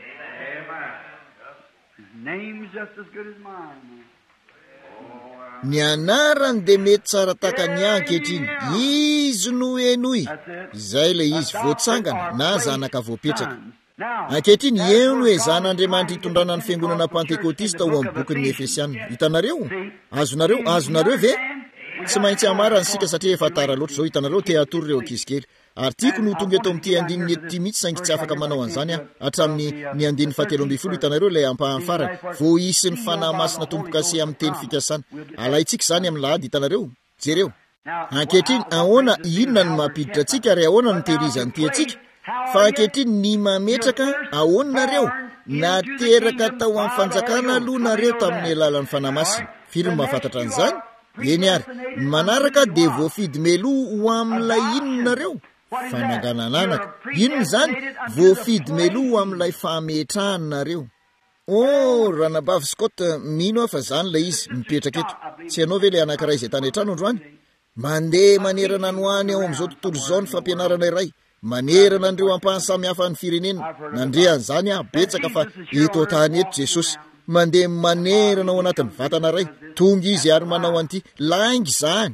Ny anarany dia mety tsara tahaka ny ankehitriny, izy no enoy. Izay ilay izy voatsangana na zanaka voapetraka. Ankehitriny eo hoe zan'Andriamanitra hitondrana ny fiangonana Pentekotista ao amin'ny bokin'ny Efesianina. Hitanareo? Azonareo? Azonareo ve? Tsy maintsy hamarana sika satria efa tara loatra zao. Hitanareo te hatory ireo ankizy kely. Ary tiako no tonga eto amin'ity andininy eto mihitsy saingy tsy afaka manao an'izany aho hatramin'ny ny andininy fahatelo ambin'ny folo. Hitanareo ilay ampahanfarany vao isy ny fanahy masina tompo-kase amin'ny teny fikasana. Alaitsika izany amin'ny lahady. Hitanareo? Jereo. Ankehitriny ahoana inona ny mampiditra antsika ary ahoana ny tehirizany ty antsika? Fa ankehitriny ny mametraka ahoana nareo nateraka tao amin'ny fanjakana aloha nareo tamin'ny alalan'ny fanahy masina. Firy ny mahafantatra an'izany? Eny ary ny manaraka dia voafidy meloa ho amin'ilay inona nareo? Fananganana anaka. Inona izany? Voafidy meloa ho amin'ilay fametrahana nareo. Oh, Ranabavy Scott, mino aho fa zany ilay izy mipetraka eto. Tsy ianao ve ilay anankiray izay tany an-trano androany? Mandeha manerana ny hoany ao amin'izao tontolo izao ny fampianarana iray. Manerana an'ireo ampahany samy hafa ny firenena. Nandrehan'izany aho betsaka fa eto tany eto Jesosy. Mandeha manerana ao anatin'ny vatana iray. Tonga izy ary manao an'ity. Laingy izany.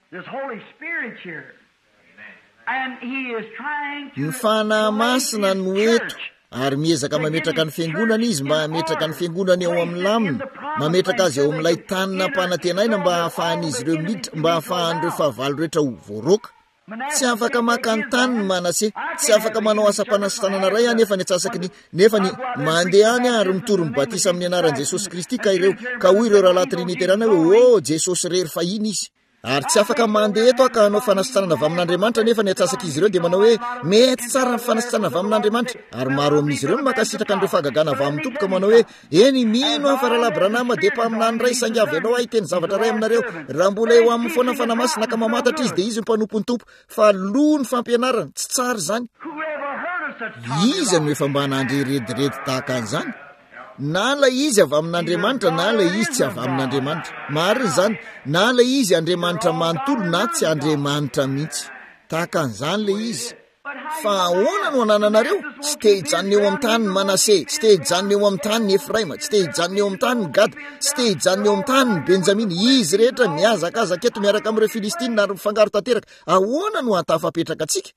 Ny fanahy masina no eto. Ary miezaka mametraka ny fiangonana izy mba hametraka ny fiangonana eo amin'ny lamina, mametraka azy eo amin'ilay tany nampanantenaina mba hahafahan'izy ireo miditra, mba hahafahan'ireo fahavalo rehetra ho voaroka. Tsy afaka maka ny tany ny Manase, tsy afaka manao asa-panasitanana ray nefa ny atsasaky ny nefa ny mandeha any ary mitory mibatisa amin'ny anaran'i Jesosy Kristy ka ireo ka hoy ireo rahalahy triniterana hoe oh Jesosy rery fahiny izy. ary tsy afaka mandeha eto aka hanao fanasitranana avy amin'Andriamanitra nefa ny atsasaka izy ireo dia manao hoe mety tsara ny fanasitranana avy amin'Andriamanitra, ary maro amin'izy ireo no makasitraka an'ireo fahagagana avy amin'ny tompoka manao hoe eny mino aho fa rahalahy Branama dia mpaminany ray sangavy ianao ahy teny zavatra ray aminareo, raha mbola eo amin'ny foana ny fanamasina ka mamatatra izy dia izy mpanompo ny tompo, fa loa ny fampianarana tsy tsara zany. Iza no efa mba nandre rediredy tahaka an'izany? Na la izy avy amin'Andriamanitra na la izy tsy avy amin'Andriamanitra. Marina zany, na la izy Andriamanitra manontolo na tsy Andriamanitra mihitsy. Tahaka an'izany le izy. Fa ahoana no anananareo? Tsy te hijanona eo amin'ny tany ny Manase, tsy te hijanona eo amin'ny tany ny Efraima, tsy te hijanona eo amin'ny tany ny Gad, tsy te hijanona eo amin'ny tany ny Benjamina. Izy rehetra miazakazaka eto miaraka amin'ireo Filistina ary mifangaro tanteraka. Ahoana no hatafapetraka antsika?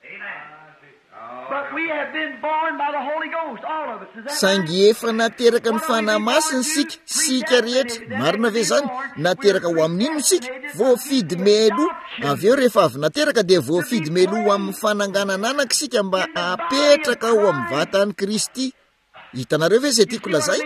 Saingy efa nateraka ny fanahy masina sika, sika rehetra, marina ve zany? Nateraka ho amin'inno sika? Voafidy meloa. Avy eo rehefa avy nateraka dia voafidy meloa ho amin'ny fananganana anaka sika mba apetraka ao amin'ny vatan'i Kristy. Hitanareo ve izay tiako lazay?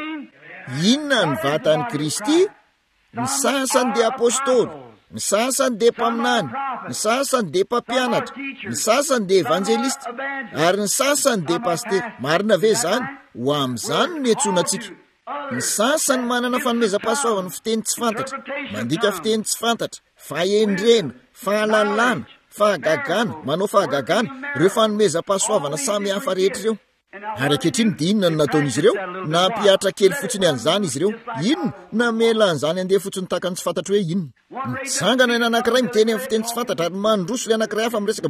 Inona ny vatan'i Kristy? Ny sasany dia apôstôly, ny sasany dia mpaminany, ny sasany dia mpampianatra, ny sasany dia evanjelista, ary ny sasany dia paster. Marina ve zany? Ho amin'izany no niantsonantsika. Ny sasany manana fanomezam-pahasoavana fiteny tsy fantatra, mandika fiteny tsy fantatra, fahendrena, fahalalana, fahagagana, manao fahagagana, ireo fanomezam-pahasoavana samy hafa rehetra ireo. Ary ankehitriny dia inona no nataon'izy ireo? Nampiatra kely fotsiny an'izany izy ireo. Inona? Namela an'izany handeha fotsiny tahaka ny tsy fantatra hoe inona. Mitsangana ny anankiray miteny amin'ny fiteny tsy fantatra ary mandroso ilay anankiray hafa miresaka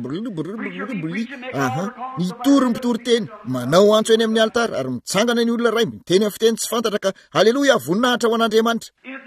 boli. Aha, mitory mitory teny, manao antso eny amin'ny altara ary mitsangana ny olona iray miteny amin'ny fiteny tsy fantatra ka haleloja voninahitra ho an'Andriamanitra.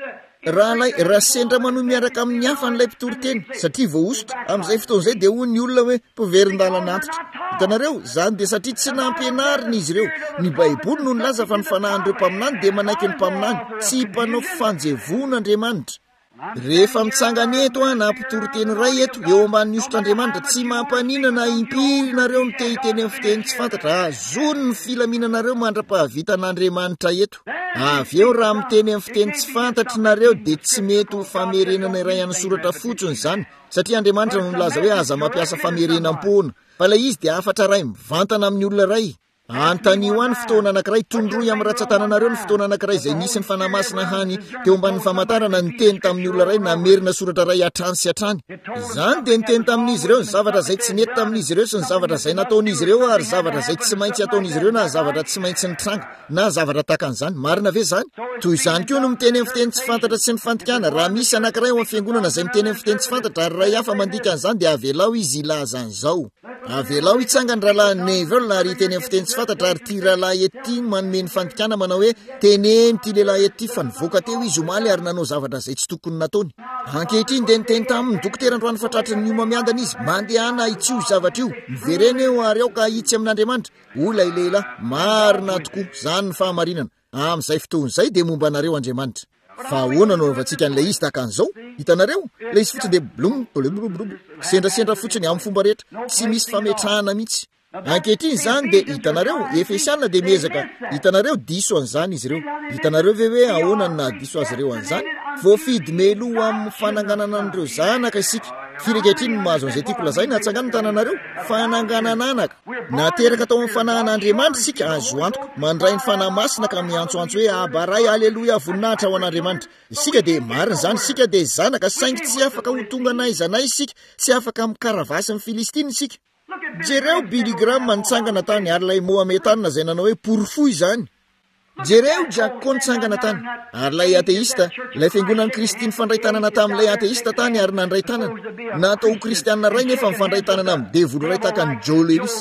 Raha lay raha sendra manohy miaraka amin'ny hafa n'ilay mpitory teny satria voahosotra amin'izay fotoan'izay dia hoy ny olona hoe mpiverin-dalana antitra. Hitanareo, zany dia satria tsy nampianarina izy ireo. Ny Baiboly no nilaza fa ny fanahin'ireo mpaminany dia manaiky ny mpaminany, tsy mpanao fanjevon'Andriamanitra. Rehefa mitsangana eto a na mpitory teny ray eto eo ambany hosotr'Andriamanitra, tsy mampaninana impirinareo miteny hiteny amin'ny fiteny tsy fantatra. Azony ny filaminanareo mandra-pahavitan'Andriamanitra eto. Avy eo raha miteny amin'ny fiteny tsy fantatra nareo dia tsy mety ho famerenana iray amin'ny soratra fotsiny zany, satria Andriamanitra no nilaza hoe aza mampiasa famerenam-poana. Fa ilay izy dia afatra ray mivantana amin'ny olona ray. Antanio any fotoana anankiray, tondroy amin'ny ratsan-tananareo ny fotoana anankiray izay nisy ny fanamasina hany teo ambanin'ny famantarana niteny tamin'ny olona ray namerina soratra ray hatrany sy hatrany. Izany dia niteny tamin'izy ireo ny zavatra izay tsy nety tamin'izy ireo sy ny zavatra izay nataon'izy ireo ary zavatra izay tsy maintsy ataon'izy ireo na zavatra tsy maintsy nitranga na zavatra tahaka an'izany. Marina ve zany? Toy izany koa no miteny amin'ny fiteny tsy fantatra sy ny fantikana. Raha misy anankiray ao amin'ny fiangonana izay miteny amin'ny fiteny tsy fantatra ary ray hafa mandika an'izany dia avelao izy ilaza an'izao. Avelao hitsangany rahalahy Neville ary hiteny amin'ny fiteny tsy fantatra ary ty rahalahy ety manome ny fantikana manao hoe teneny ty lehilahy ety fa nivoaka teo izy omaly ary nanao zavatra izay tsy tokony nataony. Ankehitriny dia niteny tamin'ny dokotera androany fatratra ny oma miandana izy, mandehana itsio zavatra io, miverena eo ary ao ka hitsy amin'Andriamanitra. Olay lehilahy, marina tokoa, zany ny fahamarinana. Amin'izay fotoan'izay dia momba anareo Andriamanitra. Fa ahoana no anaovantsika an'ilay izy tahaka an'izao? Hitanareo, ilay izy fotsiny dia blum blum sendrasendra fotsiny amin'ny fomba rehetra, tsy misy fametrahana mihitsy. Ankehitriny zany dia hitanareo, Efesiana dia miezaka, hitanareo diso an'izany izy ireo. Hitanareo ve hoe ahoana no nahadiso azy ireo an'izany? Voafidy meloa amin'ny fananganana an'ireo zanaka isika. Firy ankehitriny no mahazo an'izay tiako lazay na hatsangana ny tananareo? Fananganana anaka. Nateraka tao amin'ny fanahin'Andriamanitra isika, azo antoka mandray ny fanahy masina ka miantsoantso hoe abaray aleloja voninahitra ho an'Andriamanitra. Isika dia marina zany, isika dia zanaka saingy tsy afaka ho tonga naizanay isika, tsy afaka mikaravasy ny Filistina isika. Jereo Billy Graham nitsangana tany ary ilay Mohametanina izay nanao hoe pourfouille izany. Jereo Jack nitsangana tany ary ilay ateista, ilay fiangonan'ny Kristy nifandray tanana tamin'ilay ateista tany ary nandray tanana. Natao kristianina ray nefa mifandray tanana amin'ny devoly ray tahaka ny Joe Lewis.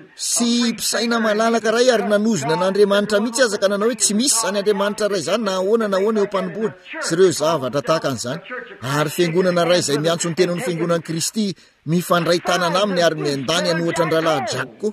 Sy mpisaina malalaka ray ary nanozona n'Andriamanitra mihitsy aza ka nanao hoe tsy misy zany Andriamanitra ray zany na ahoana na ahoana eo mpanomboana sy ireo zavatra tahaka an'izany. Ary fiangonana ray izay miantso ny tenon'ny fiangonan'ny Kristy mifandray tanana aminy ary miandany anohatra ny rahalahy Jack koa.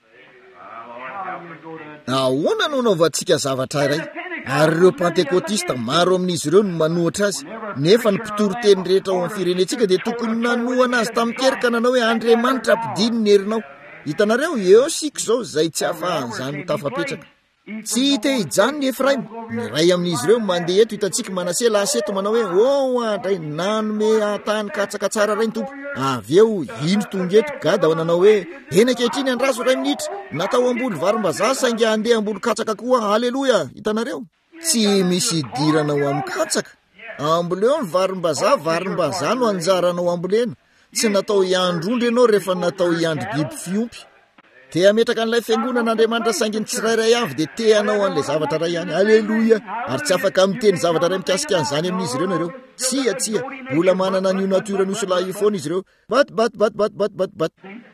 Ahoana no anaovantsika zavatra iray? Ary ireo pentekotista maro amin'izy ireo no manohatra azy. Nefa ny mpitory teny rehetra ao amin'ny firenentsika dia tokony nanohana azy tamin'ny kerika nanao hoe Andriamanitra ampidino ny herinao. Hitanareo, eo sika izao izay tsy ahafahan'izany ho tafapetraka. tsy hita ijany ny Efraim. Ny ray amin'izy ireo mandeha eto hitantsika Manase laseto manao hoe oh andray nanome atany katsaka tsara ray ny tompo. Avy eo ino tonga eto Gad ao nanao hoe eny ankehitriny andraso ray minitra natao ambolo varim-bazaha saingy andeha ambolo katsaka koa. Haleloya. Hitanareo tsy misy idirana ao amin'ny katsaka. Amboleo ny varim-bazaha varim-bazaha no anjaranao ambolena. Tsy natao iandrondry ianao rehefa natao iandry biby fiompy. Te ametraka an'ilay fiangonan'Andriamanitra saingy ny tsirairay avy dia te hanao an'ilay zavatra ray ihany. Haleloya. Ary tsy afaka miteny zavatra ray mikasika an'izany amin'izy ireo nareo. Tsia tsia mbola manana ny natiora nosolahy foana izy ireo. Bat bat bat bat bat bat bat.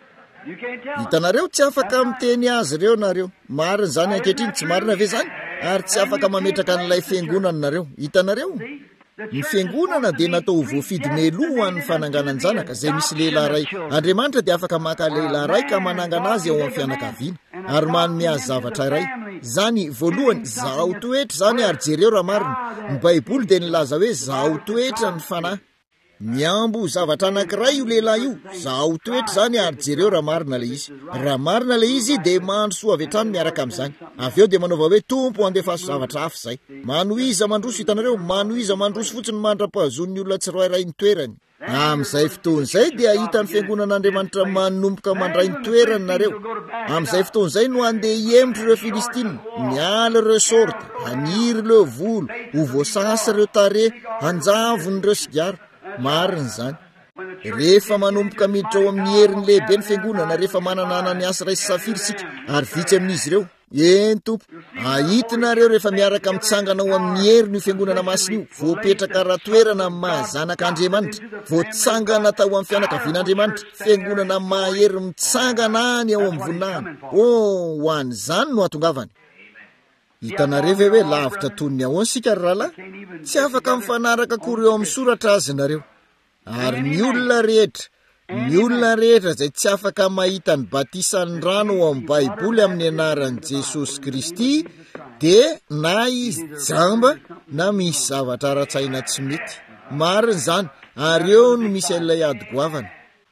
Hitanareo tsy afaka miteny azy ireo nareo. Marina zany ankehitriny tsy marina ve zany? Ary tsy afaka mametraka an'ilay fiangonana nareo. Hitanareo ny fiangonana dia natao voafidy meloa an'ny fananganan-janaka izay misy lehilahy ray. Andriamanitra dia afaka maka lehilahy ray ka manangana azy ao amin'ny fianakaviana ary manome azy zavatra iray. Zany voalohany zaho toetra zany ary jereo raha marina. Ny Baiboly dia nilaza hoe zaho toetra ny fanahy. Miambo zavatra anankiray io lehilahy io. Zaho toetra zany ary jereo raha marina le izy. Raha marina le izy dia mandro soa avy hatrany miaraka amin'izany. Avy eo dia manaova hoe tompo andefaso zavatra hafa izay. Manohiza mandroso. Hitanareo manohiza mandroso fotsiny mandra-pahazon'ny olona tsy roay ray ny toerany. Amin'izay fotoan'izay dia hita ny fiangonan'Andriamanitra manomboka mandray ny toerany nareo. Amin'izay fotoan'izay no andeha hiemitra ireo Filistina, miala ireo sorta, haniry ireo volo, ho voasasa ireo tare, hanjavony ireo sigara. Marina zany. Rehefa manomboka miditra ao amin'ny heriny lehibe ny fiangonana, rehefa manana Ananiasy ray sy Safira sika ary vitsy amin'izy ireo. Eny tompo, ahitinareo rehefa miaraka mitsangana ao amin'ny heriny io fiangonana masina io, voapetraka raha toerana mahazanak'Andriamanitra, voatsangana tao amin'ny fianakavian'Andriamanitra, fiangonana mahery mitsangana any ao amin'ny voninahiny. Oh, ho an'izany no atongavany. Hitanareo ve hoe lavitra tonony ahoana sika ry rahalahy? Tsy afaka mifanaraka kory eo amin'ny soratra azy nareo. Ary ny olona rehetra, ny olona rehetra izay tsy afaka mahita ny batisan'ny rano ao amin'ny Baiboly amin'ny anaran'i Jesosy Kristy dia na izy jamba na misy zavatra ara-tsaina tsy mety. Marina zany. Ary eo no misy an'ilay ady goavana.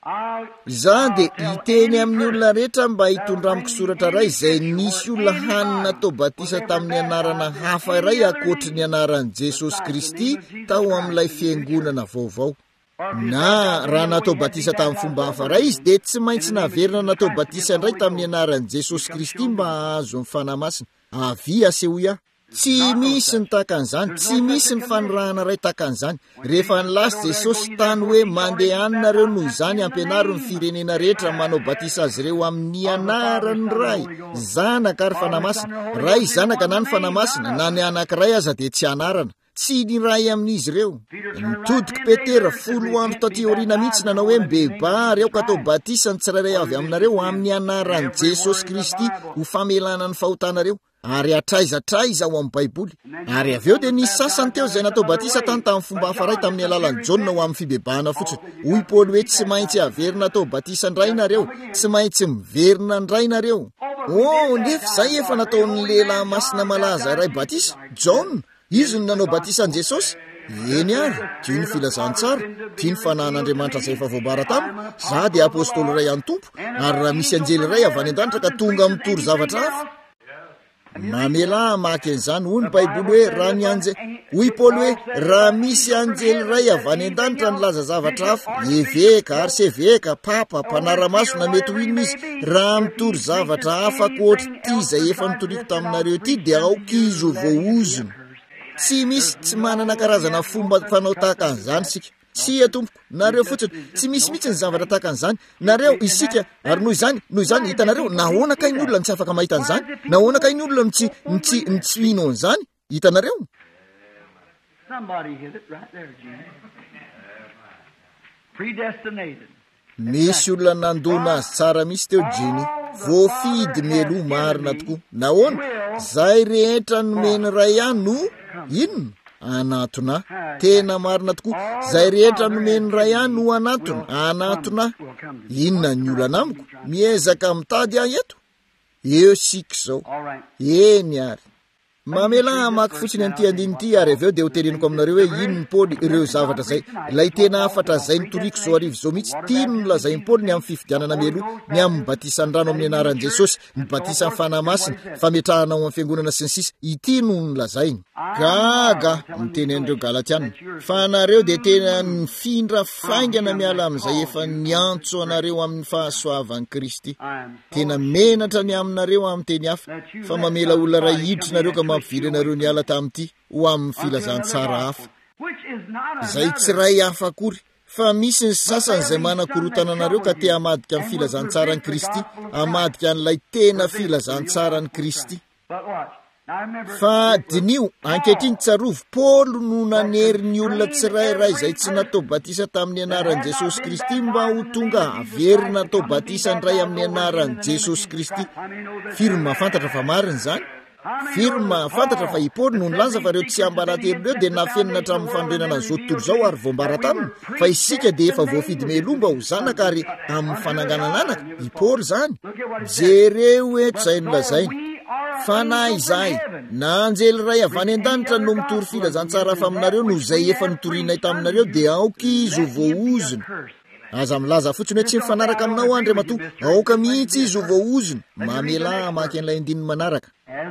Izany dia hiteny amin'ny olona rehetra mba hitondramiko soratra iray izay nisy olona hanina tao batisa tamin'ny anarana hafa iray ankoatry ny anaran'i Jesosy Kristy tao amin'ilay fiangonana vaovao. Na raha natao batisa tamin'ny fomba hafa iray izy dia tsy maintsy naverina natao batisa indray tamin'ny anaran'i Jesosy Kristy mba hahazo ny fanahy masina. Avy asehoia. Tsy misy ny takan'izany, tsy misy ny fanorahana ray takan'izany. Rehefa nilasa Jesosy tany hoe mandeha anareo noho izany ampianaro ny firenena rehetra manao batisa azy ireo amin'ny anarany ray zanaka ary fanahy masina. Ray zanaka na ny fanahy masina na ny anankiray aza dia tsy anarana. Tsy ny ray amin'izy ireo. Nitodika Petera folo andro taty aoriana mihitsy nanao hoe mbebary aho ka atao batisa ny tsirairay avy aminareo amin'ny anaran'i Jesosy Kristy ho famelana ny fahotanareo. Ary atraizatraiza ao amin'ny Baiboly. Ary avy eo dia nisy sasany teo izay natao batisa tany tamin'ny fomba hafa iray tamin'ny alalan'i Jaona ho amin'ny fibebahana fotsiny. Hoy Paoly hoe tsy maintsy averina atao batisa indray nareo, tsy maintsy miverina indray nareo. Oh, nefa izay efa nataon'ny lehilahy masina malaza iray batisa, Jaona. Izy no nanao batisa an' Jesosy. Eny ary, tia ny filazantsara, tia ny fanahin'Andriamanitra izay efa voabara taminy. Za dia apôstôly iray an'ny tompo, ary raha misy anjely iray avy any an-danitra ka tonga mitory zavatra hafa, mamela maky an'izany. Hoy ny Baiboly hoe raha ny anje hoy Paoly hoe raha misy anjely iray avy any an-danitra nilaza zavatra hafa, eveka, arseveka, papa, mpanara-maso na mety ho inona izy, raha mitory zavatra hafa ankoatra ity izay efa nitoriako taminareo ity dia aoka izy ho voaozony. Tsy misy tsy manana karazana fomba fanao tahaka an'izany sika. Tsy atompoko, nareo fotsiny tsy misy mitsy ny zavatra tahaka an'izany. Nareo isika ary noho izany, noho izany hitanareo nahoana kay ny olona ny tsy afaka mahita an'izany? Nahoana kay ny olona tsy tsy tsy mino an'izany? Hitanareo? Misy olona nandona azy tsara misy teo Jiny. Voafidy melo marina tokoa. Nahoana? Zay rehetra nomeny ray ihany no inona? Anatona. Tena marina tokoa. Zay rehetra nomeny ray ihany no anatona. Anatona. Inona ny olana amiko? Miezaka mitady ahy eto? Eo sika izao. Eny ary. mamela maky fotsiny an'ity andinity ary aveo dia ho tereniko aminareo hoe ino ny Paoly ireo zavatra zay lay tena afatra zay nitoriko zao arivo zao mihitsy tino ny lazay ny Paoly ny amin'ny fifidianana melo ny amin'ny batisany rano amin'ny anaran'i Jesosy ny batisany fanahy masina fametrahana ao amin'ny fiangonana sy ny sisa ity no ny lazainy gaga miteny an'ireo Galatiana fa anareo dia tena nifindra faingana miala amin'izay efa niantso anareo amin'ny fahasoavan'i Kristy tena menatra ny aminareo amin'ny teny hafa fa mamela olona ray hiditra nareo ka mampivily anareo niala tamity ho amin'ny filazantsara hafa izay tsy ray hafa akory fa misy ny sasany izay manakorotana anareo ka te hamadika amin'ny filazantsara ny Kristy hamadika an'ilay tena filazantsara ny Kristy fa dinio ankehitriny tsarovo Paoly no nanery ny olona tsirairay izay tsy natao batisa tamin'ny anaran'i Jesosy Kristy mba ho tonga avery natao batisa ndray amin'ny anaran'i Jesosy Kristy firy mahafantatra fa mariny zany firy mahafantatra fa i Paoly no nilaza fa reo tsy ambaratelo reo dia nafenina hatramin'ny fandrenana an'izao tontolo zao ary voambara taminy fa isika dia efa voafidy melomba ho zanaka ary amin'ny fananganana anaka i Paoly zany jereo eto izay nolazainy fa na izahay na anjely ray avy any an-danitra no mitory filazantsara fa aminareo no izay efa nitorinay taminareo dia aoka izy ho voaozina aza milaza fotsiny hoe tsy mifanaraka aminao andre matoa aoka mihitsy izy ho voaozina mamela maky an'ilay andininy manaraka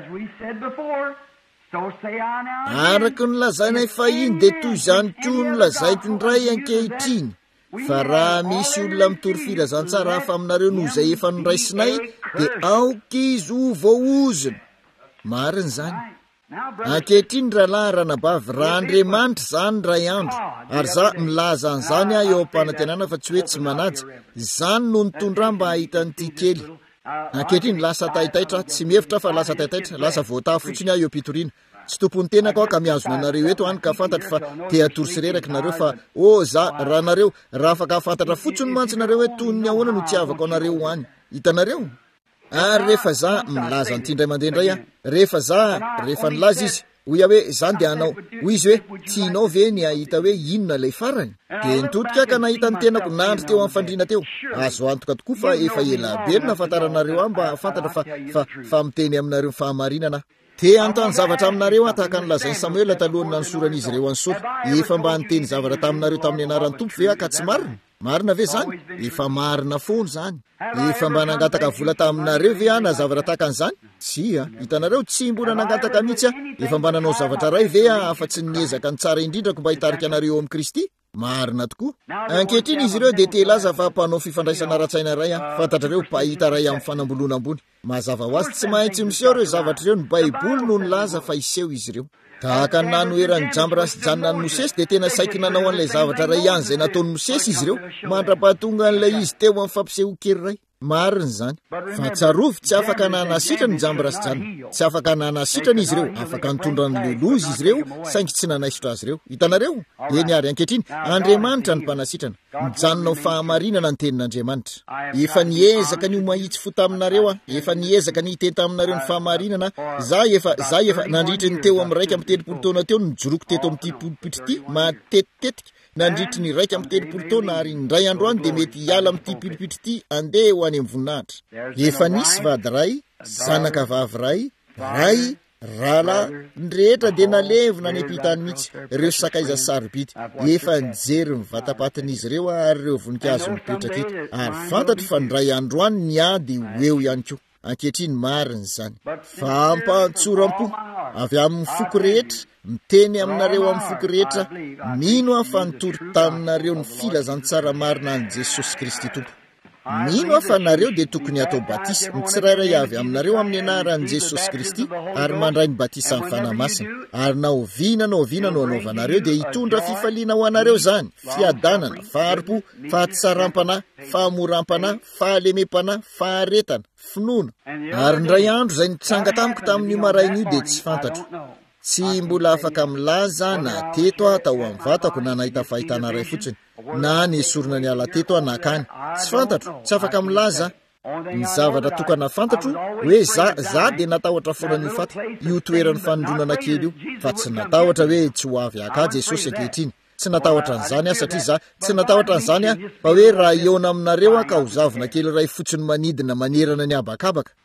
araka ny lazainay fahiny dia toy izany koa ny lazaiko ndray ankehitriny fa raha misy olona mitory filazantsara hafa aminareo no izay efa niraisinay dia aoka izy ho voaozina mariny zany ankehitriny rahalahy ranabavy raha Andriamanitra zany ray andro ary za milaza an'izany aho eo am-panantenana fa tsy hoe tsy manaja zany no nitondra mba hahitan'ity kely ankehitriny lasa taitaitra tsy mihevitra fa lasa taitaitra lasa voataha fotsiny aho eo ampitoriana tsy tompony tenako aho ka miazona anareo eto any ka fantatra fa te atory sy reraka nareo fa o za raha nareo raha afaka hafantatra fotsiny mantsy nareo hoe toy ny ahoana no tiavako anareo any hitanareo ary rehefa za milaza nyity ndray mandeha ndray a rehefa za rehefa nilaza izy hoy hoe zany dia anao hoy izy hoe tianao ve ny ahita hoe inona lay farany dia nitodika ka nahita ny tenako nandry teo amin'ny fandriana teo azo antoka tokoa fa efa ela be na fantaranareo aho mba fantatra fa fa fa miteny aminareo fahamarinana te antany zavatra aminareo aho tahaka nylazainy Samuela talohany nanosoran'izy ireo ansola efa mba niteny zavatra taminareo tamin'ny anaran'ny Tompo ve ka tsy marina marina ve zany efa marina foana zany efa mba nangataka vola taminareo ve ana zavatra tahaka an'izany tsy a hitanareo tsy mbola nangataka mihitsy a efa mba nanao zavatra ray ve a afa-tsy niezaka ny tsara indrindrako mba hitarika anareo amin'ny Kristy marina tokoa ankehitriny izy ireo dia te laza fa mpanao fifandraisana ratsaina ray a fantatrareo pahita ray amin'ny fanamboloana ambony mazava ho azy tsy maintsy miseho reo zavatra ireo ny Baiboly no nilaza fa iseho izy ireo tahaka ny nanoeran'ny Jambres janona ny Mosesy dia tena saiky nanao an'ilay zavatra ray ihany izay nataon'ny Mosesy izy ireo mandra-pahatonga an'ilay izy teo amin'ny fampiseho kely ray mariny zany fa tsarovy tsy afaka nanasitrany Jambres janona tsy afaka nanasitrany izy ireo afaka nitondrany lelozy izy ireo saingy tsy nanaisotra azy ireo hitanareo eny ary ankehitriny Andriamanitra ny mpanasitrana mijanona ho fahamarinana ny tenin'Andriamanitra efa niezaka ny ho mahitsy fo taminareo a efa niezaka ny hiteta aminareo ny fahamarinana za efa za efa nandritry ny teo amin'ny raika amin'ny telopolo taona teo nijoroko teto amin'ity pulpity ity matetitetika nandritry ny raika amin'ny telopolo taona ary ndray androany dia mety hiala amin'ity pulpity ity andeha ho any amin'ny voninahitra efa nisy vady ray zanaka vavy ray ray rahalahy ndrehetra dia nalevona any am-pitany mihitsy ireo sakaiza sarobidy efa nijery ny vatapatin'izy ireo ary ireo voninkazo mipetraka eto ary fantatro fa ndray androany niady ho eo ihany koa ankehitriny mariny zany fa ampahantsoram-po avy amin'ny foko rehetra miteny aminareo amin'ny foko rehetra mino aho fa nitory taminareo ny filazantsara marina any Jesosy Kristy Tompo mino aho fa nareo dia tokony atao batisa ny tsirairay avy aminareo amin'ny anaran'i Jesosy Kristy ary mandray ny batisa amin'ny fanahy masina ary na oviana na oviana no anaovanareo dia hitondra fifaliana ho anareo zany fiadanana faharopo fahatsarampana fahamorampana fahalemepana faharetana finoana ary ndray andro izay nitsanga tamiko tamin'io marain'io dia tsy fantatro tsy mbola afaka milaza na teto aho tao amin'ny vatako na nahita fahitana ray fotsiny na nesorina ny ala teto aho nakany tsy fantatro tsy afaka milaza ny zavatra tokana fantatro hoe za za dia natahotra foana ny faty io toeran'ny fanondronana kely io fa tsy natahotra hoe tsy ho avy aka Jesosy ankehitriny tsy natahotra an'izany aho satria za tsy natahotra an'izany aho fa hoe raha eona aminareo aho ka ho zavona kely ray fotsiny manidina manerana ny abakabaka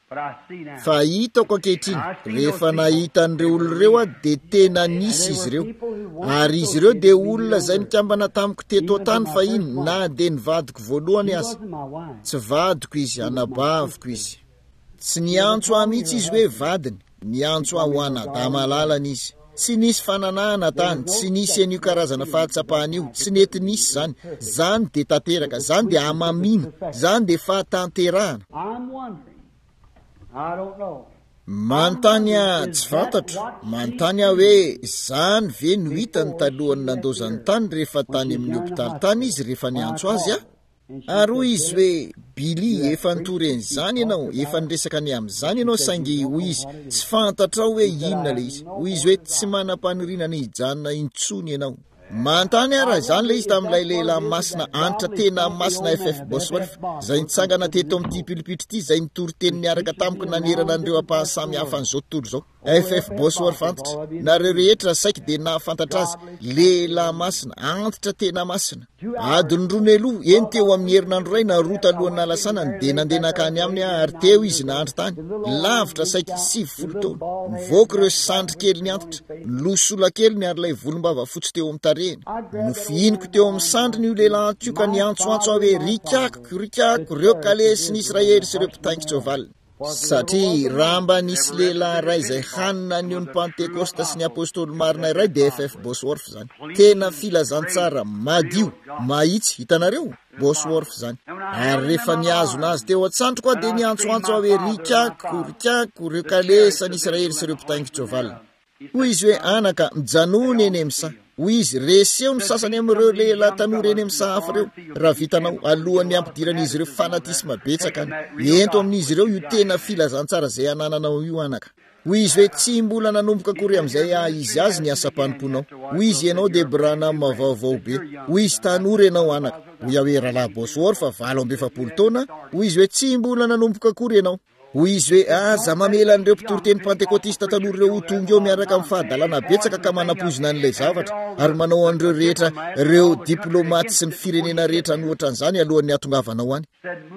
fa hitako ankehitriny rehefa nahita an'ireo olona ireo a de tena nisy izy ireo, ary izy ireo de olona zay nikambana tamiko teto an-tany fa iny na de nivadiko voalohany azy, tsy vadiko izy, anabaviko izy. Tsy niantso ahy mihitsy izy hoe vadiny, niantso ahy ho anadamalala izy. Tsy nisy fananahana tany, tsy nisy an'io karazana fahatsapahana io, tsy nety nisy zany. Zany de tanteraka, zany de amamina, zany de fahatanterahana. Manontany aho tsy fantatro, manontany aho hoe zany ve no hitany talohany nandozany tany rehefa tany amin'ny hopitaly tany izy rehefa niantso azy a? Ary izy hoe Billy efa nitoreny zany ianao, efa niresaka ny amin'izany ianao saingy hoy izy tsy fantatrao hoe inona le izy, hoy izy hoe tsy manam-panorinana hijanona intsony ianao. Manontany aho raha zany le izy tamin'ilay lehilahy masina antitra tena masina F F Bosworth zay nitsangana teto amin'ity pilipitra ity, zay nitory teny niaraka tamiko nanerana an'ireo ampahasamy hafa an'izao tontolo zao. F F Bosworth antitra, nareo rehetra saika de nahafantatra azy, lehilahy masina antitra tena masina. Adiny roa elo eny teo amin'ny herinandro ray na roa talohan'ny nalasanany de nandeha nakany aminy aho, ary teo izy nahandro tany lavitra saika sivy folo taona. Nivoaka ireo sandry kely ny antitra, nilosola kely ny ary lay volombava fotsy teo amin'ny tarehiny. Nofihiniko teo amin'ny sandry ny lehilahy antio ka niantsoantso aho hoe rikako rikako reo kalesy ny Israely sy ireo mpitaingitra ao valiny. Satria raha mba nisy lehilahy ray izay hanina an'io ny Pentecoste sy ny apôstôly marina iray de F F Bosworth zany. Tena filazantsara, madio, mahitsy, hitanareo? Bosworth zany. Ary rehefa niazona azy teo an-tsandro koa de niantsoantso aho hoe rikako rikako reo kalesa ny Israely sy ireo mpitaingitra ao valiny. Hoy izy hoe anaka mijanony eny amisa. Hoy izy reseo ny sasany amin'ireo lehilahy tanora eny amin'ny sahafa reo, raha vitanao alohan'ny ampidiran'izy ireo fanatisma betsaka any. Ento amin'izy ireo io tena filazantsara zay anananao io anaka. Hoy izy hoe tsy mbola nanomboka akory amin'izay ah izy azy ny asa-panomponao. Hoy izy ianao de Branham vaovao be. Hoy izy tanora ianao anaka. Hoy aho hoe rahalahy Bosworth fa valo amby efapolo taona. Hoy izy hoe tsy mbola nanomboka akory ianao. Hoy izy hoe aza mamela an'ireo mpitoroteny pentekotista tanora ireo ho tonga eo miaraka amin'ny fahadalana betsaka ka manapozina an'ilay zavatra, ary manao an'ireo rehetra ireo diplomaty sy ny firenena rehetra anohatra an'izany alohan'ny hatongavanao any.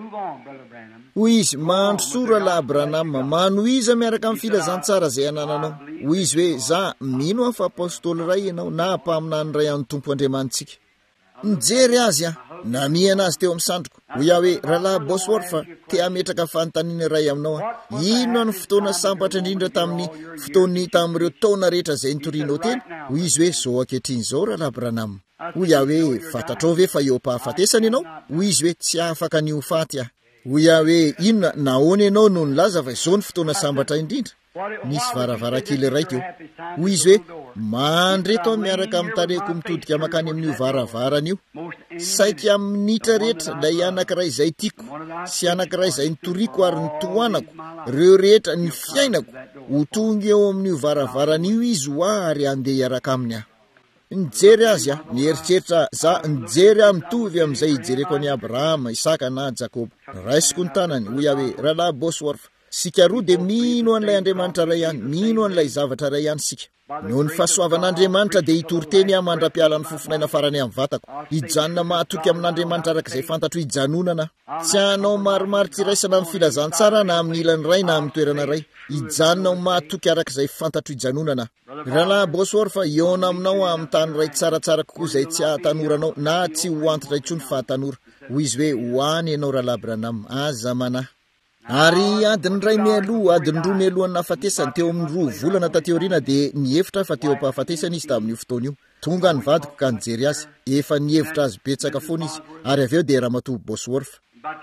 Hoy izy mahandro sora la Branham, manoiza miaraka amin'ny filazantsara zay anananao. Hoy izy hoe za mino aho fa apôstôly ray ianao na mpaminany ray an'ny tompo Andriamanitsika. Mijery azy ah, namihana azy teo amin'ny sandroko. Hoy aho hoe rahalahy Bosworth fa te ametraka fanontaniana ray aminao ah. Ino ny fotoana sambatra indrindra tamin'ny fotoany tamin'ireo taona rehetra zay nitorianao teny? Hoy izy hoe zao ankehitriny zao rahalahy Branham. Hoy aho hoe fantatrao ve fa eo am-pahafatesana ianao? Hoy izy hoe tsy afaka ny ho faty ah. Hoy aho hoe inona nahoana ianao no nilaza fa izao ny fotoana sambatra indrindra? Nisy varavarakely raiky eo. Hoy izy hoe mandreto miaraka amin'ny tareko mitodika makany amin'io varavaran'io. Saika amin'ny minitra rehetra lay anankiray izay tiako sy anankiray izay nitoriako ary nitoanako, reo rehetra ny fiainako ho tonga eo amin'io varavaran'io izy ho ary andeha hiaraka aminy aho. Nijery azy ah, nieritreritra za nijery aho mitovy amin'izay hijereko any Abrahama, Isaka na Jakoba. Raisiko ny tanany. Hoy aho hoe rahalahy Bosworth, sika roa de mino an'ilay Andriamanitra ray ihany, mino an'ilay zavatra ray ihany sika. Noho ny fahasoavan'Andriamanitra de hitory-teny aho mandra-piala ny fofinaina farany amin'ny vatako, hijanona mahatoky amin'Andriamanitra arak'izay fantatro hijanonana. Tsy hanao maromaro tsiraisana amin'ny filazantsara na amin'ny ilany ray na amin'ny toerana ray, hijanona mahatoky arak'izay fantatro hijanonana. Rahalahy Bosworth fa iona aminao amin'ny tany ray tsaratsara kokoa zay tsy ahataноranao na tsy ho antitra intsony fa tanora. Hoy izy hoe hoany ianao rahalahy Branham, aza mana. Ary adiny ray mialoha, adiny roa mialohan'ny nahafatesany teo amin'ny roa volana tateoriana de nihevitra fa teo am-pahafatesany izy tamin'io fotoana io. Tonga ny vadiko ka nijery azy, efa nihevitra azy betsaka foana izy, ary aveo de ramatoa Bosworth.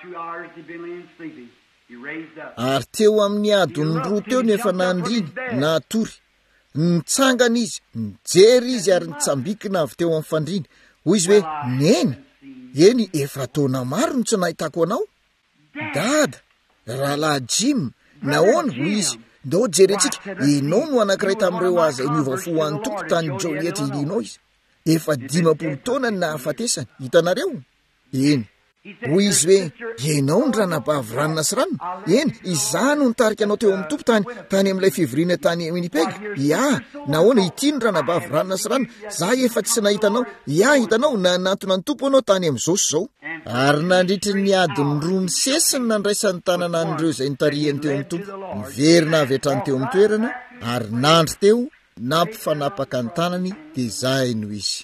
Ary teo amin'ny adiny roa teo nefa nandriny, natory, nitsangana izy, nijery izy ary nitsambikina avy teo amin'ny fandriny. Hoy izy hoe neny, eny efa taona maro no tsy nahitako anao. Dada, rahalahy Jim, nahoana? Hoy izy, ndao jerentsika, ianao no anankiray tamin'ireo aza niovafo ho an'ny tompo tany Joliet ilinao izy. Efa dimapolo taona ny nahafatesany, hitanareo? Eny. hoy izy hoe ianao ny ranabavy ranona sy rano eny izah no nitarika anao teo amin'ny tompo tany tany amin'ilay fivoriana tany Winnipeg. Ya nahoana ity ny ranabavy ranona sy rano za efa tsy nahitanao. Ya hitanao nanatona ny tompo anao tany amin'izao sy zao. Ary nandritry ny adiny roa ny sesiny nandraisan'ny tanana an'ireo izay nitarihany teo amin'ny tompo niverina avy hatrany teo amin'ny toerana ary nandry teo nampifanapaka ny tanany dia izay no izy.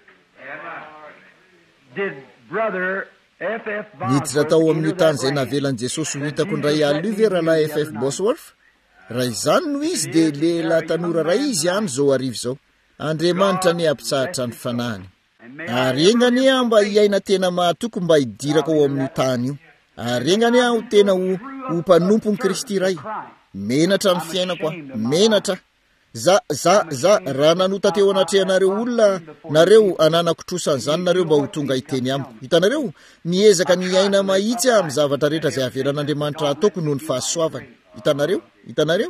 Niditra tao amin'io tany izay navelan'i Jesosy ho hitako ndray alina io ve rahalahy F F Bosworth? Raha izany no izy dia lehilahy tanora ray izy ihany zao arivo izao. Andriamanitra ny ampitsahatra ny fanahiny. Ary engany aho mba hiaina tena mahatoko mba hidirako ao amin'io tany io. Ary engany aho tena ho mpanompon'i Kristy ray. Menatra ny fiainako aho, menatra. Za za za raha nanota teo anatrehanareo olona nareo ananako trosan'izany nareo mba ho tonga hiteny amiko. Hitanareo miezaka ny aina mahitsy amin'ny zavatra rehetra izay avelan'Andriamanitra ataoko noho ny fahasoavany. Hitanareo? Hitanareo?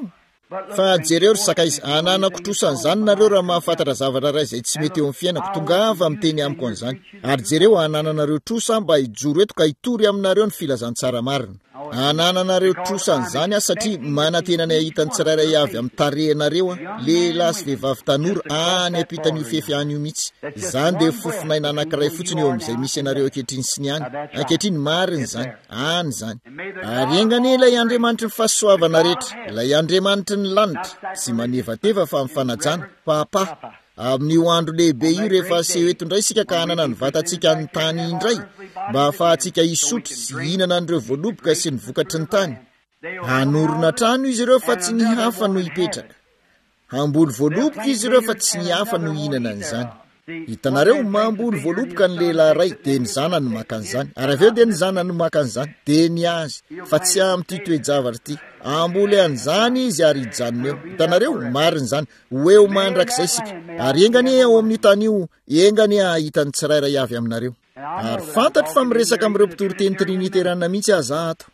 Fa jereo ry sakaizy ananako trosan'izany nareo raha mahafantatra zavatra ray izay tsy mety eo amin'ny fiainako tongava miteny amiko an'izany. Ary jereo anananareo trosa mba hijoro eto ka hitory aminareo ny filazantsara marina. Anananareo trosan'izany aho satria manantena ny ahitany tsirairay avy amin'ny tarehinareo a lehilahy sy vehivavy tanora any ampitan'io fefy any io mihitsy. Izany dia fofinaina anankiray fotsiny eo amin'izay misy anareo ankehitriny sy ny any. Ankehitriny marina izany, any izany. Ary engany ilay Andriamanitra ny fahasoavana rehetra, ilay Andriamanitra ny lanitra, tsy manevateva fa mifanajana, papa. Amin'io andro lehibe io rehefa aseho eto indray isika ka hanana ny vatantsika ny tany indray mba ahafahantsika hisotro sy hihinana an'ireo voaloboka sy ny vokatry ny tany. Hanorona trano izy ireo fa tsy ny hafa no hipetraka. Hamboly voaloboka izy ireo fa tsy ny hafa no hihinana an'izany. Hitanareo mamboly voaloboka ny lehilahy ray dia ny zanany maka an'izany. Ary aveo dia ny zanany maka an'izany dia ny azy fa tsy amin'ity toe-javatra ity. Amboly an'izany izy ary hijanona eo. Hitanareo marina izany ho eo mandrakizay isika. Ary engany ao amin'io tany io engany ahitany tsirairay avy aminareo. Ary fantatro fa miresaka amin'ireo mpitory-teny triniterana mihitsy aho za ato.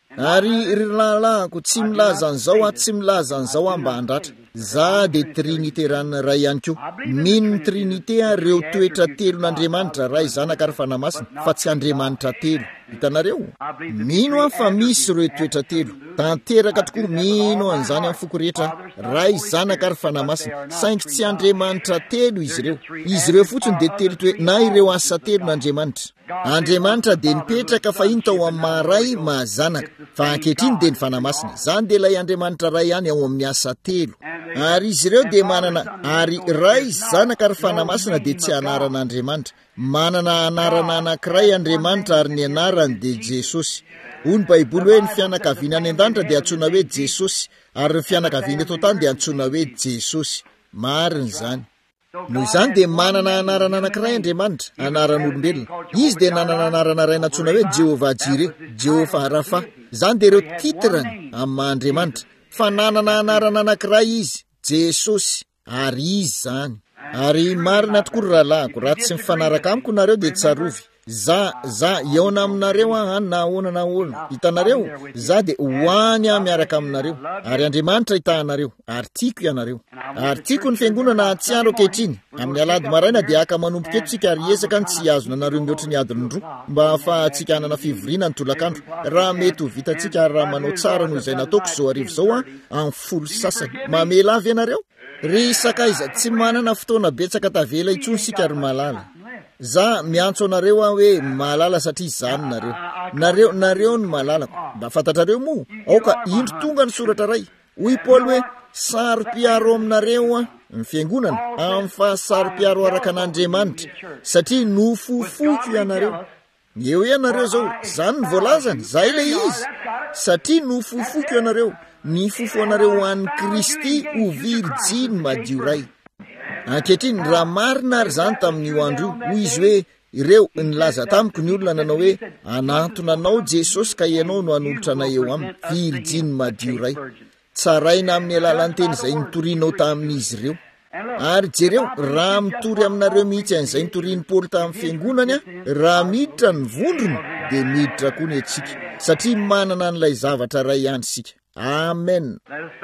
Ary ry lahlahiko tsy milaza an'izao aho tsy milaza an'izao aho mba handratra. Za dia triniterana ray ihany koa. Mino ny trinité ireo toetra telo n'Andriamanitra ray zanaka ary fanahy masina fa tsy Andriamanitra telo. Hitanareo? Mino aho fa misy ireo toetra telo. Tanteraka tokoa mino an'izany amin'ny foko rehetra ray zanaka ary fanahy masina saingy tsy Andriamanitra telo izy ireo. Izy ireo fotsiny dia telo toe na ireo asa telo n'Andriamanitra. Andriamanitra dia nipetraka fa iny tao amin'ny maharay mahazanaka fa ankehitriny dia ny fanahy masina. Izany dia ilay Andriamanitra ray ihany ao amin'ny asa telo. Ary izy ireo dia manana ary ray zanaka ary fanahy masina dia tsy anaran'Andriamanitra. Manana anarana anankiray Andriamanitra ary ny anarany dia Jesosy. Hoy ny Baiboly hoe ny fianakaviana any an-danitra dia antsoina hoe Jesosy ary ny fianakaviana eto an-tany dia antsoina hoe Jesosy. Marina izany. Noho izany dia manana anarana anankiray Andriamanitra, anaran'olombelona. Izy dia nanana anarana ray antsoina hoe Jehovah Jireh, Jehovah Rafa. Izany dia ireo titrany amin'ny Andriamanitra. Fa nanana anarana anankiray izy, Jesosy, ary izy izany. Ary marina tokoa ry rahalahiko, raha tsy mifanaraka amiko nareo dia tsarovy. Za za iaona aminareo aho na ahoana na ahoana. Hitanareo, za dia hoany aho miaraka aminareo. Ary Andriamanitra hitahanareo, ary tiako ianareo. Ary tiako ny fiangonana atsiaro ankehitriny. Amin'ny alady maraina dia aka manomboka eto tsika ary hiezaka ny tsy azona nareo mihoatra ny adiny roa mba ahafahantsika hanana fivoriana ny tolakandro. Raha mety ho vitantsika ary raha manao tsara noho izay nataoko izao arivo izao a amin'ny folo sasany. Mamela avy ianareo? Ry sakaiza tsy manana fotoana betsaka tavela intsony sika ry malala. Za miantso anareo aho hoe malala satria izany nareo. Nareo nareo ny malalako. Mba fantatrareo moa, aoka indro tonga ny soratra ray. Hoy Paoly hoe saro-piaro aminareo a ny fiangonana amin'ny fahasaro-piaro araka an'Andriamanitra satria nofofoko ianareo. Eo ianareo zao, zany ny voalazany, zay ilay izy. Satria nofofoko ianareo, ny fofo anareo ho an'ny Kristy ho virjiny madio ray. Ankehitriny raha marina ary zany tamin'io andro io, hoy izy hoe ireo nilaza tamiko ny olona nanao hoe anantona anao Jesosy ka ianao no hanolotra anay eo aminy, virjiny madio ray. Tsaraina amin'ny alalan'ny teny izay nitorianao tamin'izy ireo. Ary jereo raha mitory aminareo mihitsy an'izay nitorian'i Paoly tamin'ny fiangonany a, raha miditra ny vondrony dia miditra koa ny antsika satria manana an'ilay zavatra ray ihany sika. Amen.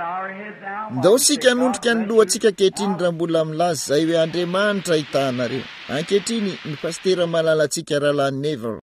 Ndao sika hanondrika ny lohantsika ankehitriny raha mbola milaza izay hoe Andriamanitra hitahanareo. Ankehitriny ny pastera malalantsika Rahalahy Neville.